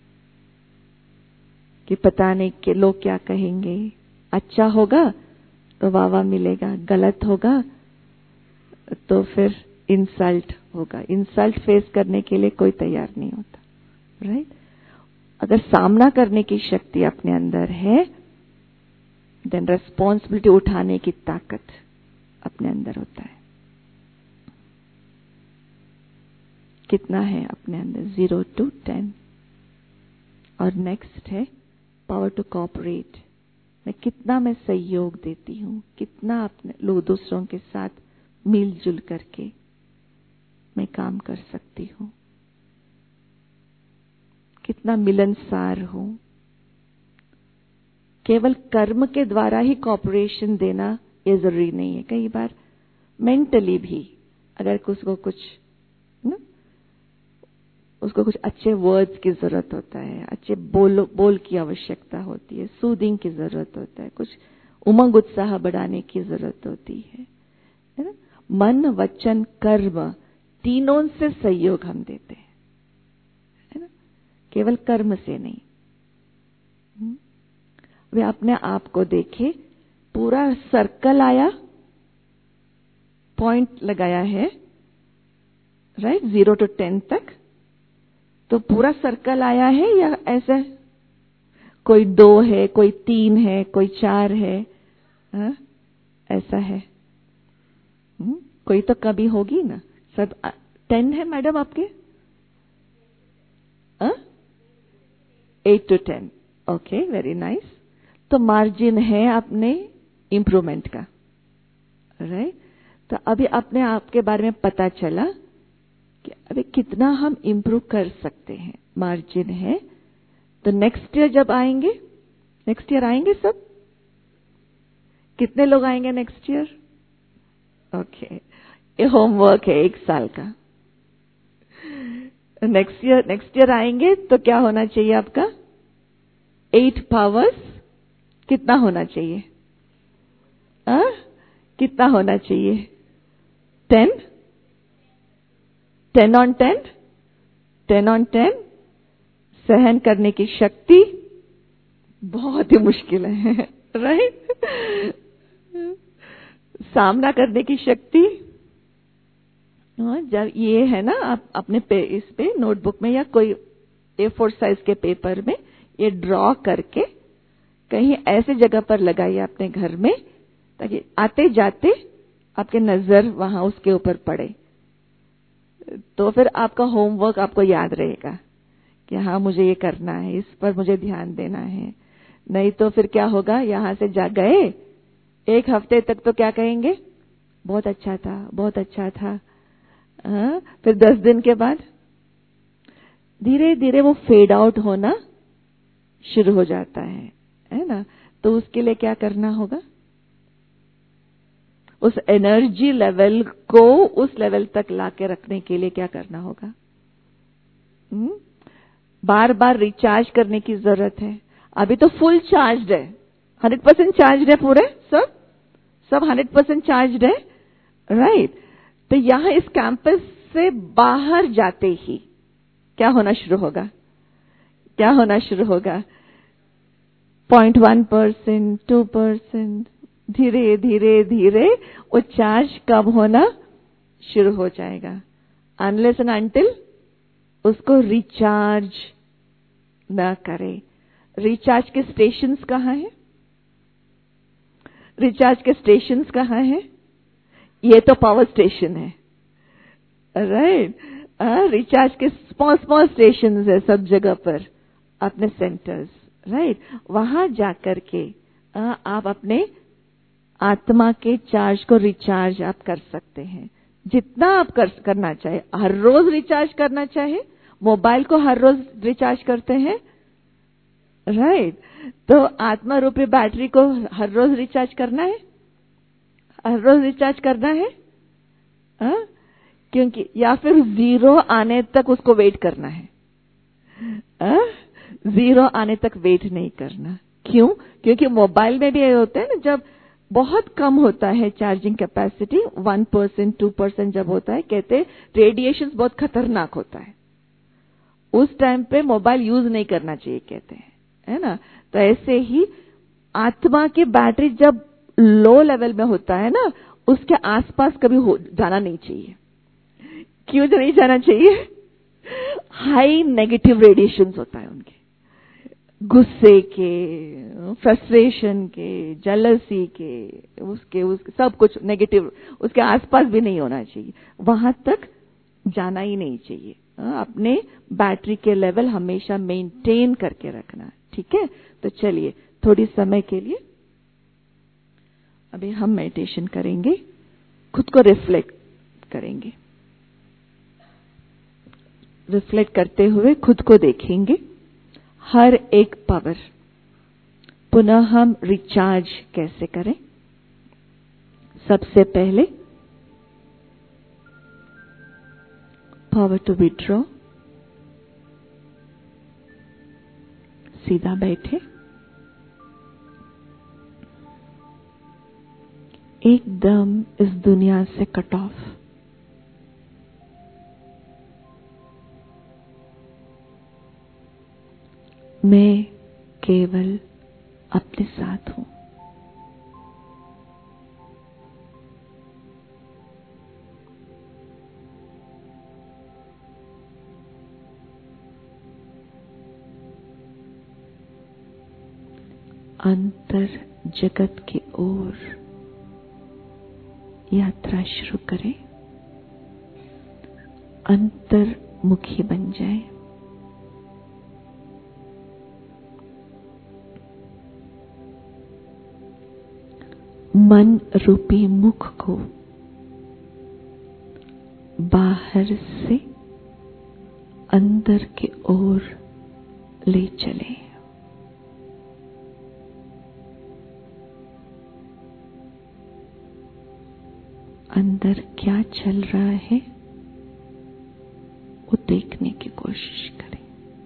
कि पता नहीं कि लोग क्या कहेंगे, अच्छा होगा तो वाह मिलेगा, गलत होगा तो फिर इंसल्ट होगा। इंसल्ट फेस करने के लिए कोई तैयार नहीं होता, राइट? अगर सामना करने की शक्ति अपने अंदर है, देन रेस्पॉन्सिबिलिटी उठाने की ताकत अपने अंदर होता है। कितना है अपने अंदर? 0 to 10। और नेक्स्ट है पावर टू कोऑपरेट। मैं सहयोग देती हूँ, कितना अपने लोग दूसरों के साथ मिलजुल करके मैं काम कर सकती हूँ, कितना मिलनसार हूँ। केवल कर्म के द्वारा ही कोऑपरेशन देना ये जरूरी नहीं है। कई बार मेंटली भी अगर उसको कुछ अच्छे वर्ड्स की जरूरत होता है, अच्छे बोल की आवश्यकता होती है, सूदिंग की जरूरत होता है, कुछ उमंग उत्साह बढ़ाने की जरूरत होती है ना? मन वचन कर्म तीनों से सहयोग हम देते हैं, है ना? केवल कर्म से नहीं। वे अपने आप को देखे, पूरा सर्कल आया, पॉइंट लगाया है, राइट, 0 to 10 तक, तो पूरा सर्कल आया है या ऐसा कोई 2 है, कोई 3 है, कोई 4 है, ऐसा है? कोई तो कमी होगी ना। सब 10 है मैडम आपके? 8 to 10। Okay, very nice. तो मार्जिन है अपने इंप्रूवमेंट का, राइट? तो अभी अपने आप के बारे में पता चला कि अभी कितना हम इंप्रूव कर सकते हैं, मार्जिन है। तो नेक्स्ट ईयर जब आएंगे, नेक्स्ट ईयर आएंगे सब? कितने लोग आएंगे नेक्स्ट ईयर? ओके, ये होमवर्क है 1 साल का। नेक्स्ट ईयर आएंगे तो क्या होना चाहिए आपका? 8 पावर्स कितना होना चाहिए? कितना होना चाहिए? 10? 10 on 10? 10 on 10? सहन करने की शक्ति बहुत ही मुश्किल है, राइट? सामना करने की शक्ति, जब ये है ना, आप अपने इस पे नोटबुक में या कोई A4 साइज के पेपर में ये ड्रॉ करके कहीं ऐसे जगह पर लगाइए अपने घर में, ताकि आते जाते आपके नजर वहां उसके ऊपर पड़े। तो फिर आपका होमवर्क आपको याद रहेगा कि हाँ, मुझे ये करना है, इस पर मुझे ध्यान देना है। नहीं तो फिर क्या होगा, यहां से जा गए 1 हफ्ते तक तो क्या कहेंगे? बहुत अच्छा था, बहुत अच्छा था। फिर 10 दिन के बाद धीरे धीरे वो फेड आउट होना शुरू हो जाता है ना? तो उसके लिए क्या करना होगा? उस एनर्जी लेवल को उस लेवल तक लाके रखने के लिए क्या करना होगा? बार बार रिचार्ज करने की जरूरत है। अभी तो फुल चार्ज है, 100% चार्ज है, पूरे सब 100% चार्ज है, राइट? तो यहां इस कैंपस से बाहर जाते ही क्या होना शुरू होगा? क्या होना शुरू होगा? 0.1%, 2%, धीरे धीरे धीरे वो चार्ज कम होना शुरू हो जाएगा, अनलेस एंड अनटिल उसको रिचार्ज ना करे। रिचार्ज के स्टेशंस कहाँ हैं? रिचार्ज के स्टेशंस कहाँ हैं? ये तो पावर स्टेशन है, राइट? रिचार्ज के स्मॉल स्टेशंस है सब जगह पर, अपने सेंटर्स, राइट? वहां जाकर के आप अपने आत्मा के चार्ज को रिचार्ज आप कर सकते हैं, जितना आप करना चाहे। हर रोज रिचार्ज करना चाहे, मोबाइल को हर रोज रिचार्ज करते हैं, राइट? तो आत्मा रूपी बैटरी को हर रोज रिचार्ज करना है, हर रोज रिचार्ज करना है, क्योंकि या फिर 0 आने तक उसको वेट करना है। 0 आने तक वेट नहीं करना। क्यों? क्योंकि मोबाइल में भी ये होता है ना, जब बहुत कम होता है चार्जिंग कैपेसिटी, 1% 2% जब होता है, कहते रेडिएशन बहुत खतरनाक होता है, उस टाइम पे मोबाइल यूज नहीं करना चाहिए कहते हैं, है ना। तो ऐसे ही आत्मा की बैटरी जब लो लेवल में होता है ना, उसके आसपास कभी जाना नहीं चाहिए। क्यों नहीं जाना चाहिए? हाई नेगेटिव रेडिएशंस होता है उनके, गुस्से के, फ्रस्ट्रेशन के, जेलसी के, उसके सब कुछ नेगेटिव उसके आसपास भी नहीं होना चाहिए, वहां तक जाना ही नहीं चाहिए। अपने बैटरी के लेवल हमेशा मेंटेन करके रखना, ठीक है। तो चलिए थोड़ी समय के लिए अभी हम मेडिटेशन करेंगे, खुद को रिफ्लेक्ट करेंगे। रिफ्लेक्ट करते हुए खुद को देखेंगे, हर एक पावर पुनः हम रिचार्ज कैसे करें। सबसे पहले पावर टू विड्रॉ, सीधा बैठे, एकदम इस दुनिया से कट ऑफ। मैं केवल अपने साथ हूं। अंतर जगत की ओर यात्रा शुरू करें, अंतर्मुखी बन जाए। मन रूपी मुख को बाहर से अंदर की ओर ले चले। अंदर क्या चल रहा है वो देखने की कोशिश करें।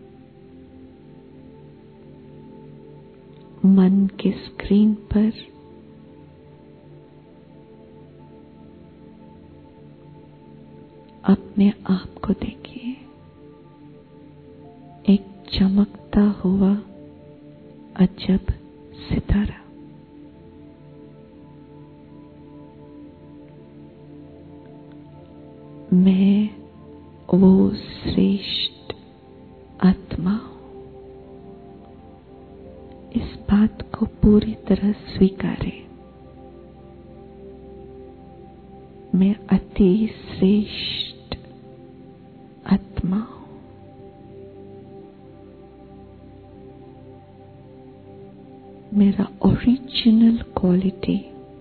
मन के स्क्रीन पर अपने आप को देखिए, एक चमकता हुआ अजब सितारा। मैं वो श्रेष्ठ आत्मा हूं, इस बात को पूरी तरह स्वीकारें। मैं अति श्रेष्ठ आत्मा हूं। मेरा ओरिजिनल क्वालिटी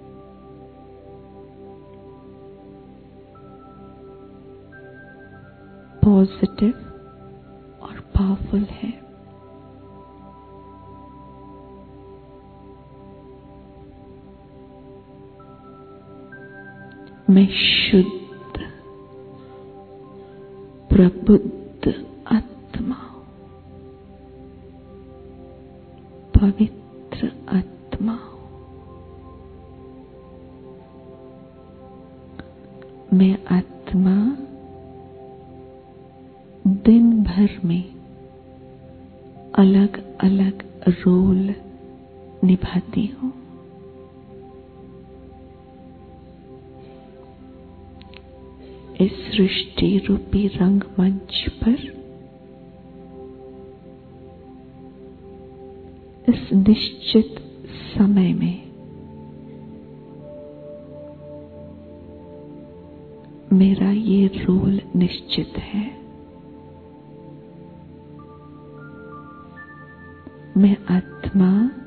पॉजिटिव और पावरफुल है। मैं शुद्ध प्रबुद्ध आत्मा हूं, पवित्र आत्मा हूं। मैं आत्मा दिन भर में अलग अलग रोल निभाती हूं। इस सृष्टि रूपी रंगमंच पर इस निश्चित समय में मेरा ये रोल निश्चित है। मैं आत्मा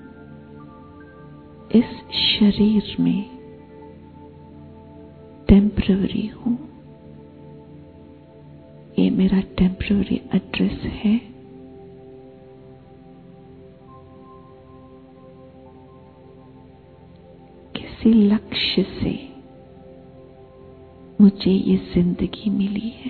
इस शरीर में टेम्पररी हूं। ये मेरा टेम्पररी एड्रेस है। किसी लक्ष्य से मुझे ये जिंदगी मिली है।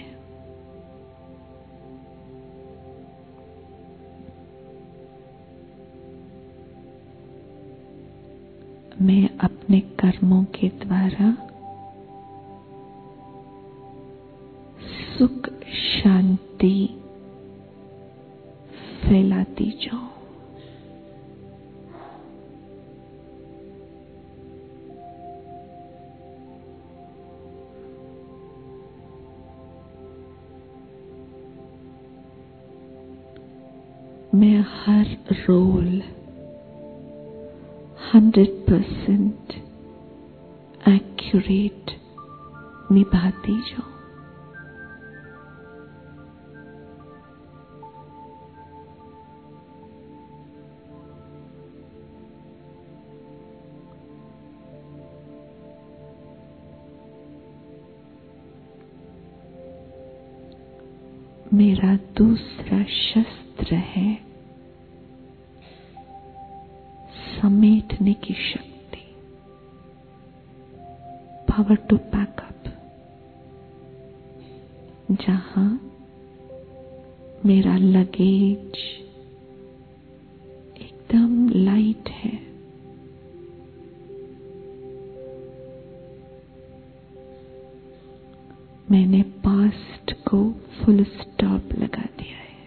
मैं अपने कर्मों के द्वारा सुख शांति फैलाती जाऊं। मैं हर रोल 100% एक्यूरेट निभाती जाऊं। मेरा दूसरा शस्त्र है समेटने की शक्ति, पावर टू पैकअप। जहां मेरा लगेज एकदम लाइट है, मैंने पास्ट को फुल स्टॉप लगा दिया है।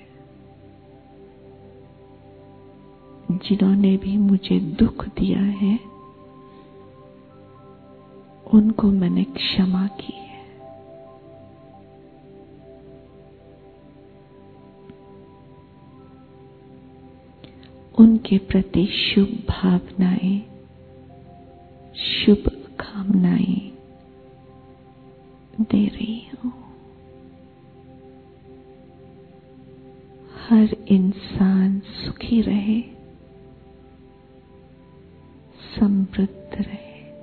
जिन्होंने भी मुझे दुख दिया है उनको मैंने क्षमा की है। उनके प्रति शुभ भावनाएं, शुभ कामनाएं दे रही हूं। हर इंसान सुखी रहे, समृद्ध रहे।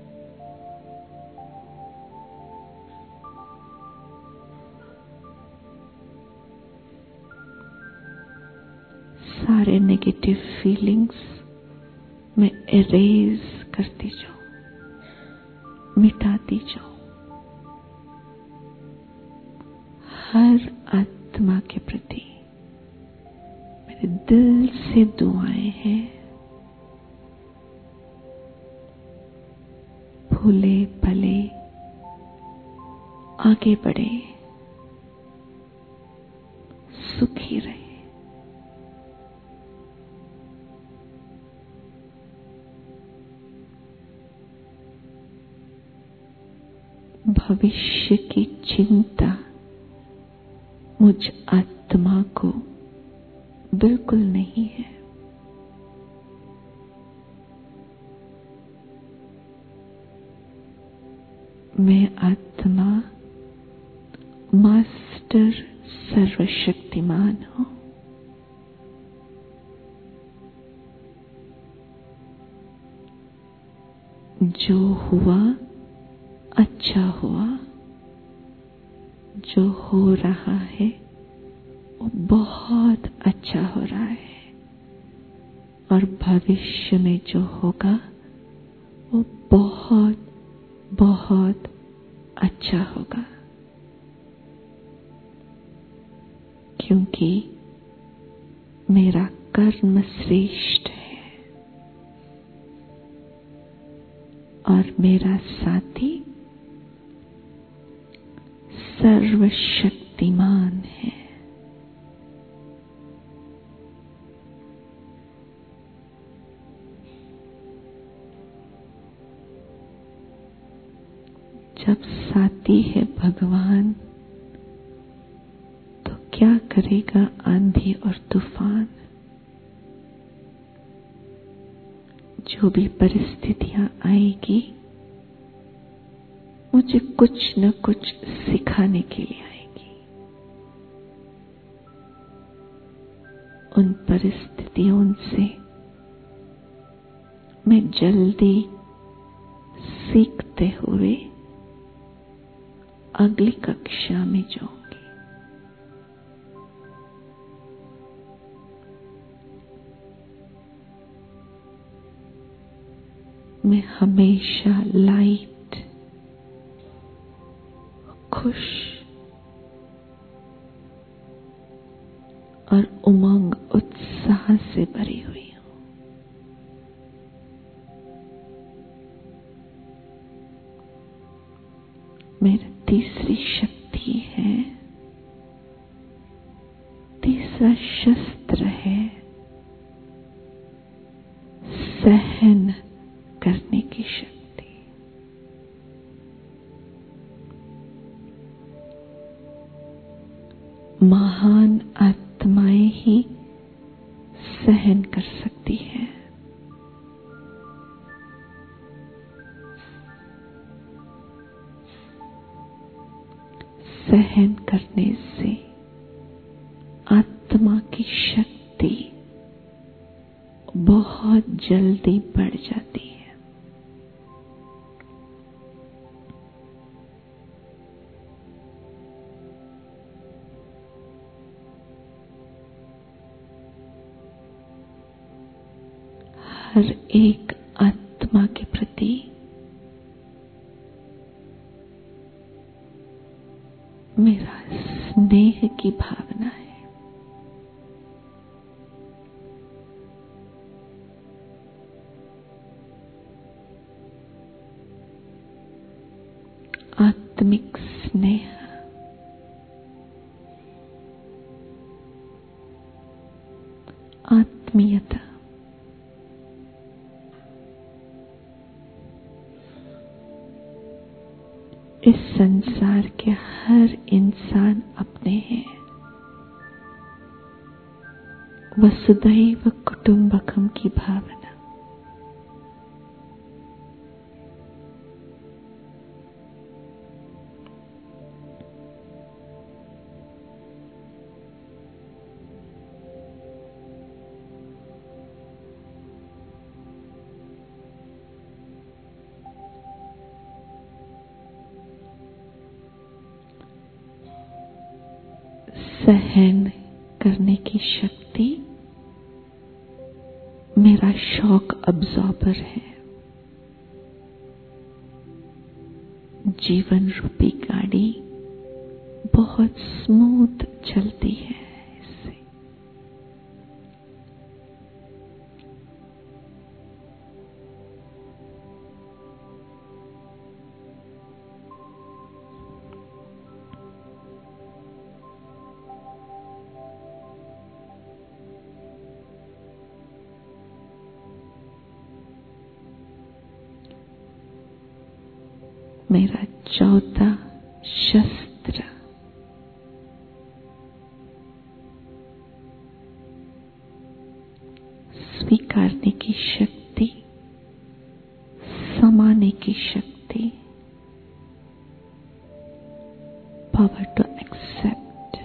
सारे नेगेटिव फीलिंग्स मैं इरेज करती जाऊं, मिटाती जाऊं। हर आत्मा के प्रति मेरे दिल से दुआएं हैं। भूले भले आगे बढ़े, सुखी रहे। भविष्य की चिंता मुझ आत्मा को बिल्कुल नहीं है। मैं आत्मा मास्टर सर्वशक्तिमान हूं। जो हुआ अच्छा हुआ, जो हो रहा है वो बहुत अच्छा हो रहा है, और भविष्य में जो होगा वो बहुत बहुत अच्छा होगा। क्योंकि मेरा कर्म श्रेष्ठ है और मेरा साथी सर्वशक्तिमान है। जब साथी है भगवान तो क्या करेगा आंधी और तूफान। जो भी परिस्थितियां आएगी मुझे कुछ न कुछ सिखाने के लिए आएगी। उन परिस्थितियों से मैं जल्दी सीखते हुए अगली कक्षा में जाऊंगी। मैं हमेशा लाइट, खुश और उमंग उत्साह से भरी हुई हूं। कर सकती है। सहन करने से आत्मा की शक्ति बहुत जल्दी बढ़ जाती है। हर एक आत्मा के प्रति मेरा स्नेह की भावना है। आत्मिक स्नेह, आत्मीयता, इस संसार के हर इंसान अपने हैं। वसुधैव कुटुंबकम की भावना। सहन करने की शक्ति मेरा शॉक अब्जॉर्बर है। जीवन रूपी गाड़ी बहुत स्मूथ चलती है इससे। मेरा चौथा शस्त्र स्वीकारने की शक्ति, समाने की शक्ति, पावर टू एक्सेप्ट।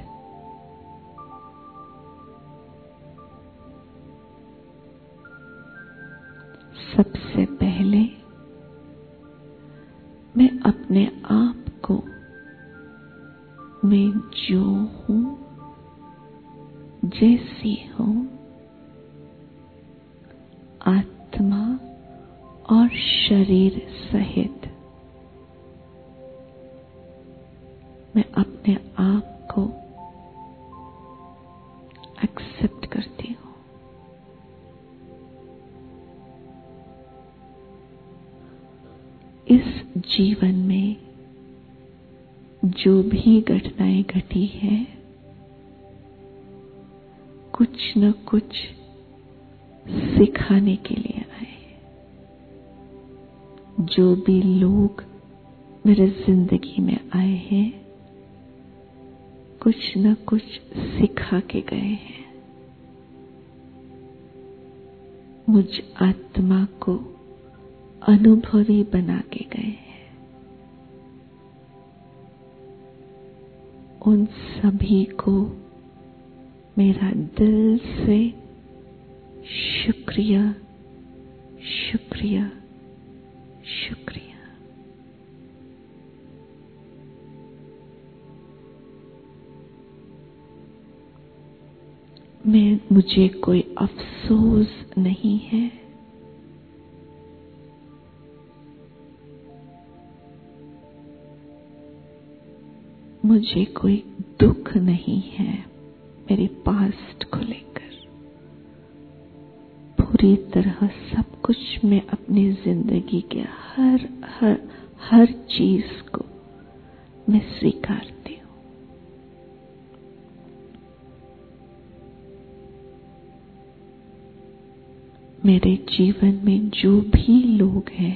सबसे पहले मैं अपने आप को मैं जो हूं, जैसी हूं, आत्मा और शरीर सहित मैं अपने आप को एक्सेप्ट करती हूं। इस जीवन में जो भी घटनाएं घटी हैं, कुछ न कुछ सिखाने के लिए आए। जो भी लोग मेरे जिंदगी में आए हैं, कुछ न कुछ सिखा के गए हैं। मुझ आत्मा को अनुभवी बना के गए हैं। उन सभी को मेरा दिल से शुक्रिया, शुक्रिया, शुक्रिया। मुझे कोई अफसोस नहीं है। मुझे कोई दुख नहीं है मेरे पास्ट को लेकर। पूरी तरह सब कुछ मैं अपनी जिंदगी के हर चीज को मैं स्वीकारती हूँ। मेरे जीवन में जो भी लोग हैं,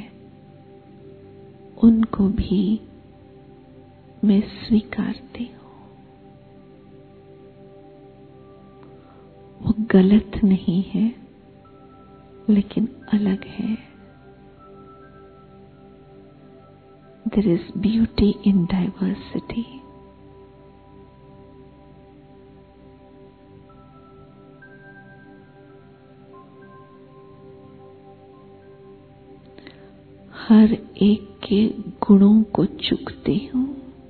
उनको भी मैं स्वीकारती हूँ। वो गलत नहीं है, लेकिन अलग है। There is beauty in diversity. हर एक के गुणों को चूकती हूँ।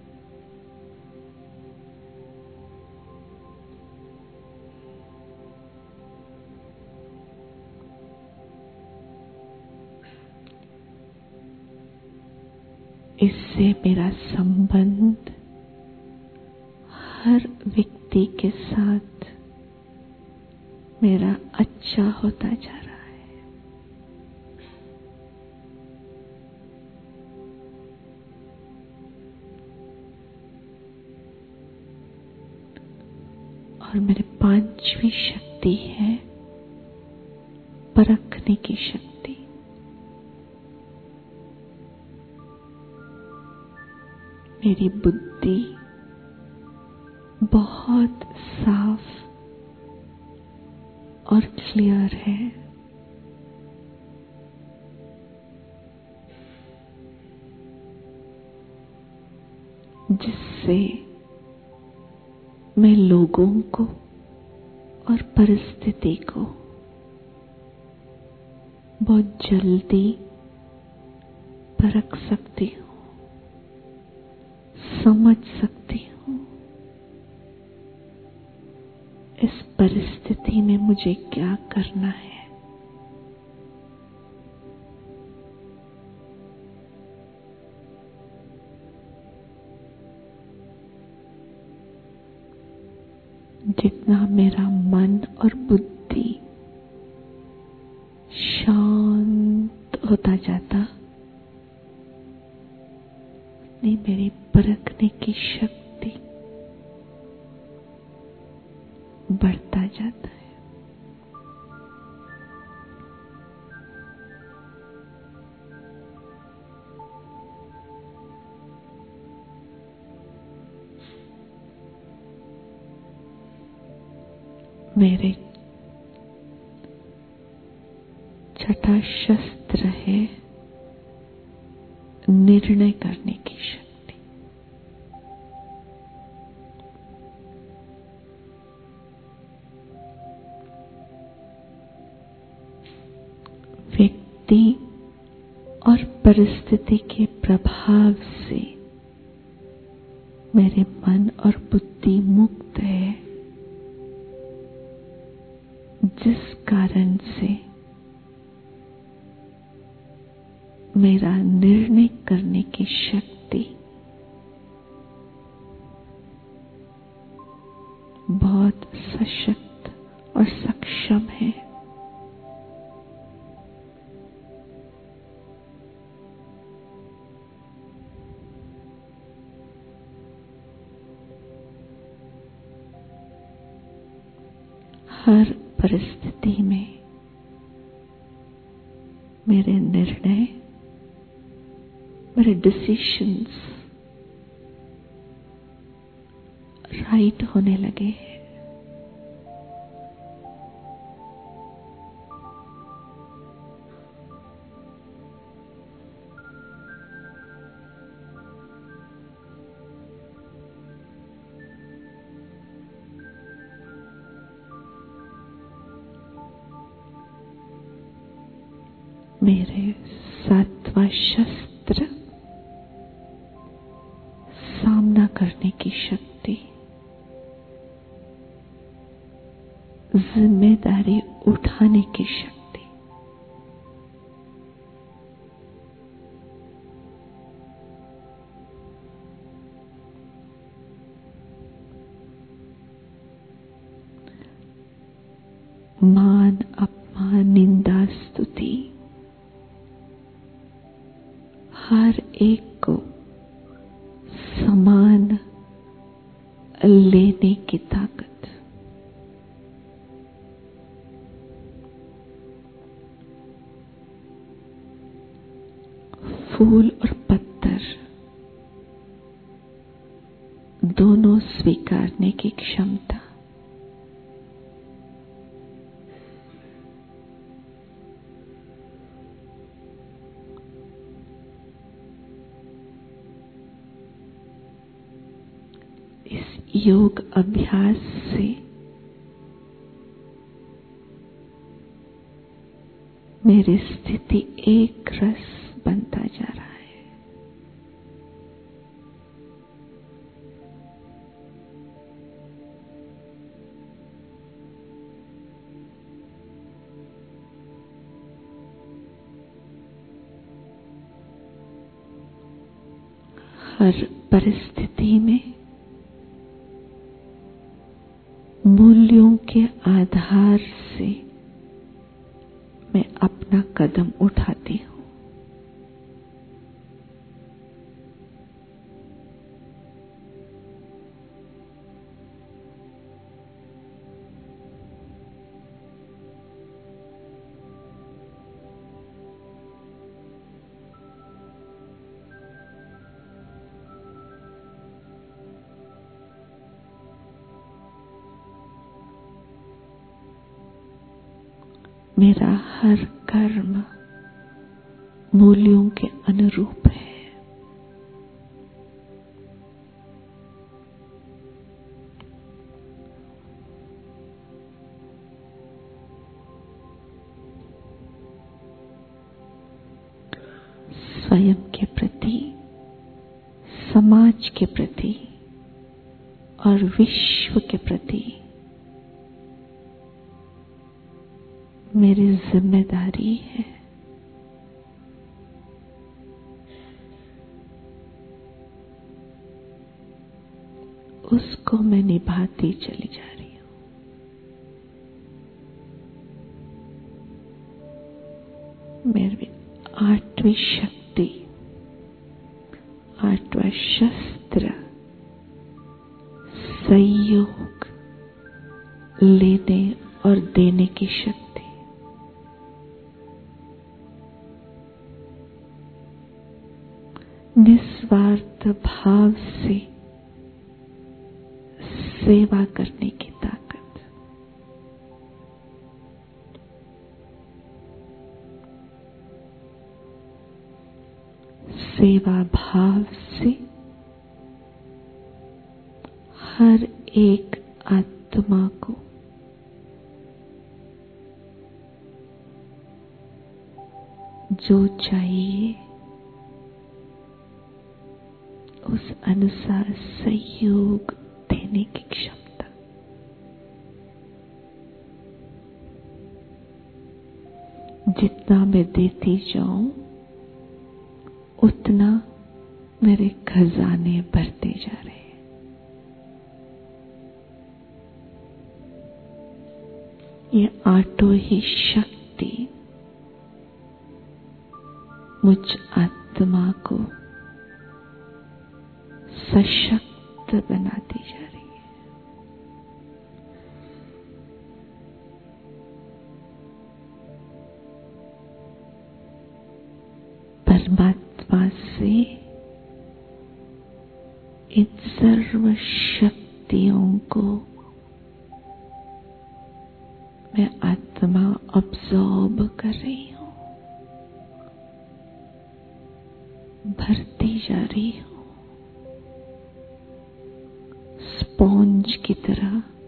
इससे मेरा संबंध हर व्यक्ति के साथ मेरा अच्छा होता जा रहा है। और मेरे पांचवी शक्ति है परखने की शक्ति। मेरी बुद्धि बहुत साफ और क्लियर है। जिससे मैं लोगों को और परिस्थिति को बहुत जल्दी परख सकती हूँ, समझ सकती हूँ इस परिस्थिति में मुझे क्या करना है। जितना मेरा मन और बुद्धि शांत होता जाता, उतनी मेरी परखने की शक्ति बढ़ता जाता है। मेरे छठा शस्त्र है निर्णय करने की शक्ति। व्यक्ति और परिस्थिति के प्रभाव से मेरे मन और बुद्धि मुक्त है, जिस कारण से मेरा निर्णय करने की शक्ति बहुत सशक्त और सक्षम है। हर परिस्थिति में मेरे निर्णय, मेरे डिसीजंस राइट होने लगे हैं। मेरे सातवां शस्त्र सामना करने की शक्ति, जिम्मेदारी उठाने की शक्ति। मान अपमान निंदा स्तुति हर एक को समान लेने की ताकत। फूल और पत्थर दोनों स्वीकारने की क्षमता। योग अभ्यास से मेरी स्थिति एक रस बनता जा रहा है। हर परिस्थिति में मूल्यों के आधार से मैं अपना कदम उठाती हूँ। मेरा हर कर्म मूल्यों के अनुरूप है। स्वयं के प्रति, समाज के प्रति और विश्व के प्रति मेरी जिम्मेदारी है। उसको मैं निभाती चली जा रही हूँ। मेरी आठवीं शक्ति, आठवां शस्त्र सहयोग, लेने और देने की शक्ति। निस्वार्थ भाव से सेवा करने की ताकत। सेवा भाव से हर एक आत्मा को जो चाहिए उस अनुसार सहयोग देने की क्षमता। जितना मैं देती जाऊं उतना मेरे खजाने बढ़ते जा रहे हैं। ये आठों ही शक्ति मुझ आत्मा को सशक्त बनाती जा रही है। परमात्मा से इन सर्व शक्तियों को मैं आत्मा अब्सॉर्ब कर रही हूँ, भरती जा रही हूँ। स्पॉन्ज की तरह